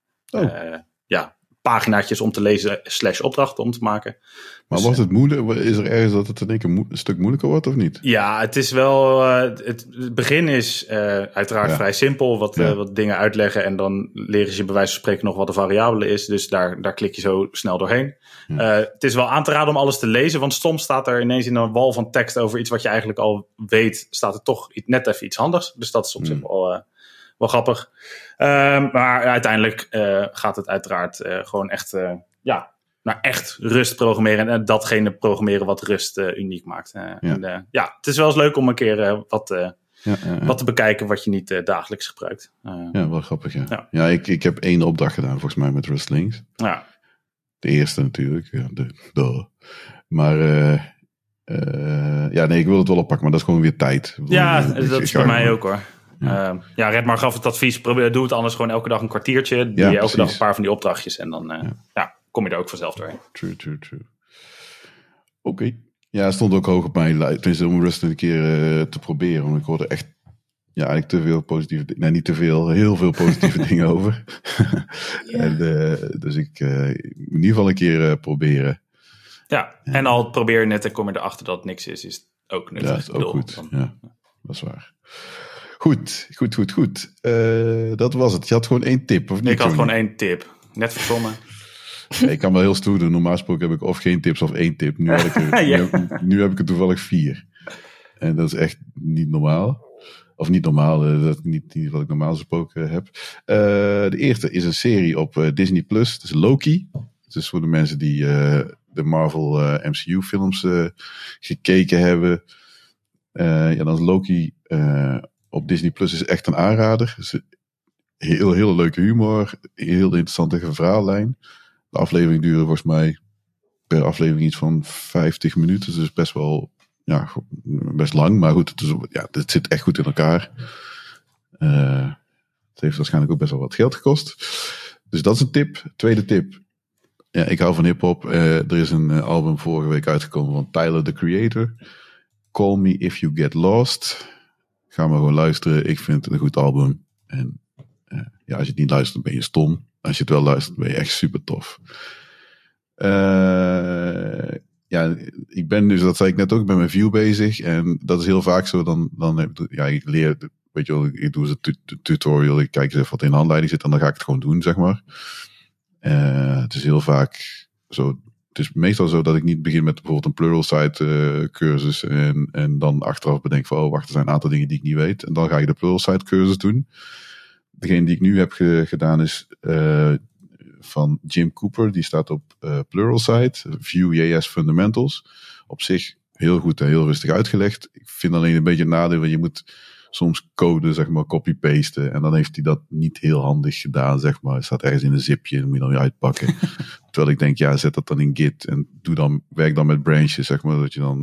paginaatjes om te lezen / opdrachten om te maken. Maar wordt het moeilijk? Is er ergens dat het in één keer een stuk moeilijker wordt of niet? Ja, het is wel... het begin is uiteraard vrij simpel. Wat dingen uitleggen en dan leren ze je bij wijze van spreken nog wat de variabele is. Dus daar klik je zo snel doorheen. Ja. Het is wel aan te raden om alles te lezen, want soms staat er ineens in een wal van tekst over iets wat je eigenlijk al weet, staat er toch net even iets handigs. Dus dat is op zich wel grappig. Maar uiteindelijk gaat het uiteraard gewoon echt naar echt Rust programmeren. En datgene programmeren wat Rust uniek maakt. Het is wel eens leuk om een keer wat te bekijken wat je niet dagelijks gebruikt. Wel grappig, ja. Ja, ik heb 1 opdracht gedaan volgens mij met Rustlinks. Ja. De eerste natuurlijk. Maar ik wil het wel oppakken, maar dat is gewoon weer tijd. Dat is bij mij ook hoor. Redmar gaf het advies, doe het anders gewoon elke dag een kwartiertje. Doe je elke dag een paar van die opdrachtjes en dan kom je er ook vanzelf doorheen. True. Oké. Ja, het stond ook hoog op mijn lijst. Tenminste, om Rust een keer te proberen. Want ik hoorde echt eigenlijk te veel positieve dingen. Nee, niet te veel. Heel veel positieve dingen over. Dus ik in ieder geval een keer proberen. Ja, en al probeer je net en kom je erachter dat het niks is het ook nuttig. Ja, dat is ook goed. Ja, dat is waar. Goed. Dat was het. Je had gewoon 1 tip, of niet? Ik had gewoon 1 tip. Net verzonnen. Ik kan wel heel stoer doen. Normaal gesproken heb ik of geen tips of 1 tip. Nu heb ik er toevallig 4. En dat is echt niet normaal. Of niet normaal. Dat is niet wat ik normaal gesproken heb. De eerste is een serie op Disney+. Dat is Loki. Het is voor de mensen die de Marvel MCU films gekeken hebben. Dan is Loki op Disney+ is echt een aanrader. Dus heel leuke humor. Heel interessante verhaallijn. De aflevering duurde volgens mij per aflevering iets van 50 minuten. Dus best wel, best lang. Maar goed, het zit echt goed in elkaar. Het heeft waarschijnlijk ook best wel wat geld gekost. Dus dat is een tip. Tweede tip. Ja, ik hou van hiphop. Er is een album vorige week uitgekomen van Tyler, the Creator. Call Me If You Get Lost. Ga maar gewoon luisteren. Ik vind het een goed album. En als je het niet luistert, ben je stom. Als je het wel luistert, ben je echt super tof. Ik ben dus, dat zei ik net ook, ik ben met Vue bezig. En dat is heel vaak zo. Dan ik leer, weet je wel, ik doe een tutorial. Ik kijk eens even wat in de handleiding zit. En dan ga ik het gewoon doen, zeg maar. Het is heel vaak zo. Het is meestal zo dat ik niet begin met bijvoorbeeld een Pluralsight cursus. En dan achteraf bedenk van, wacht, er zijn een aantal dingen die ik niet weet. En dan ga je de Pluralsight cursus doen. Degene die ik nu heb gedaan is van Jim Cooper. Die staat op Pluralsight. Vue.js Fundamentals. Op zich heel goed en heel rustig uitgelegd. Ik vind alleen een beetje een nadeel. Want je moet soms code, zeg maar, copy-pasten. En dan heeft hij dat niet heel handig gedaan, zeg maar. Het staat ergens in een zipje en dan moet je dan weer uitpakken. Terwijl ik denk, ja, zet dat dan in Git en werk dan met branches, zeg maar. Dat je dan,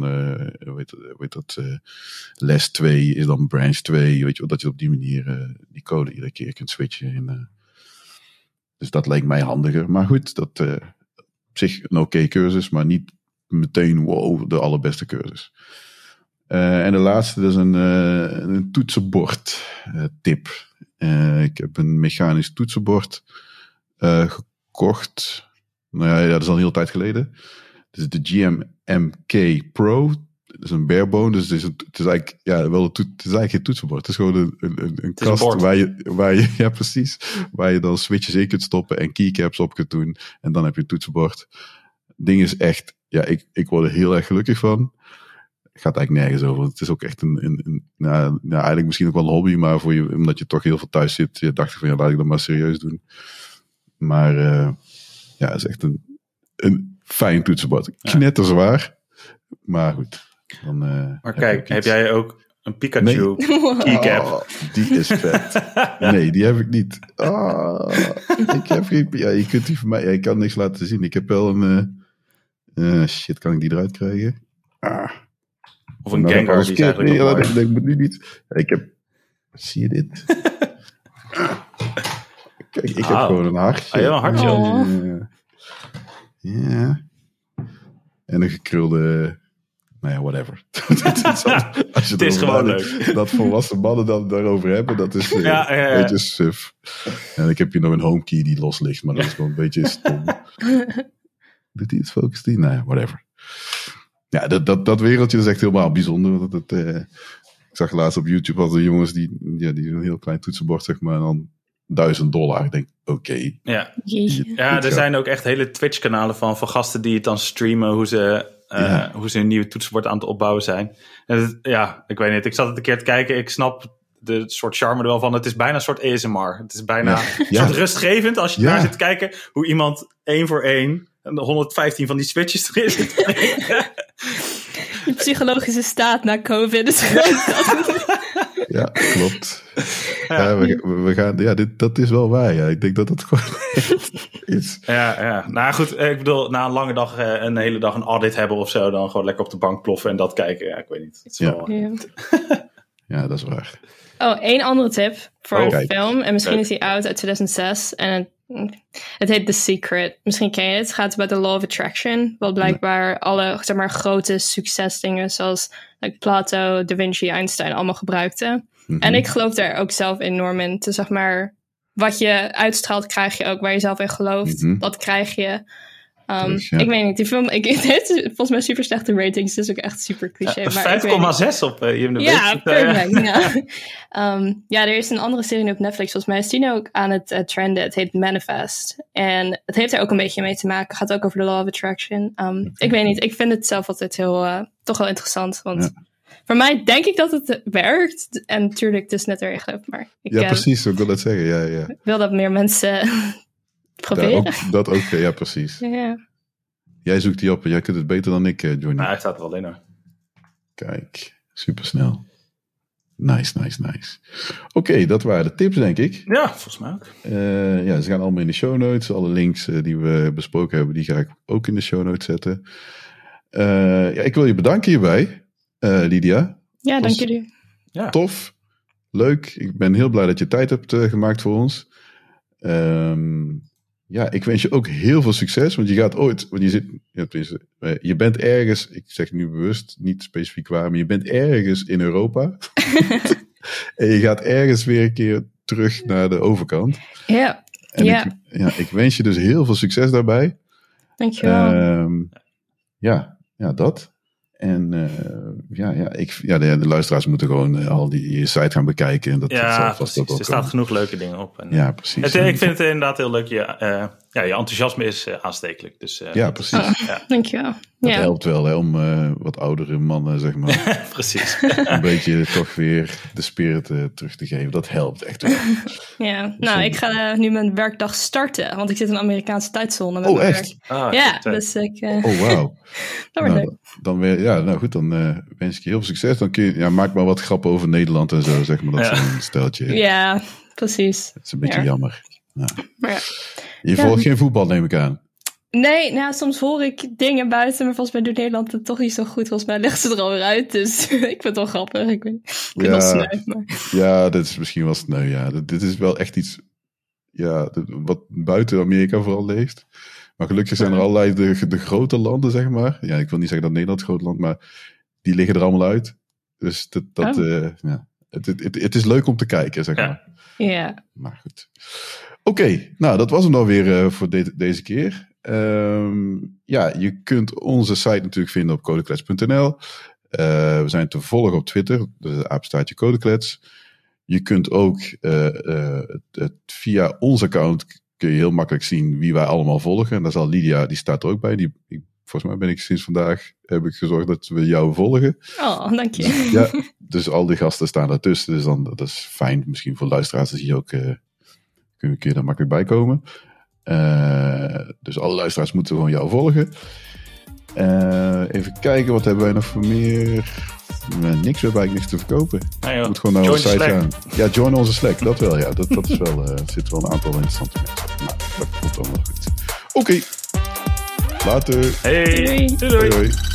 les 2 is dan branch 2, weet je, dat je op die manier die code iedere keer kunt switchen. Dus dat leek mij handiger. Maar goed, dat op zich een oké cursus, maar niet meteen, wow, de allerbeste cursus. En de laatste, dat is een toetsenbord tip. Ik heb een mechanisch toetsenbord gekocht. Nou ja, dat is al een hele tijd geleden. Het is de GMMK Pro. Dat is een barebone, dus het is eigenlijk, ja, wel het is eigenlijk geen toetsenbord. Het is gewoon een kast waar je, ja precies, waar je dan switches in kunt stoppen en keycaps op kunt doen. En dan heb je een toetsenbord. Het ding is echt, ja, ik word er heel erg gelukkig van. Het gaat eigenlijk nergens over. Het is ook echt eigenlijk misschien ook wel een hobby, maar voor je, omdat je toch heel veel thuis zit, dacht ik van, ja, laat ik dat maar serieus doen. Maar ja, het is echt een fijn toetsenbord. Knetterzwaar, maar goed. Dan, maar kijk, heb jij ook een Pikachu keycap? Oh, die is vet. Nee, die heb ik niet. Ik heb geen... Ja, je kunt die van mij... Ja, ik kan niks laten zien. Ik heb wel een... shit, kan ik die eruit krijgen? Of een Gengar, die is eigenlijk nee, dat moet nu niet. Ik heb... Zie je dit? Kijk, ik heb gewoon een hartje. Ja, een hartje. Ja. En een gekrulde... Nou ja, whatever. Als je het is gewoon leuk. Dat volwassen mannen dan daarover hebben, dat is een beetje suf. En ik heb hier nog een HomeKey die los ligt, maar dat is gewoon een beetje stom. Doet hij het, focust die? Nou ja, whatever. Ja, dat wereldje is echt helemaal bijzonder. Ik zag laatst op YouTube al de jongens die een heel klein toetsenbord, zeg maar, en dan $1,000. Ik denk, oké. Ja, er zijn ook echt hele Twitch-kanalen van gasten die het dan streamen, hoe ze een nieuwe toetsenbord aan het opbouwen zijn. En ik weet niet. Ik zat het een keer te kijken. Ik snap de soort charme er wel van. Het is bijna een soort ASMR. Het is bijna een soort rustgevend als je daar zit te kijken. Hoe iemand 1 voor 1 115 van die switches erin zit. Je psychologische staat na COVID is Ja, klopt. Ja, we gaan, dat is wel waar. Ja. Ik denk dat het gewoon is. Ja. Nou goed, ik bedoel, na een lange dag, een hele dag een audit hebben of zo, dan gewoon lekker op de bank ploffen en dat kijken. Ja, ik weet niet. Het is wel... Ja, dat is waar. Oh, 1 andere tip voor een film. En misschien is die oud uit 2006. En het heet The Secret. Misschien ken je het. Het gaat bij The Law of Attraction. Wat blijkbaar alle, zeg maar, grote succesdingen zoals Plato, Da Vinci, Einstein allemaal gebruikten. Mm-hmm. En ik geloof daar ook zelf enorm in. Dus zeg maar, wat je uitstraalt krijg je ook. Waar je zelf in gelooft, dat krijg je. Ik weet niet, die film, het heeft volgens mij super slechte ratings, dus ook echt super cliché. 5,6 op IMDb. Ja, perfect. Ja, er is een andere serie op Netflix, volgens mij is die ook aan het trenden. Het heet Manifest. En het heeft er ook een beetje mee te maken. Het gaat ook over de Law of Attraction. Ik weet niet, ik vind het zelf altijd toch wel interessant, want voor mij denk ik dat het werkt. En natuurlijk, het is net er geloof, maar precies, ik wil dat zeggen. Ja. Ik wil dat meer mensen... proberen. Dat ook, ja, precies. Ja. Jij zoekt die op en jij kunt het beter dan ik, Johnny. Nou, hij staat er al in hoor. Kijk, supersnel. Nice. Oké, dat waren de tips, denk ik. Ja, volgens mij ook. Ze gaan allemaal in de show notes. Alle links die we besproken hebben, die ga ik ook in de show notes zetten. Ik wil je bedanken hierbij, Lydia. Ja, dank jullie. Ja. Tof. Leuk. Ik ben heel blij dat je tijd hebt gemaakt voor ons. Ik wens je ook heel veel succes, want je gaat ooit, want je bent ergens, ik zeg nu bewust, niet specifiek waar, maar je bent ergens in Europa en je gaat ergens weer een keer terug naar de overkant. Ja. Ik wens je dus heel veel succes daarbij. Dankjewel. Dat. En de luisteraars moeten gewoon al je site gaan bekijken. En dat precies. Er staat genoeg leuke dingen op. En, ja, precies. Ik vind het inderdaad heel leuk. je enthousiasme is aanstekelijk. Dus, ja, precies. Dankjewel. Dat helpt wel, hè, om wat oudere mannen, zeg maar, precies. een beetje toch weer de spirit terug te geven. Dat helpt echt wel. Ja, nou, ik ga nu mijn werkdag starten, want ik zit in een Amerikaanse tijdzone. Met mijn echt? Werk. Ja, dus ik... wauw. Dat wordt leuk. Dan wens ik je heel veel succes. Dan kun je, maak maar wat grappen over Nederland en zo, zeg maar, dat zo'n steltje. Ja, precies. Het is een beetje jammer. Ja. Maar je volgt geen voetbal, neem ik aan. Nee, soms hoor ik dingen buiten, maar volgens mij doet Nederland het toch niet zo goed. Volgens mij leggen ze er alweer uit, dus ik vind het wel grappig. Ik vind het wel sneu. Maar... Ja, dit is misschien wel sneu, ja. Dit is wel echt iets wat buiten Amerika vooral leeft. Maar gelukkig zijn er allerlei de grote landen, zeg maar. Ja, ik wil niet zeggen dat Nederland een groot land, maar die liggen er allemaal uit. Dus het is leuk om te kijken, zeg maar. Ja. Maar goed. Oké, nou dat was hem dan weer voor deze keer. Je kunt onze site natuurlijk vinden op codeklets.nl. We zijn te volgen op Twitter, dus apenstaartje Codeklets. Je kunt ook via ons account kun je heel makkelijk zien wie wij allemaal volgen. En daar zal Lydia, die staat er ook bij. Volgens mij ben ik sinds vandaag, heb ik gezorgd dat we jou volgen. Oh, dank je. Dus al die gasten staan daartussen. Dus dat is fijn. Misschien voor luisteraars dat je ook kun je daar makkelijk bij komen. Dus alle luisteraars moeten gewoon jou volgen. Even kijken, wat hebben wij nog voor meer? Niks, we hebben eigenlijk niks te verkopen. Je moet gewoon naar onze site gaan. Ja, join onze Slack, dat wel. Ja, dat is wel, zit wel een aantal interessante mensen. Nou, dat komt allemaal goed. Oké. Later. Hey. Doei. Doei. Hoi.